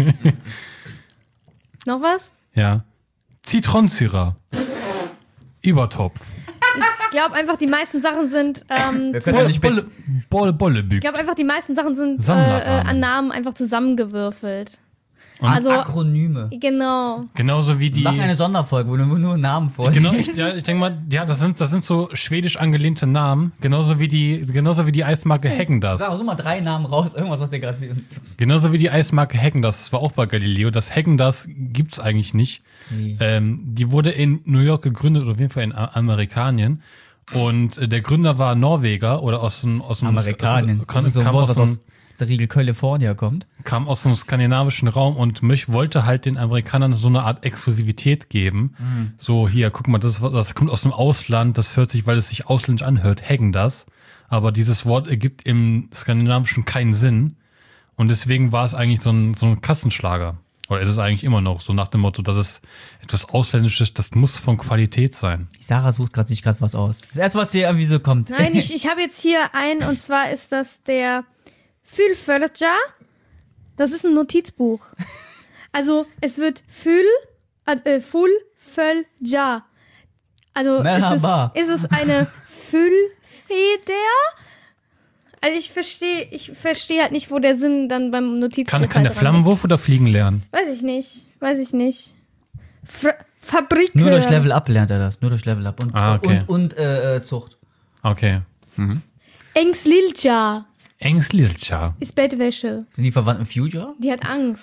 Noch was? Ja. Zitronsyra. Übertopf. Ich glaube einfach, die meisten Sachen sind. Ähm, Wir können ja nicht Bolle, Bolle, Bolle ich glaube einfach, die meisten Sachen sind äh, Sammlerrahmen. äh, an Namen einfach zusammengewürfelt. Und Also, Akronyme. genau. genauso wie die. Wir machen eine Sonderfolge, wo du nur Namen vorliest. Genau, ich, ja, ich denke mal, ja, das sind, das sind so schwedisch angelehnte Namen, genauso wie die, genauso wie die Eismarke Häagen-Dazs. Sag so mal drei Namen raus, irgendwas, was dir gerade sieht. Genauso wie die Eismarke Häagen-Dazs, das war auch bei Galileo. Das Häagen-Dazs gibt's eigentlich nicht. Nee. Ähm, die wurde in New York gegründet, oder auf jeden Fall in A- Amerikanien. Und äh, der Gründer war Norweger oder aus dem aus dem Amerikanien. Aus, Das ist so ein kam, Wort, aus was dem, aus der Regel California kommt. kam aus dem skandinavischen Raum und möch, wollte halt den Amerikanern so eine Art Exklusivität geben. Mhm. So, hier, guck mal, das, das kommt aus dem Ausland, das hört sich, weil es sich ausländisch anhört, Häagen-Dazs. Aber dieses Wort ergibt im Skandinavischen keinen Sinn. Und deswegen war es eigentlich so ein, so ein Kassenschlager. Oder ist es eigentlich immer noch, so nach dem Motto, dass es etwas Ausländisches, das muss von Qualität sein. Die Sarah sucht gerade sich gerade was aus. Das erste, was dir irgendwie so kommt. Nein, ich, ich habe jetzt hier einen, und zwar ist das der Fylfölja. Das ist ein Notizbuch. Also, es wird Fyl, äh, Fylfölja. Also, Merhaba. ist es, ist es eine Füllfeder? Also, ich verstehe ich verstehe halt nicht, wo der Sinn dann beim Notizbuch Kann, kann halt der dran Flammenwurf oder fliegen lernen? ist. Weiß ich nicht. Weiß ich nicht. Fra Fabrik. Nur durch Level Up lernt er das. Nur durch Level Up. Und, Ah, okay. und, und äh, äh, Zucht. Okay. Engslilja Engslilcha. ist Bettwäsche. Sind die verwandt mit Future? Die hat Angst.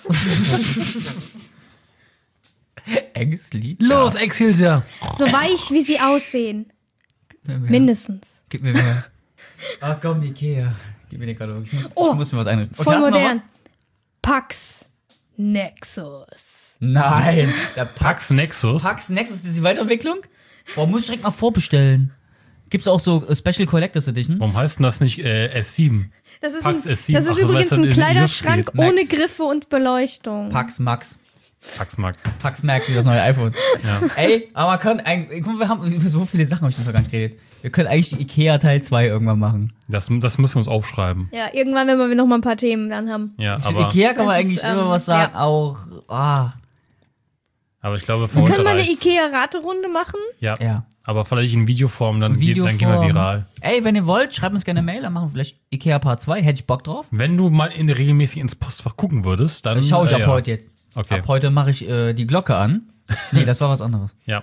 Ängstli? Los, Engslilcha! So weich, wie sie aussehen. Gib mir mehr. Mindestens. Gib mir mehr. Ach komm, Ikea. Gib mir den Katalog. Ich muss, Oh, ich muss mir was einrichten. Okay, Voll hast du noch modern. Pax Nexus. was? Nein. Der Pax Nexus. Pax Nexus, das ist die Weiterentwicklung? Boah, muss ich direkt mal vorbestellen. Gibt's auch so äh, Special Collectors Edition? Warum heißt denn das nicht äh, S sieben? Das ist, Pax ein, S sieben. das ist Ach, übrigens weil es ein dann in die Luft Kleiderschrank geht. ohne Max. Griffe und Beleuchtung. Pax Max. Pax Max. Pax Max wie das neue iPhone. Ja. Ey, aber man kann eigentlich, guck mal, wir haben über so viele Sachen habe ich noch gar nicht geredet. Wir können eigentlich die Ikea Teil zwei irgendwann machen. Das, das müssen wir uns aufschreiben. Ja, irgendwann, wenn wir noch mal ein paar Themen dann haben. Ja, Zu aber, Ikea kann man Das ist, eigentlich ähm, immer was sagen, ja. auch, ah, aber ich glaube, für Wir heute können mal eine reicht's. Ikea-Raterunde machen. Ja. ja. Aber vielleicht in Videoform, dann, geht, dann gehen wir Videoform. viral. Ey, wenn ihr wollt, schreibt uns gerne eine Mail, dann machen wir vielleicht Ikea Part zwei, hätte ich Bock drauf. Wenn du mal in, regelmäßig ins Postfach gucken würdest, dann. Das schaue ich äh, ab ja. heute jetzt. Okay. Ab heute mache ich äh, die Glocke an. Nee, das war was anderes. Ja.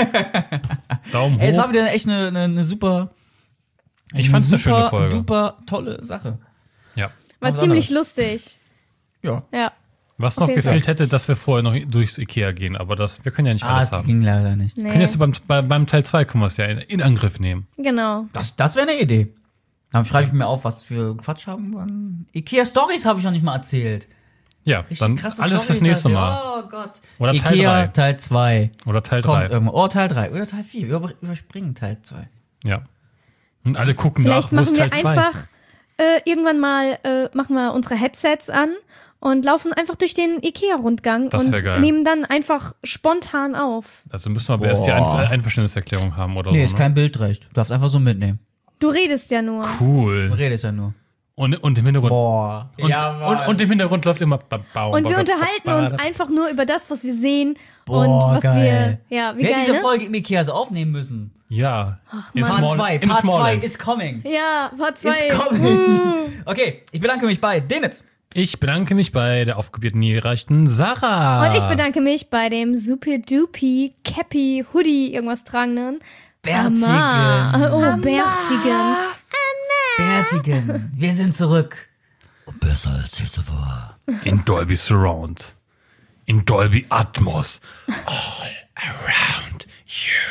Daumen Ey, es war hoch. wieder echt eine, eine, eine super, Ich fand's eine super, schöne Folge. super tolle Sache. Ja. War Was ziemlich anderes. lustig. Ja. Ja. Was noch jeden gefehlt hätte, dass wir vorher noch durchs Ikea gehen, aber das, wir können ja nicht Ah, alles das haben. ging leider nicht. Wir können Nee. jetzt beim, bei, beim Teil zwei können wir es ja in, in Angriff nehmen. Genau. Das, das wäre eine Idee. Dann schreibe ich mir auf, was für Quatsch haben wir. Ikea Stories habe ich noch nicht mal erzählt. Ja, Richtig dann krasse alles fürs Storys nächste halt. Mal. Oh Gott. Oder Teil Ikea drei. Teil zwei. Oder Teil Kommt drei. irgendwo. Oh, Teil drei. Oder Teil vier. Wir über- überspringen Teil zwei. Ja. Und alle gucken Vielleicht nach, wo ist machen wir Teil zwei? einfach äh, irgendwann mal äh, machen wir unsere Headsets an und laufen einfach durch den Ikea-Rundgang Das und wär geil. nehmen dann einfach spontan auf. Also müssen wir aber erst die Boah. Einver Einverständniserklärung haben oder Nee, so. ist Ne? kein Bildrecht. Du darfst einfach so mitnehmen. Du redest ja nur. Du Cool. redest ja nur. Und, und im Hintergrund. Boah. Und, und, und im Hintergrund läuft immer. Und wir unterhalten uns einfach nur über das, was wir sehen Boah, und was geil. wir. Ja, wie Wir hätten geil, diese ne? Folge im Ikea so aufnehmen müssen. Ja. Im Mann. Part Small- zwei. im Part zwei Smallland. is coming. Ja, Part zwei. Is coming. Okay, ich bedanke mich bei Denitz. Ich bedanke mich bei der aufgebierten, nie gereichten Sarah. Und ich bedanke mich bei dem super dupi Cappy Hoodie irgendwas tragenden Bärtigen. Amar. Oh, Bärtigen. Bärtigen. Wir sind zurück. Und besser als je zuvor. In Dolby Surround. In Dolby Atmos. All around you.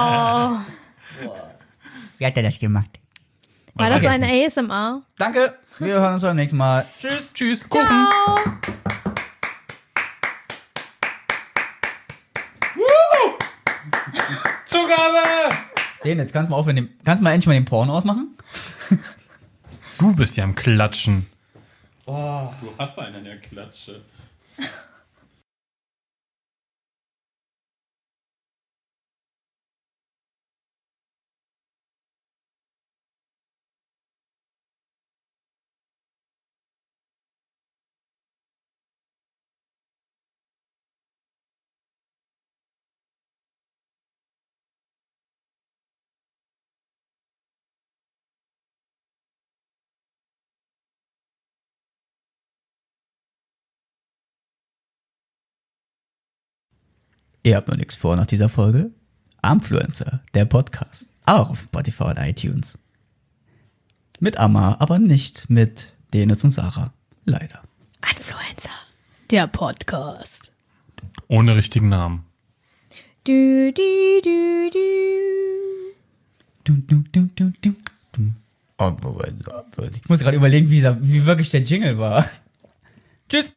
Wow. Wie hat er das gemacht? War das weiß ein nicht. A S M R? Danke. Wir hören uns beim nächsten Mal. Tschüss. Tschüss. Kuchen. Ciao. Zugabe! Den, jetzt kannst du mal aufhören, den- kannst du mal endlich mal den Porno ausmachen? Du bist ja am Klatschen. Du hast einen an der Klatsche. Ihr habt noch nichts vor nach dieser Folge? Armfluencer, der Podcast. Auch auf Spotify und iTunes. Mit Amma, aber nicht mit Dennis und Sarah. Leider. Influencer. Der Podcast. Ohne richtigen Namen. Du, du, du, du. Dum, dum, dum, dum, dum, dum. Oh, Ich muss gerade überlegen, wie, dieser- wie wirklich der Jingle war. Tschüss.